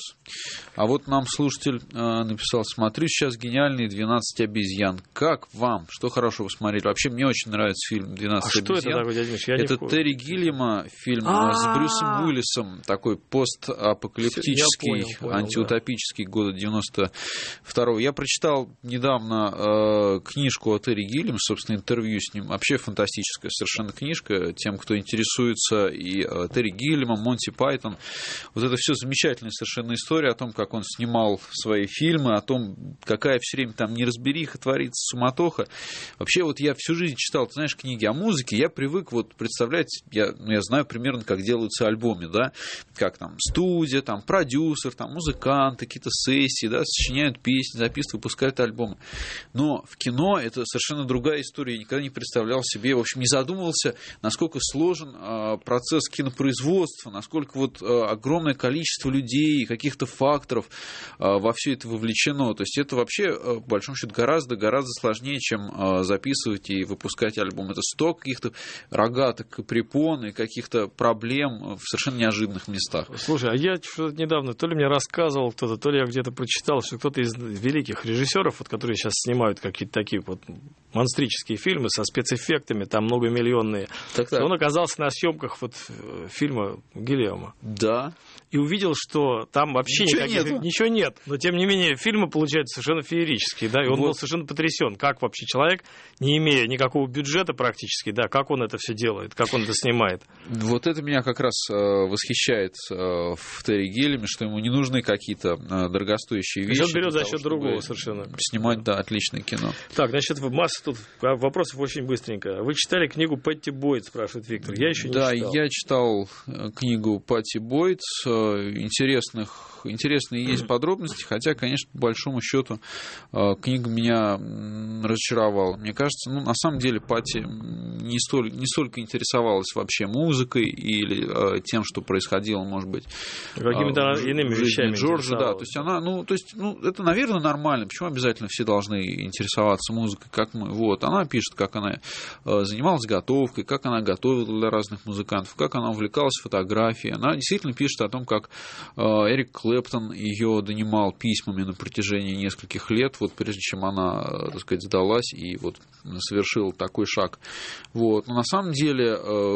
А вот нам слушатель э, написал: смотрю сейчас гениальные двенадцать обезьян. Как вам? Что хорошего вы смотрели? Вообще, мне очень нравится фильм «двенадцать А что обезьян». это такое, дядя Миша? Я не Это в курсе. Терри Гиллиама фильм э, А-а-а. с Брюсом Уиллисом, такой постапокалиптический, Я понял, понял, антиутопический, года девяносто второго. Я прочитал недавно э, книжку о Терри Гиллиаме, собственно, интервью с ним. Вообще фантастическая совершенно книжка. Тем, кто интересуется, и э, Терри Гиллиамом, Монти Пайтон. Вот это все замечательная совершенно история о том, как он снимал свои фильмы, о том, какая все время там неразбериха творится, суматоха. Вообще, вот я всю жизнь читал, ты знаешь, книги о музыке, я привык вот представлять, я, ну, я знаю примерно, как делаются альбомы, да, как там студия, там продюсер, там музыканты, какие-то сессии, да, сочиняют песни, записывают, выпускают альбомы. Но в кино это совершенно другая история. Я никогда не представлял себе, в общем, не задумывался, насколько сложен э, процесс кинопроизводства, насколько вот э, огромное количество людей, каких-то факторов э, во все это вовлечено. То есть это вообще, э, по большому счету, гораздо, гораздо сложнее, чем э, записывать и выпускать альбом. Это столько каких-то рогаток и препон, и каких-то проблем в совершенно неожиданных местах. Слушай, а я что-то недавно, то ли мне рассказывал кто-то, то ли я где-то прочитал, что кто-то из великих режиссеров, вот, которые сейчас снимают какие-то такие вот монстрические фильмы со спецэффектами, там многомиллионные, Так, так. он оказался на съемках вот фильма Гиллиама. Да. И увидел, что там вообще Ничего никаких, нету. ничего нет. Но, тем не менее, фильмы получаются совершенно феерические, да, и он Вот. был совершенно потрясен, как вообще человек, не имея никакого бюджета практически, да, как он это все делает, как он это снимает. Вот это меня как раз э, восхищает э, в Терри Гиллиаме, что ему не нужны какие-то э, дорогостоящие То есть вещи. он берет для за того, счет чтобы другого совершенно. Снимать, да, отличное кино. Так, значит, масса тут вопросов очень быстренько. Вы читали книгу Пэтти Бойд, спрашивает Виктор. Я еще не Да, читал. я читал э, книгу Патти Бойд. Э, интересных, интересные есть подробности, хотя, конечно, по большому счету э, книга меня м, разочаровала. Мне кажется, ну, на самом деле Патти не, столь, не столько интересовалась вообще музыкой или э, тем, что происходило, может быть, Какими-то в иными жизни вещами Джорджа, да, то интересовалась. есть она, ну, то есть, ну, это, наверное, нормально. Почему обязательно все должны интересоваться музыкой, как мы? Вот, она пишет, как она э, занималась готовкой, как она готовила для разных музыкантов, как она увлекалась фотографией. Она действительно пишет о том, как э, Эрик Клэптон ее донимал письмами на протяжении нескольких лет, вот прежде чем она, э, так сказать, сдалась и вот совершила такой шаг. Вот. Но на самом деле,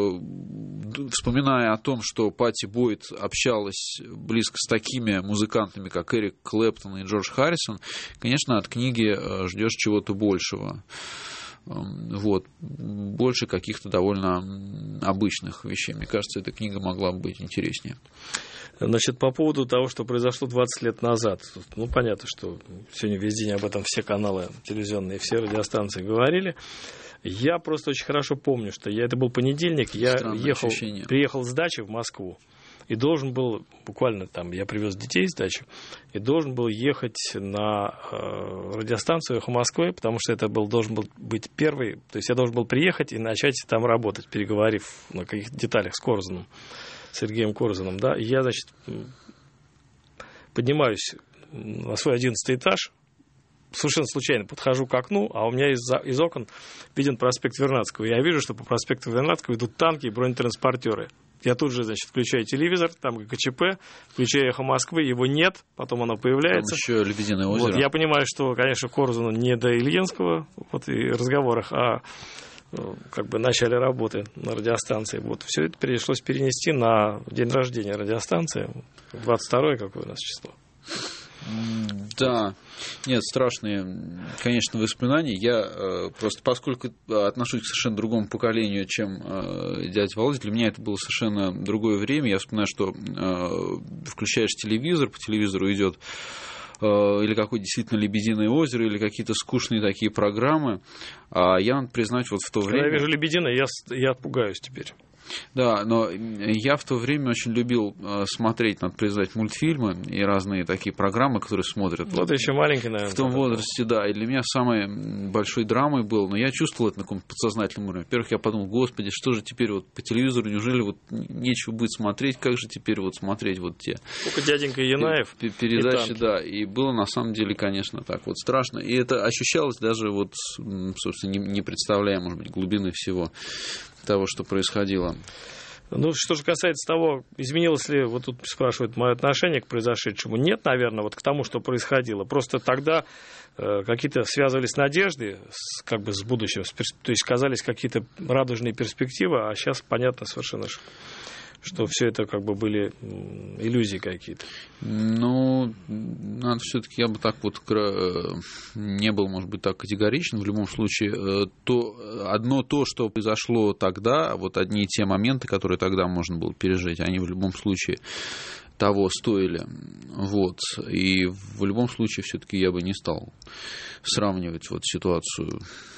э, вспоминая о том, что Патти Бойд общалась близко с такими музыкантами, как Эрик Клэптон и Джордж Харрисон, конечно, от книги ждешь чего-то большего. Вот. Больше каких-то довольно обычных вещей. Мне кажется, эта книга могла бы быть интереснее. Значит, по поводу того, что произошло двадцать лет назад. Ну, понятно, что сегодня весь день об этом все каналы телевизионные, все радиостанции говорили. Я просто очень хорошо помню, что я, это был понедельник, я ехал, приехал с дачи в Москву. И должен был, буквально там, я привез детей с дачи, и должен был ехать на э, радиостанцию «Эхо Москвы», потому что это был, должен был быть первый, то есть я должен был приехать и начать там работать, переговорив на каких-то деталях с Корзуном, Сергеем Корзуном, да, и я, значит, поднимаюсь на свой одиннадцатый этаж, совершенно случайно подхожу к окну, а у меня из, из окон виден проспект Вернадского. Я вижу, что по проспекту Вернадского идут танки и бронетранспортеры. Я тут же, значит, включаю телевизор, там ГКЧП, включаю «Эхо Москвы», его нет, потом оно появляется. Там еще «Лебединое озеро». Вот, я понимаю, что, конечно, Корзуну не до Ильинского вот, и разговорах, а как бы начале работы на радиостанции. Вот. Все это пришлось перенести на день рождения радиостанции. двадцать второе какое у нас число. Да, нет, страшные, конечно, воспоминания. Я э, просто, поскольку отношусь к совершенно другому поколению, чем э, дядя Володя, для меня это было совершенно другое время. Я вспоминаю, что э, включаешь телевизор, по телевизору идет э, или какое-то действительно «Лебединое озеро», или какие-то скучные такие программы. А я, надо признать, вот в то Когда время... я вижу «Лебединое», я, я пугаюсь теперь. Да, но я в то время очень любил смотреть, надо признать, мультфильмы и разные такие программы, которые смотрят. Вот вот, еще маленький, наверное. В том возрасте, да. И для меня самой большой драмой был, но я чувствовал это на каком-то подсознательном уровне. Во-первых, я подумал, господи, что же теперь вот по телевизору, неужели вот нечего будет смотреть, как же теперь вот смотреть вот те... Только дяденька Янаев. Передачи, да. И было на самом деле, конечно, так вот страшно. И это ощущалось даже вот, собственно, не, не представляя, может быть, глубины всего того, что происходило. Ну, что же касается того, изменилось ли, вот тут спрашивают, мое отношение к произошедшему. Нет, наверное, вот к тому, что происходило. Просто тогда э, какие-то связывались надежды с, как бы с будущим, с, то есть казались какие-то радужные перспективы, а сейчас понятно совершенно, что, что все это как бы были иллюзии какие-то. Ну, надо все-таки, я бы так вот не был, может быть, так категоричен. В любом случае, то, одно то, что произошло тогда, вот одни те моменты, которые тогда можно было пережить, они в любом случае того стоили. Вот. И в любом случае, все-таки я бы не стал сравнивать вот ситуацию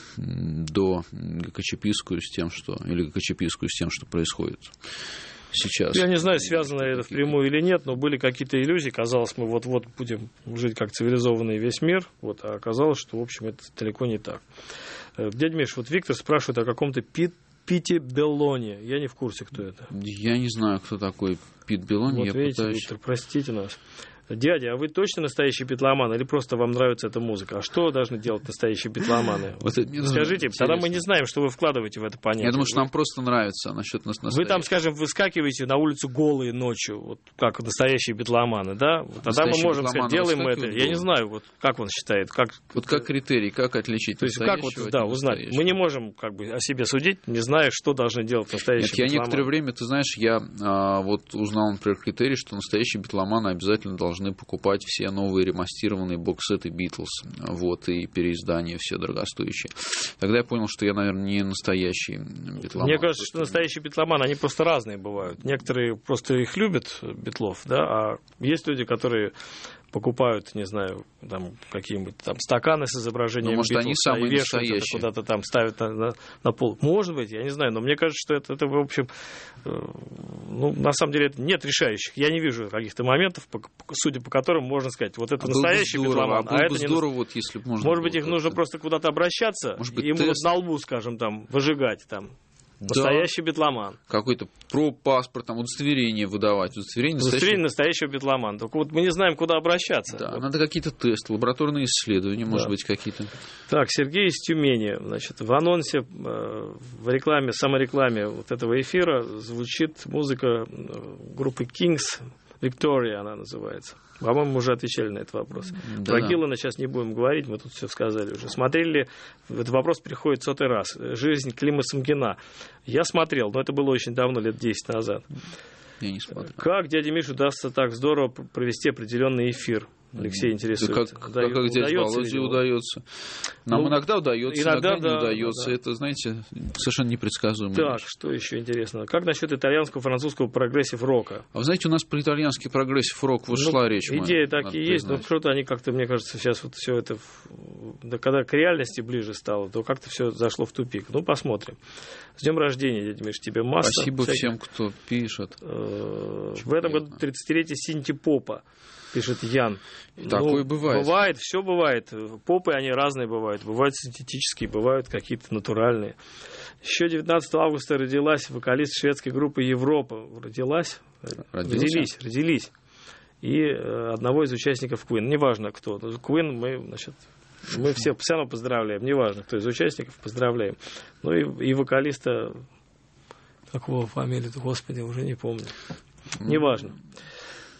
до ГКЧПистскую с тем, что, или ГКЧПистскую с тем, что происходит сейчас. Я не знаю, связано это впрямую или нет, но были какие-то иллюзии. Казалось, мы вот-вот будем жить как цивилизованный весь мир, вот, а оказалось, что, в общем, это далеко не так. Дядя Миш, вот Виктор спрашивает о каком-то Пит, Пите Беллоне. Я не в курсе, кто это. Я не знаю, кто такой Пит Беллоне. Вот я видите, пытаюсь... Виктор, простите нас. Дядя, а вы точно настоящий битломан или просто вам нравится эта музыка? А что должны делать настоящие битломаны? Вот скажите, тогда мы не знаем, что вы вкладываете в это понятие. Я думаю, что нам просто нравится насчет нас настоящих. Вы там, скажем, выскакиваете на улицу голые ночью, вот как настоящие битломаны, да? Вот тогда мы можем сказать, делаем мы это. Я не знаю, вот как он считает. Как... Вот как критерий, как отличить То есть как вот, да, узнать. Мы не можем как бы о себе судить, не зная, что должны делать настоящие битломаны. Нет, я некоторое время, ты знаешь, я а, вот узнал, например, критерий, что настоящие битломаны обязательно должны покупать все новые ремастированные бокс-сеты Битлз, вот, и переиздания все дорогостоящие. Тогда я понял, что я, наверное, не настоящий битломан. Мне кажется, что настоящие битломаны, они просто разные бывают. Некоторые просто их любят, битлов, да, а есть люди, которые покупают, не знаю, там какие-нибудь там стаканы с изображением ну, может, Битлз, они самые и вешают это куда-то там, ставят на, на, на пол. Может быть, я не знаю, но мне кажется, что это, это в общем, э, ну, на самом деле, это нет решающих. Я не вижу каких-то моментов, по, судя по которым можно сказать, вот это а настоящий битломан, а, а это не здорово, вот, если бы можно. Может быть, их нужно просто куда-то обращаться, может быть, ему вот на лбу, скажем, там, выжигать там. Настоящий да. битломан. Какой-то про паспорт, там, удостоверение выдавать. Удостоверение, удостоверение настоящего битломана. Только вот мы не знаем, куда обращаться. Да, вот. Надо какие-то тесты, лабораторные исследования, да. может быть, какие-то. Так, Сергей из Тюмени. Значит, в анонсе, в рекламе, саморекламе вот этого эфира звучит музыка группы Kings. Victoria она называется. По-моему, мы уже отвечали на этот вопрос. Да. Про Гиллана сейчас не будем говорить, мы тут все сказали уже. Смотрели ли, этот вопрос приходит сотый раз. «Жизнь Клима Самгина». Я смотрел, но это было очень давно, лет десять назад. Я не смотрел. Как дяде Мише удастся так здорово провести определенный эфир? Алексей интересуется. Да как, да, как дяде Володе удается. Нам ну, иногда удается, иногда, иногда не да, удается. Да. Это, знаете, совершенно непредсказуемо. Так, что еще интересно? Как насчет итальянского, французского прогрессив-рока? А вы знаете, у нас про итальянский прогрессив-рок вот ну, шла речь. Идеи такие есть, но что-то они как-то, мне кажется, сейчас вот все это, да, когда к реальности ближе стало, то как-то все зашло в тупик. Ну, посмотрим. С днем рождения, дядя Миш, тебе масса. Спасибо всяких... всем, кто пишет. В этом году тридцатилетие синти-попа. Пишет Ян. Такое ну, бывает. Бывает, все бывает. Попы, они разные бывают. Бывают синтетические, бывают какие-то натуральные. Еще девятнадцатого августа родилась вокалист шведской группы Европа. Родилась? Родился? Родились, родились. И одного из участников Queen. Неважно кто. Queen мы, значит, мы все все равно поздравляем. Неважно, кто из участников, поздравляем. Ну и, и вокалиста, какого фамилию-то, господи, уже не помню. Неважно.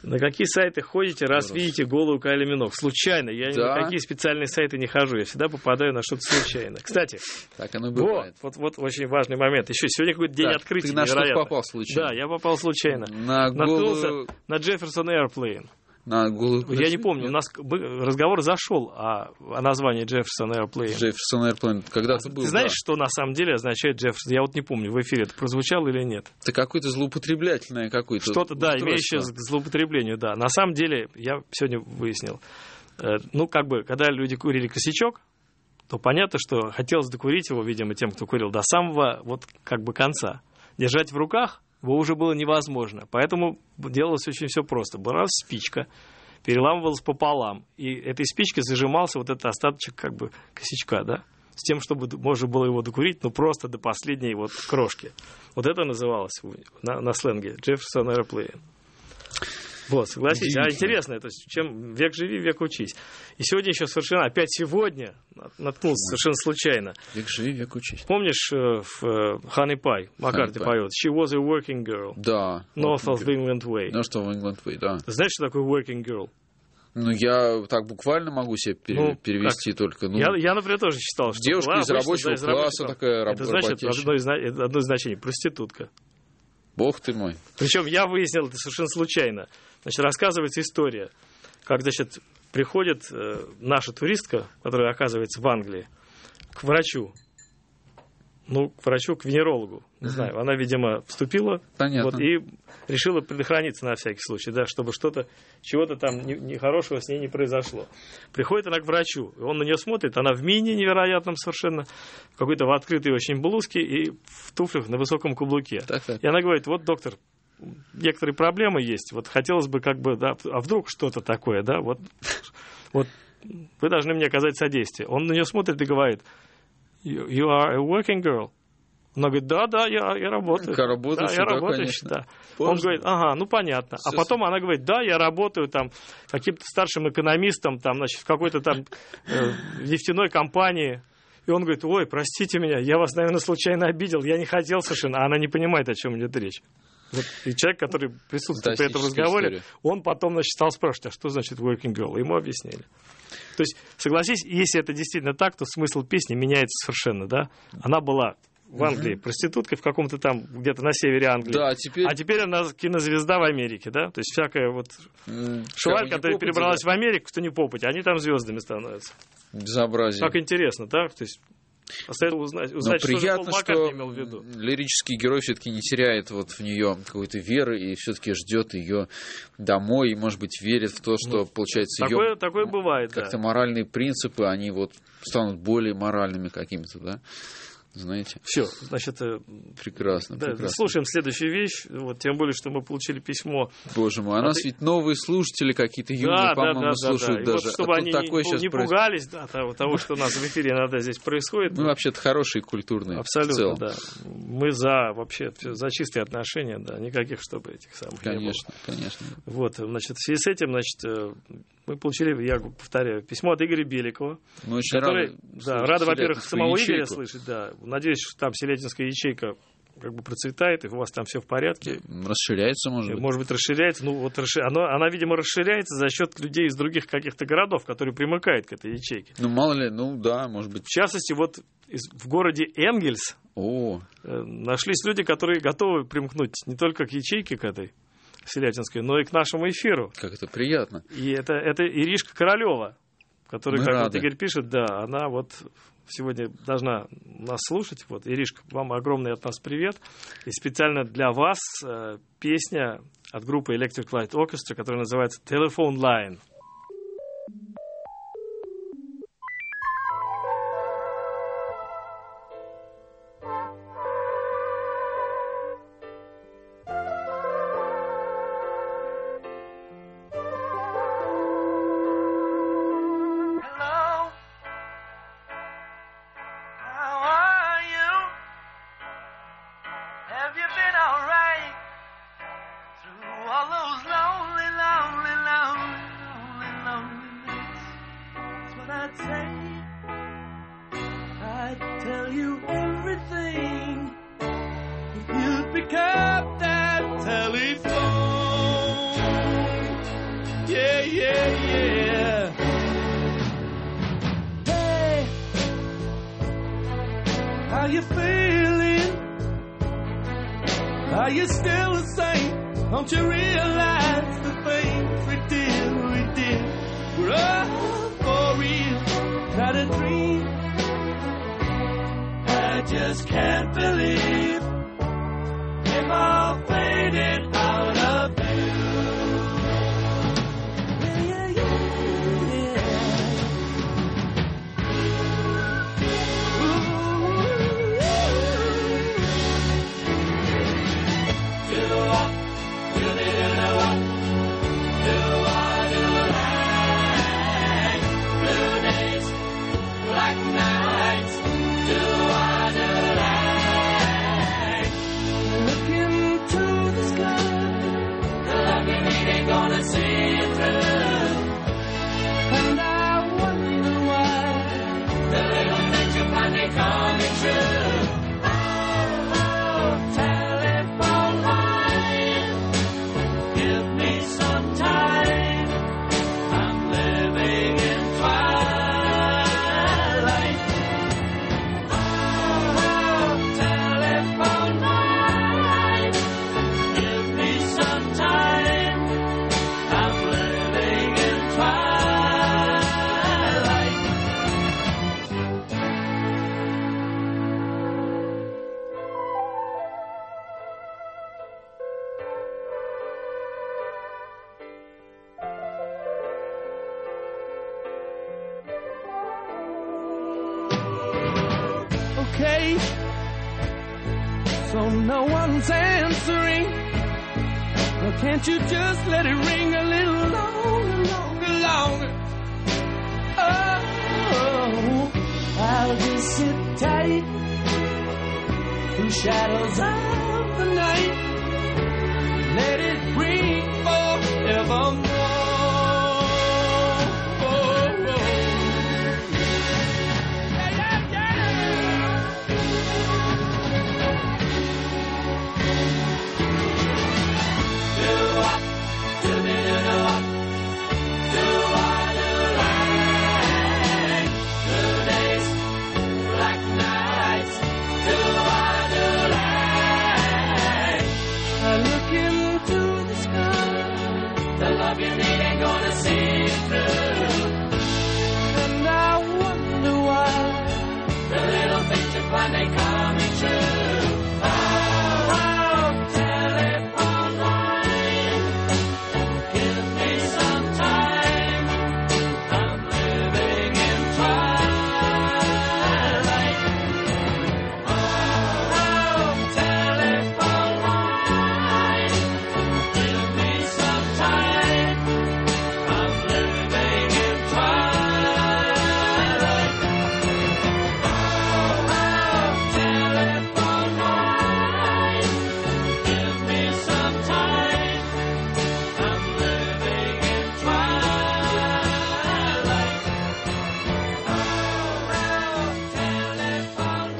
На какие сайты ходите, раз Здорово. видите голую Кайли Миноуг? Случайно. Я ни Да. на какие специальные сайты не хожу. Я всегда попадаю на что-то случайно. Кстати, Так оно и вот, бывает. вот, вот очень важный момент. Еще сегодня какой-то день Так, открытия. ты на что невероятно. попал случайно? Да, я попал случайно. На Наткнулся голую... на Джефферсон Airplane. На голую... Я не помню, у нас бы- разговор зашел о, о названии Джефферсон Airplane. Джефферсон Airplane когда-то был. Ты знаешь, да. что на самом деле означает Джефферсон? Я вот не помню, в эфире это прозвучало или нет. Это какое-то злоупотреблятельное какое-то Что-то, да, устройство. имеющее к злоупотреблению, да. На самом деле, я сегодня выяснил, э, ну, как бы, когда люди курили косячок, то понятно, что хотелось докурить его, видимо, тем, кто курил, до самого, вот, как бы, конца. Держать в руках его уже было невозможно. Поэтому делалось очень все просто. Была спичка, переламывалась пополам, и этой спичкой зажимался вот этот остаточек, как бы, косячка, да, с тем, чтобы можно было его докурить, ну, просто до последней вот крошки. Вот это называлось на, на сленге Jefferson Airplane. Вот, согласись. А интересно, то есть, чем век живи, век учись. И сегодня еще совершенно, опять сегодня, наткнулся совершенно случайно. Век живи, век учись. Помнишь, э, в э, Honey Pie Маккартни Honey Pie. поет «She was a working girl, Да. north of England way». North of England way, да. Знаешь, что такое working girl? Ну, я так буквально могу себе пере- Ну, перевести только. Ну, я, я, например, тоже считал, что девушка была из обычно, рабочего да, из класса рабочего. такая, раб- Это значит работящая. одно из, зна- это одно из значений – проститутка. Бог ты мой. Причем я выяснил это совершенно случайно. Значит, рассказывается история, как, значит, приходит э, наша туристка, которая оказывается в Англии, к врачу. Ну, к врачу, к венерологу, не знаю. Она, видимо, вступила Понятно. вот, и решила предохраниться на всякий случай, да, чтобы что-то, чего-то там не- нехорошего с ней не произошло. Приходит она к врачу, и он на нее смотрит, она в мини невероятном совершенно, в какой-то в открытой очень блузке и в туфлях на высоком каблуке. Так, так. И она говорит: вот, доктор, некоторые проблемы есть, вот хотелось бы как бы, да, а вдруг что-то такое, да, вот, вот вы должны мне оказать содействие. Он на нее смотрит и говорит: You, you are a working girl. Она говорит: да, да, я, я работаю. Как работающий, да, я да, работающий, конечно. да. Он говорит: ага, ну понятно. Всё А потом она говорит: да, я работаю там каким-то старшим экономистом, там, значит, в какой-то там э, нефтяной компании. И он говорит: ой, простите меня, я вас, наверное, случайно обидел, я не хотел совершенно. А она не понимает, о чем идет речь. Вот, и человек, который присутствует при этом разговоре, история. он потом, значит, стал спрашивать: а что значит working girl? Ему объяснили. То есть, согласись, если это действительно так, то смысл песни меняется совершенно, да? Она была в Англии проституткой в каком-то там, где-то на севере Англии. Да, теперь... А теперь она кинозвезда в Америке, да? То есть всякая вот м, шваль, кого не которая попадя, перебралась да. в Америку, кто не попадет, они там звездами становятся. Безобразие. Как интересно, да? То есть остается узнать, Но узнать что же приятно, Пол Маккартни что имел в виду. лирический герой все-таки не теряет вот в нее какой-то веры и все-таки ждет ее домой и, может быть, верит в то, что, Ну, получается, Такое, ее такое бывает, да. как-то моральные принципы, они вот станут более моральными какими-то, да? Знаете? Все, значит, э, Прекрасно, да, прекрасно. слушаем следующую вещь. Вот, тем более, что мы получили письмо. Боже мой, а нас ты- ведь новые слушатели какие-то юные, Да, да, по-моему, да, да, слушают да. И даже. вот, чтобы а они тут не, такое не сейчас происходит. пугались, да, того, того, что у нас в эфире иногда здесь происходит. Мы вообще-то хорошие и культурные. в Абсолютно, целом. да. Мы за вообще всё, за чистые отношения, да, никаких, чтобы этих самых не было. Конечно, конечно. Вот, значит, в связи с этим, значит, э, мы получили, я повторяю, письмо от Игоря Беликова, Мы очень который, рады, да, слышать рада, во-первых, Селятинскую самого Игоря ячейку. слышать, да. Надеюсь, что там селятинская ячейка как бы процветает, и у вас там все в порядке. Расширяется, может быть. Может быть, расширяется. Ну, вот расши- оно, она, видимо, расширяется за счет людей из других каких-то городов, которые примыкают к этой ячейке. Ну, мало ли, ну да, может быть. В частности, вот из- в городе Энгельс О, э, нашлись люди, которые готовы примкнуть не только к ячейке к этой селятинской, но и к нашему эфиру. как это приятно. И это, это Иришка Королева, которая, Мы как рады. вот Игорь пишет, да, она вот сегодня должна нас слушать. Вот, Иришка, вам огромный от нас привет. И специально для вас э, песня от группы Electric Light Orchestra, которая называется «Telephone Line». Hello, how are you? Have you been alright through all those lonely, lonely, lonely, lonely How you feeling? Are you still the same? Don't you realize the things we did, we did were all for real, not a dream? I just can't believe it all faded out of view. Yeah, yeah, yeah, yeah. Ooh, do the walk, do the do the walk, do the walk, do the line. Blue days, black nights, do the walk, do the line. Look into the sky, the love you need ain't gonna see it through. And I wonder why the little things you find they coming true. Oh, telephone line, give me some time. I'm living in twilight. Oh, telephone line, give me some time. I'm living in twilight. Okay, so no one's answering. Well, can't you just let it ring a little longer, longer, longer? Oh, I'll just sit tight through shadows of the night. Let it ring forevermore. Oh, oh. Yeah, yeah, yeah. Do what? Do me, do the what? Do what, do right. Blue days, black nights, do what, do right. I look into the sky, the love you need ain't gonna see it through. And I wonder why the little things you find ain't coming true. Oh, telephone line, give me some time. I'm living in twilight. Oh, telephone line, give me some time. I'm living in twilight. Oh, telephone line, give me some time. I'm living in twilight. Oh, telephone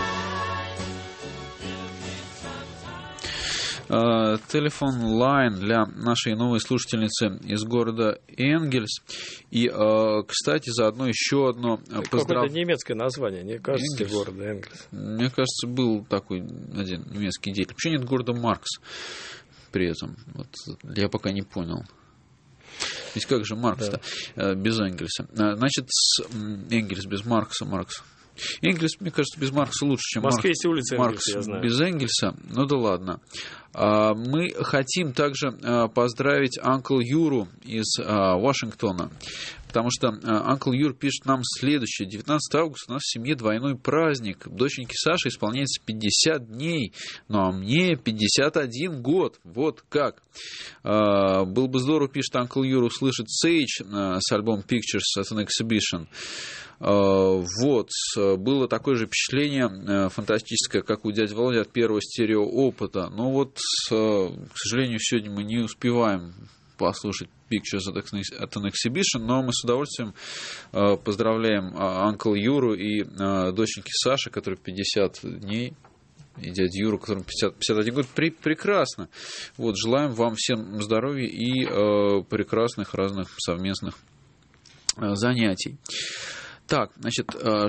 line. Телефон лайн для нашей новой слушательницы из города Энгельс. И, э, кстати, заодно еще одно Какое-то поздрав... немецкое название, не кажется, Энгельс? города Энгельс. Мне кажется, был такой один немецкий деятель. Почему нет города Маркс при этом? Вот, я пока не понял. Ведь как же Маркс-то э, без Энгельса? Э, Значит, с, м, Энгельс без Маркса, Маркс. Энгельс, мне кажется, без Маркса лучше, чем В Москве Маркс, есть улица Маркс Энгельса, я знаю. без Энгельса. Ну да ладно. А, Мы хотим также а, поздравить Uncle Юру из а, Вашингтона, потому что а, Uncle Юр пишет нам следующее. девятнадцатого августа у нас в семье двойной праздник. Доченьке Саше исполняется пятьдесят дней, ну а мне пятьдесят один год. Вот как. А, Было бы здорово, пишет Uncle Юр, услышать Sage а, с альбомом Pictures at an Exhibition. Вот, было такое же впечатление фантастическое, как у дяди Володи от первого стереоопыта. Но вот, к сожалению, сегодня мы не успеваем послушать Pictures at an Exhibition, но мы с удовольствием поздравляем Uncle Юру и доченьки Саши, которой пятьдесят дней, и дядю Юру, которому пятьдесят, пятьдесят один год. При, прекрасно. Вот, желаем вам всем здоровья и э, прекрасных разных совместных э, занятий. Так, значит,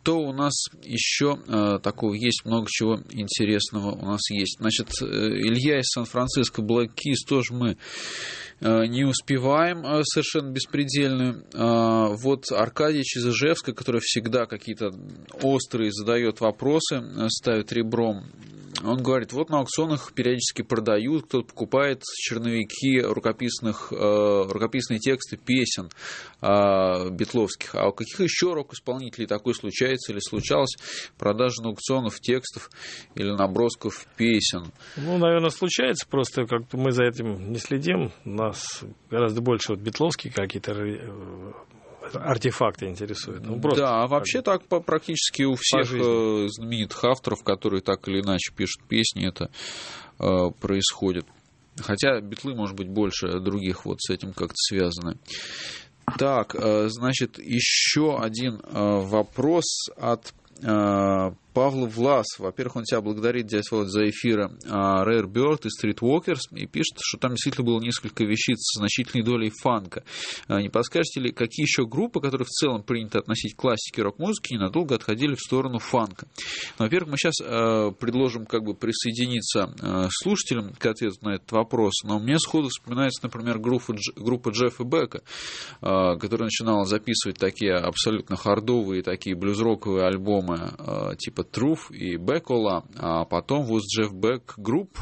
Что у нас еще э, такого есть? Много чего интересного у нас есть. Значит, э, Илья из Сан-Франциско, Black Keys, тоже мы э, не успеваем э, совершенно беспредельно. Э, вот Аркадий из Ижевска, который всегда какие-то острые задает вопросы, э, ставит ребром. Он говорит, вот на аукционах периодически продают, кто-то покупает черновики рукописных, э, рукописные тексты песен э, битловских. А у каких еще рок-исполнителей такое случается или случалось продажа на аукционах текстов или набросков песен? Ну, наверное, случается, просто как-то мы за этим не следим. Нас гораздо больше вот битловские какие-то артефакты интересуют. Ну, просто, да, а вообще так практически у всех знаменитых авторов, которые так или иначе пишут песни, это э, происходит. Хотя битлы, может быть, больше других вот с этим как-то связаны. Так, э, значит, еще один э, вопрос от э, Павла Влас. Во-первых, он тебя благодарит, дядя Володь, за эфиры Rare Bird и Streetwalkers и пишет, что там действительно было несколько вещиц с значительной долей фанка. Не подскажете ли, какие еще группы, которые в целом принято относить к классике рок-музыки, ненадолго отходили в сторону фанка? Ну, во-первых, мы сейчас предложим как бы присоединиться слушателям к ответу на этот вопрос, но мне сходу вспоминается, например, группа, группа Джеффа Бека, которая начинала записывать такие абсолютно хардовые, такие блюз-роковые альбомы типа Truth и Бекола, а потом вот Джефф Бек Групп,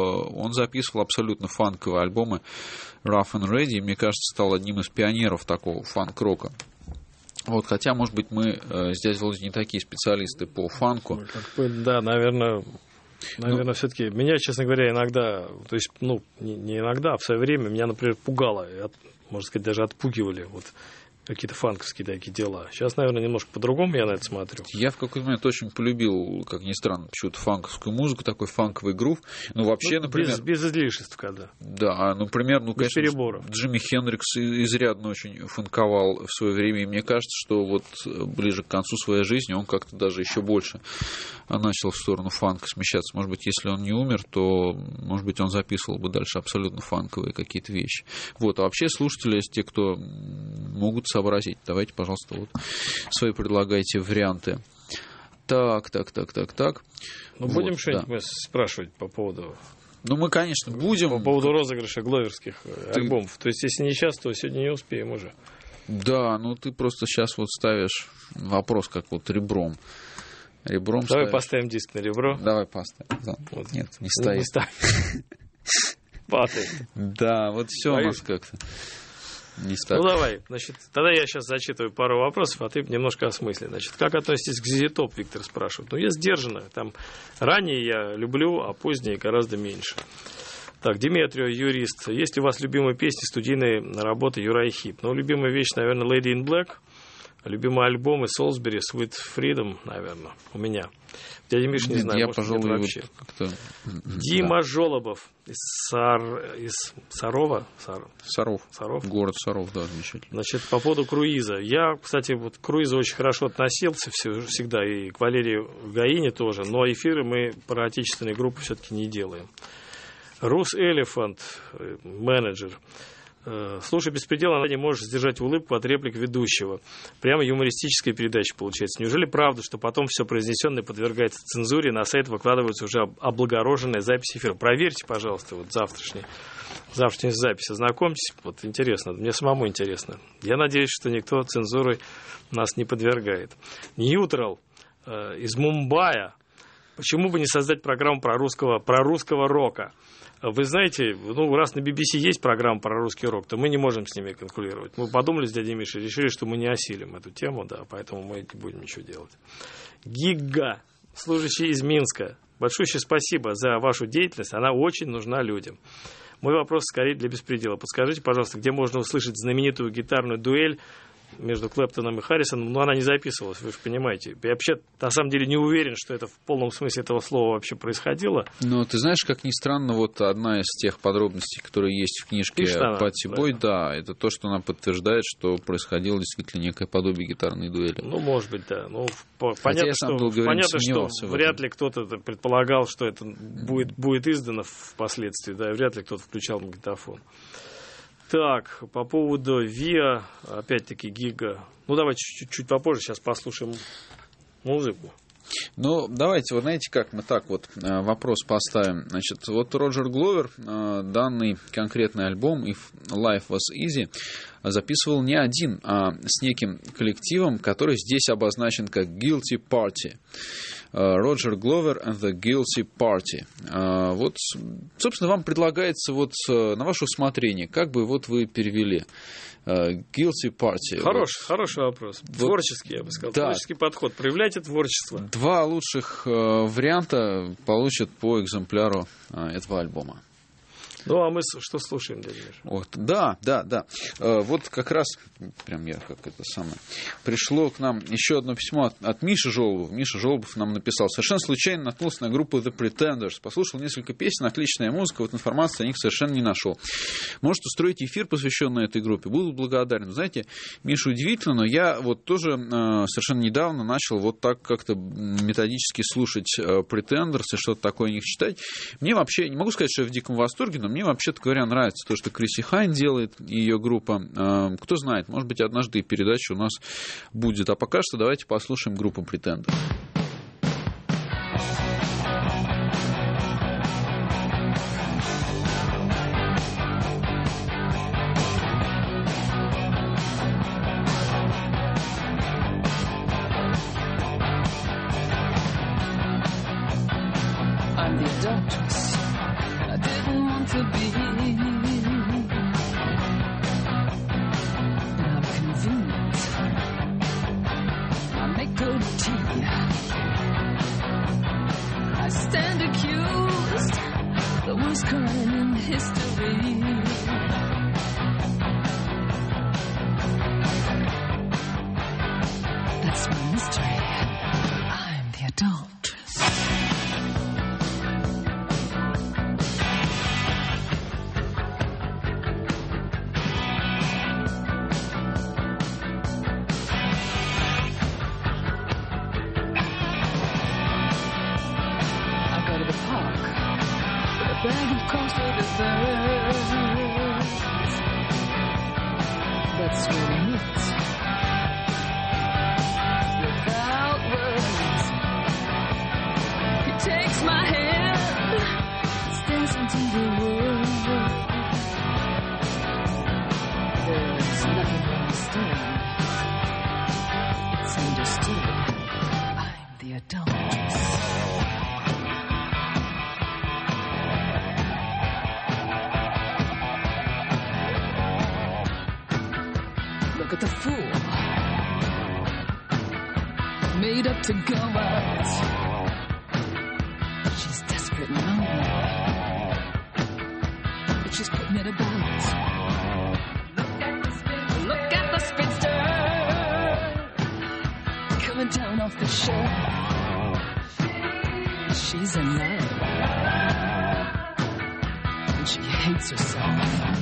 он записывал абсолютно фанковые альбомы Rough and Ready, и, мне кажется, стал одним из пионеров такого фанк-рока. Вот, хотя, может быть, мы с дядей Володей не такие специалисты по фанку. Как бы, да, наверное, наверное, ну, все-таки меня, честно говоря, иногда, то есть, ну, не, не иногда, а в свое время меня, например, пугало, от, можно сказать, даже отпугивали вот какие-то фанковские такие дела. Сейчас, наверное, немножко по-другому я на это смотрю. Я в какой-то момент очень полюбил, как ни странно, почему-то фанковскую музыку, такой фанковый грув. Ну, вообще, ну, например... Без, без излишеств, когда. Да, например, ну, без конечно, переборов. Джимми Хендрикс изрядно очень фанковал в свое время, и мне кажется, что вот ближе к концу своей жизни он как-то даже еще больше начал в сторону фанка смещаться. Может быть, если он не умер, то, может быть, он записывал бы дальше абсолютно фанковые какие-то вещи. Вот, а вообще слушатели, те, кто могут сообразить, давайте, пожалуйста, вот свои предлагайте варианты. Так, так, так, так, так. Ну, вот, будем что-нибудь да. спрашивать по поводу... Ну, мы, конечно, будем... По поводу розыгрыша гловерских ты... альбомов. То есть, если не сейчас, то сегодня не успеем уже. Да, ну ты просто сейчас вот ставишь вопрос как вот ребром. Ребром Давай ставишь. Поставим диск на ребро. Давай поставим. Да. Вот. Нет, не ставим. Не ставим. Падает. Да, вот все у нас как-то не ставим. Ну давай, значит, тогда я сейчас зачитываю пару вопросов, а ты немножко осмысли. Значит, как относитесь к зет зет Top, Виктор спрашивает. Ну, я сдержанно. Там ранее я люблю, а позднее гораздо меньше. Так, Диметрио, юрист. Есть ли у вас любимые песни студийной работы Юрай Хип? Ну, любимая вещь, наверное, Lady in Black. Любимые альбомы Солсбери, Sweet Freedom, наверное, у меня. Дядя Миша, не Нет, знаю, я, может, пожалуй, вообще. как-то... Дима да. Жолобов из, Сар... из Сарова. Сар... Саров. Саров. Город Саров, да, замечательно. Значит, по поводу круиза. Я, кстати, вот к круизу очень хорошо относился всегда, и к Валерию Гаине тоже, но эфиры мы про отечественные группы все-таки не делаем. Рус Элефант, менеджер. Слушай, беспредел, она не может сдержать улыбку от реплик ведущего. Прямо юмористическая передача получается. Неужели правда, что потом все произнесенное подвергается цензуре, на сайт выкладываются уже облагороженная запись эфира? Проверьте, пожалуйста, вот завтрашний, завтрашнюю запись. Ознакомьтесь, вот интересно, мне самому интересно. Я надеюсь, что никто цензурой нас не подвергает. Ньютрал э, из Мумбаи. Почему бы не создать программу про русского, про русского рока? Вы знаете, ну, раз на би би си есть программа про русский рок, то мы не можем с ними конкурировать. Мы подумали с дядей Мишей, решили, что мы не осилим эту тему, да, поэтому мы не будем ничего делать. Гига, служащий из Минска. Большое спасибо за вашу деятельность, она очень нужна людям. Мой вопрос скорее для беспредела. Подскажите, пожалуйста, где можно услышать знаменитую гитарную дуэль между Клэптоном и Харрисоном, но она не записывалась, вы же понимаете. Я вообще, на самом деле, не уверен, что это в полном смысле этого слова вообще происходило. Ну, ты знаешь, как ни странно, вот одна из тех подробностей, которые есть в книжке Патти Бойд, да. да, это то, что она подтверждает, что происходило действительно некое подобие гитарной дуэли. Ну, может быть, да. Ну, понятно, что, говоря, понятно, что вряд ли кто-то предполагал, что это будет, будет издано впоследствии, да, и вряд ли кто-то включал магнитофон. Так, по поводу ВИА, опять-таки Гига. Ну, давайте чуть-чуть попозже, сейчас послушаем музыку. Ну, давайте, вот знаете, как мы так вот э, вопрос поставим. Значит, вот Роджер Гловер э, данный конкретный альбом «If Life Was Easy» записывал не один, а с неким коллективом, который здесь обозначен как Guilty Party. Роджер Гловер and the Guilty Party. Э, вот, собственно, вам предлагается вот э, на ваше усмотрение, как бы вот вы перевели Guilty Party. Хороший, вот. Хороший вопрос. Вот. Творческий, я бы сказал. Да. Творческий подход. Проявляйте творчество. Два лучших э, варианта получат по экземпляру э, этого альбома. Ну, а мы что слушаем, дядя Миша? Вот, да, да, да. Э, вот как раз, прям я как это самое, пришло к нам еще одно письмо от, от Миши Жолобова. Миша Жолобов нам написал: совершенно случайно наткнулся на группу The Pretenders, послушал несколько песен, отличная музыка, вот информации о них совершенно не нашел. Может, устроить эфир, посвященный этой группе? Буду благодарен. Знаете, Миша, удивительно, но я вот тоже э, совершенно недавно начал вот так как-то методически слушать э, Pretenders и что-то такое о них читать. Мне вообще, не могу сказать, что я в диком восторге, но мне, вообще-то говоря, нравится то, что Криси Хайн делает, и ее группа. Кто знает, может быть, однажды и передача у нас будет. А пока что давайте послушаем группу Pretenders. I'm the adulteress I didn't want to be, but I'm convenient. I make good tea. I stand accused, the worst crime in history. That's my mystery. I'm the adulteress. Bag of costly desserts. That's where we meet. Without words, he takes my hand, stares into the world. There's nothing wrong with staring. It's understood. I'm the adulteress. Look at the fool, made up to go out. She's desperate now, but she's putting it about. Look at the spinster, look at the spinster, coming down off the shelf. She's in love, and she hates herself.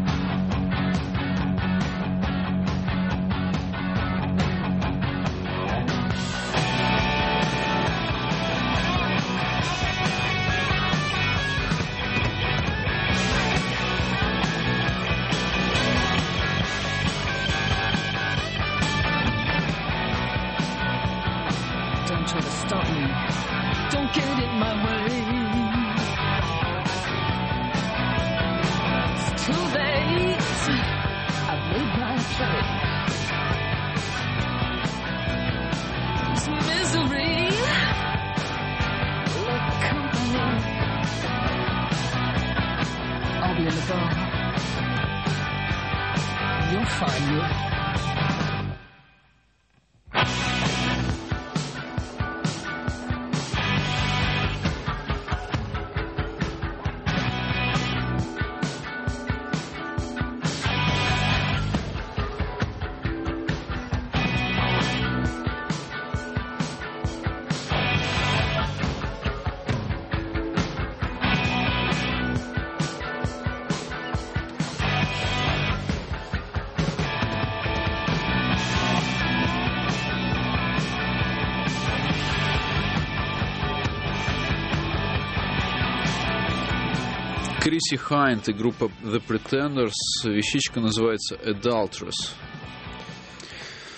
Криси Хайн и группа The Pretenders. Вещичка называется Adulteress.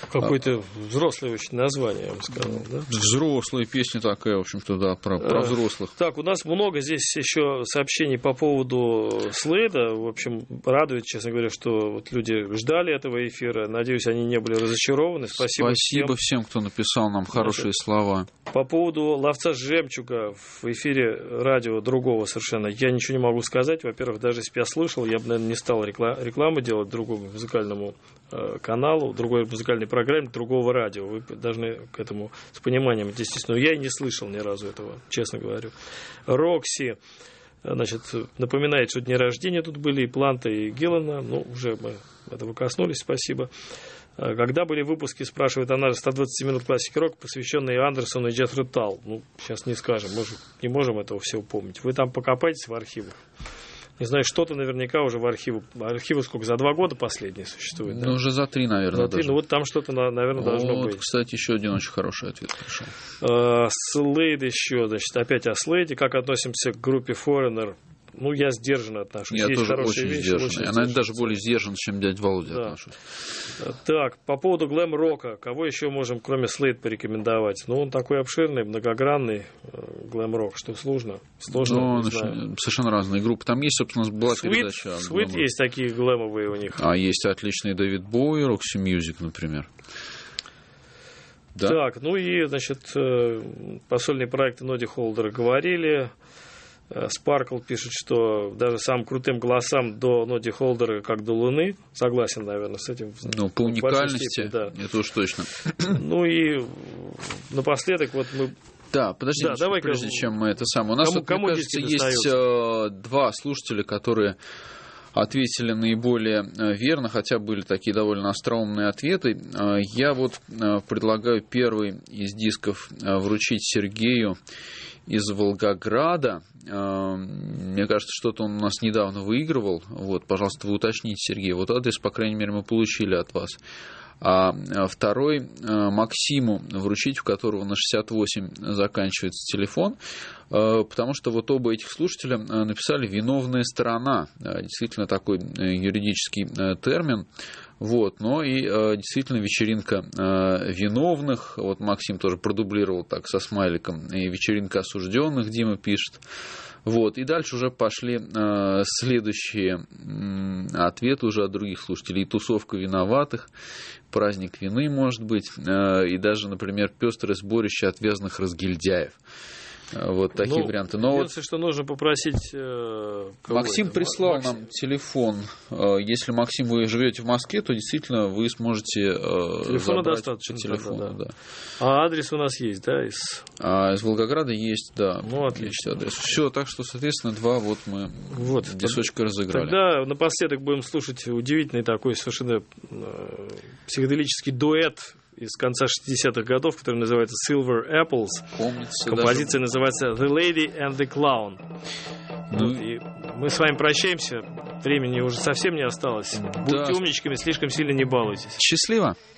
Какое-то взрослое очень название, я вам сказал, да? Взрослая песня такая, в общем-то, да, про, про взрослых. Так, у нас много здесь еще сообщений по поводу Слейда. В общем, радует, честно говоря, что вот люди ждали этого эфира. Надеюсь, они не были разочарованы. Спасибо, Спасибо всем. всем, кто написал нам хорошие Значит, слова. По поводу «Ловца жемчуга» в эфире радио другого совершенно я ничего не могу сказать. Во-первых, даже если бы я слышал, я бы, наверное, не стал рекламу делать другому музыкальному каналу, другой музыкальной программе, другого радио. Вы должны к этому с пониманием отнестись. Но я и не слышал ни разу этого, честно говорю. Рокси, значит, напоминает, что дни рождения тут были и Планта, и Гиллана. Ну, уже мы этого коснулись, спасибо. Когда были выпуски, спрашивает она, сто двадцать минут классики рок, посвященные Андерсону и Джеффри Талл. Ну, сейчас не скажем, может, не можем этого всего помнить. Вы там покопайтесь в архивах. Не знаю, что-то наверняка уже в архиве. Архивы сколько? За два года последние существует? Ну, да? уже за три, наверное. За три, ну, вот там что-то, наверное, должно вот, быть. Кстати, еще один очень хороший ответ пришел. Слейд еще, значит, опять о Слейде. Как относимся к группе Foreigner? Ну, я сдержанно отношусь. Я Есть тоже хорошие очень вещи, сдержанный. очень Я, наверное, даже более сдержан, чем дядя Володя да. отношусь. Так, по поводу глэм-рока. Кого еще можем, кроме Слейд, порекомендовать? Ну, он такой обширный, многогранный глэм-рок, что сложно. Сложно, ну, не знаю. Совершенно разные группы. Там есть, собственно, была Sweet, передача. Sweet есть такие глэмовые у них. А есть отличный Дэвид Боуи, Roxy Music, например. Да? Так, ну и, значит, посольные проекты Ноди Холдера говорили. Спаркл пишет, что даже самым крутым голосам до Ноди Холдера, как до Луны. Согласен, наверное, с этим. Ну, по уникальности, степени, да. Это уж точно. Ну и напоследок, вот мы... Да, подождите, да, давай прежде кому, чем мы это самое. У нас, кому, вот, кому мне кажется, есть э, два слушателя, которые ответили наиболее верно, хотя были такие довольно остроумные ответы. Я вот предлагаю первый из дисков вручить Сергею из Волгограда. Мне кажется, что-то он у нас недавно выигрывал. Вот, пожалуйста, вы уточните, Сергей. Вот адрес, по крайней мере, мы получили от вас. А второй Максиму вручить, у которого на шестьдесят восемь заканчивается телефон, потому что вот оба этих слушателя написали «виновная сторона». Действительно такой юридический термин. Вот, но и действительно вечеринка виновных. Вот Максим тоже продублировал так со смайликом. И вечеринка осужденных, Дима пишет. Вот, и дальше уже пошли э, следующие э, ответы уже от других слушателей. И тусовка виноватых, праздник вины, может быть, э, и даже, например, пестрое сборище отвязанных разгильдяев. Вот такие ну, варианты. Но вот что нужно попросить... Э, Максим это? прислал Максим. нам телефон. Если, Максим, вы живете в Москве, то действительно вы сможете телефона забрать достаточно, телефон. да, да. Да. А адрес у нас есть, да? Из, а из Волгограда есть, да. Ну, отлично. Адрес. Все, так что, соответственно, два вот мы вот, дисочка разыграли. Тогда напоследок будем слушать удивительный такой совершенно психоделический дуэт из конца шестидесятых годов, который называется Silver Apples. Помнится, композиция даже... называется The Lady and the Clown. Ну... И мы с вами прощаемся. Времени уже совсем не осталось. Да. Будьте умничками, слишком сильно не балуйтесь. Счастливо!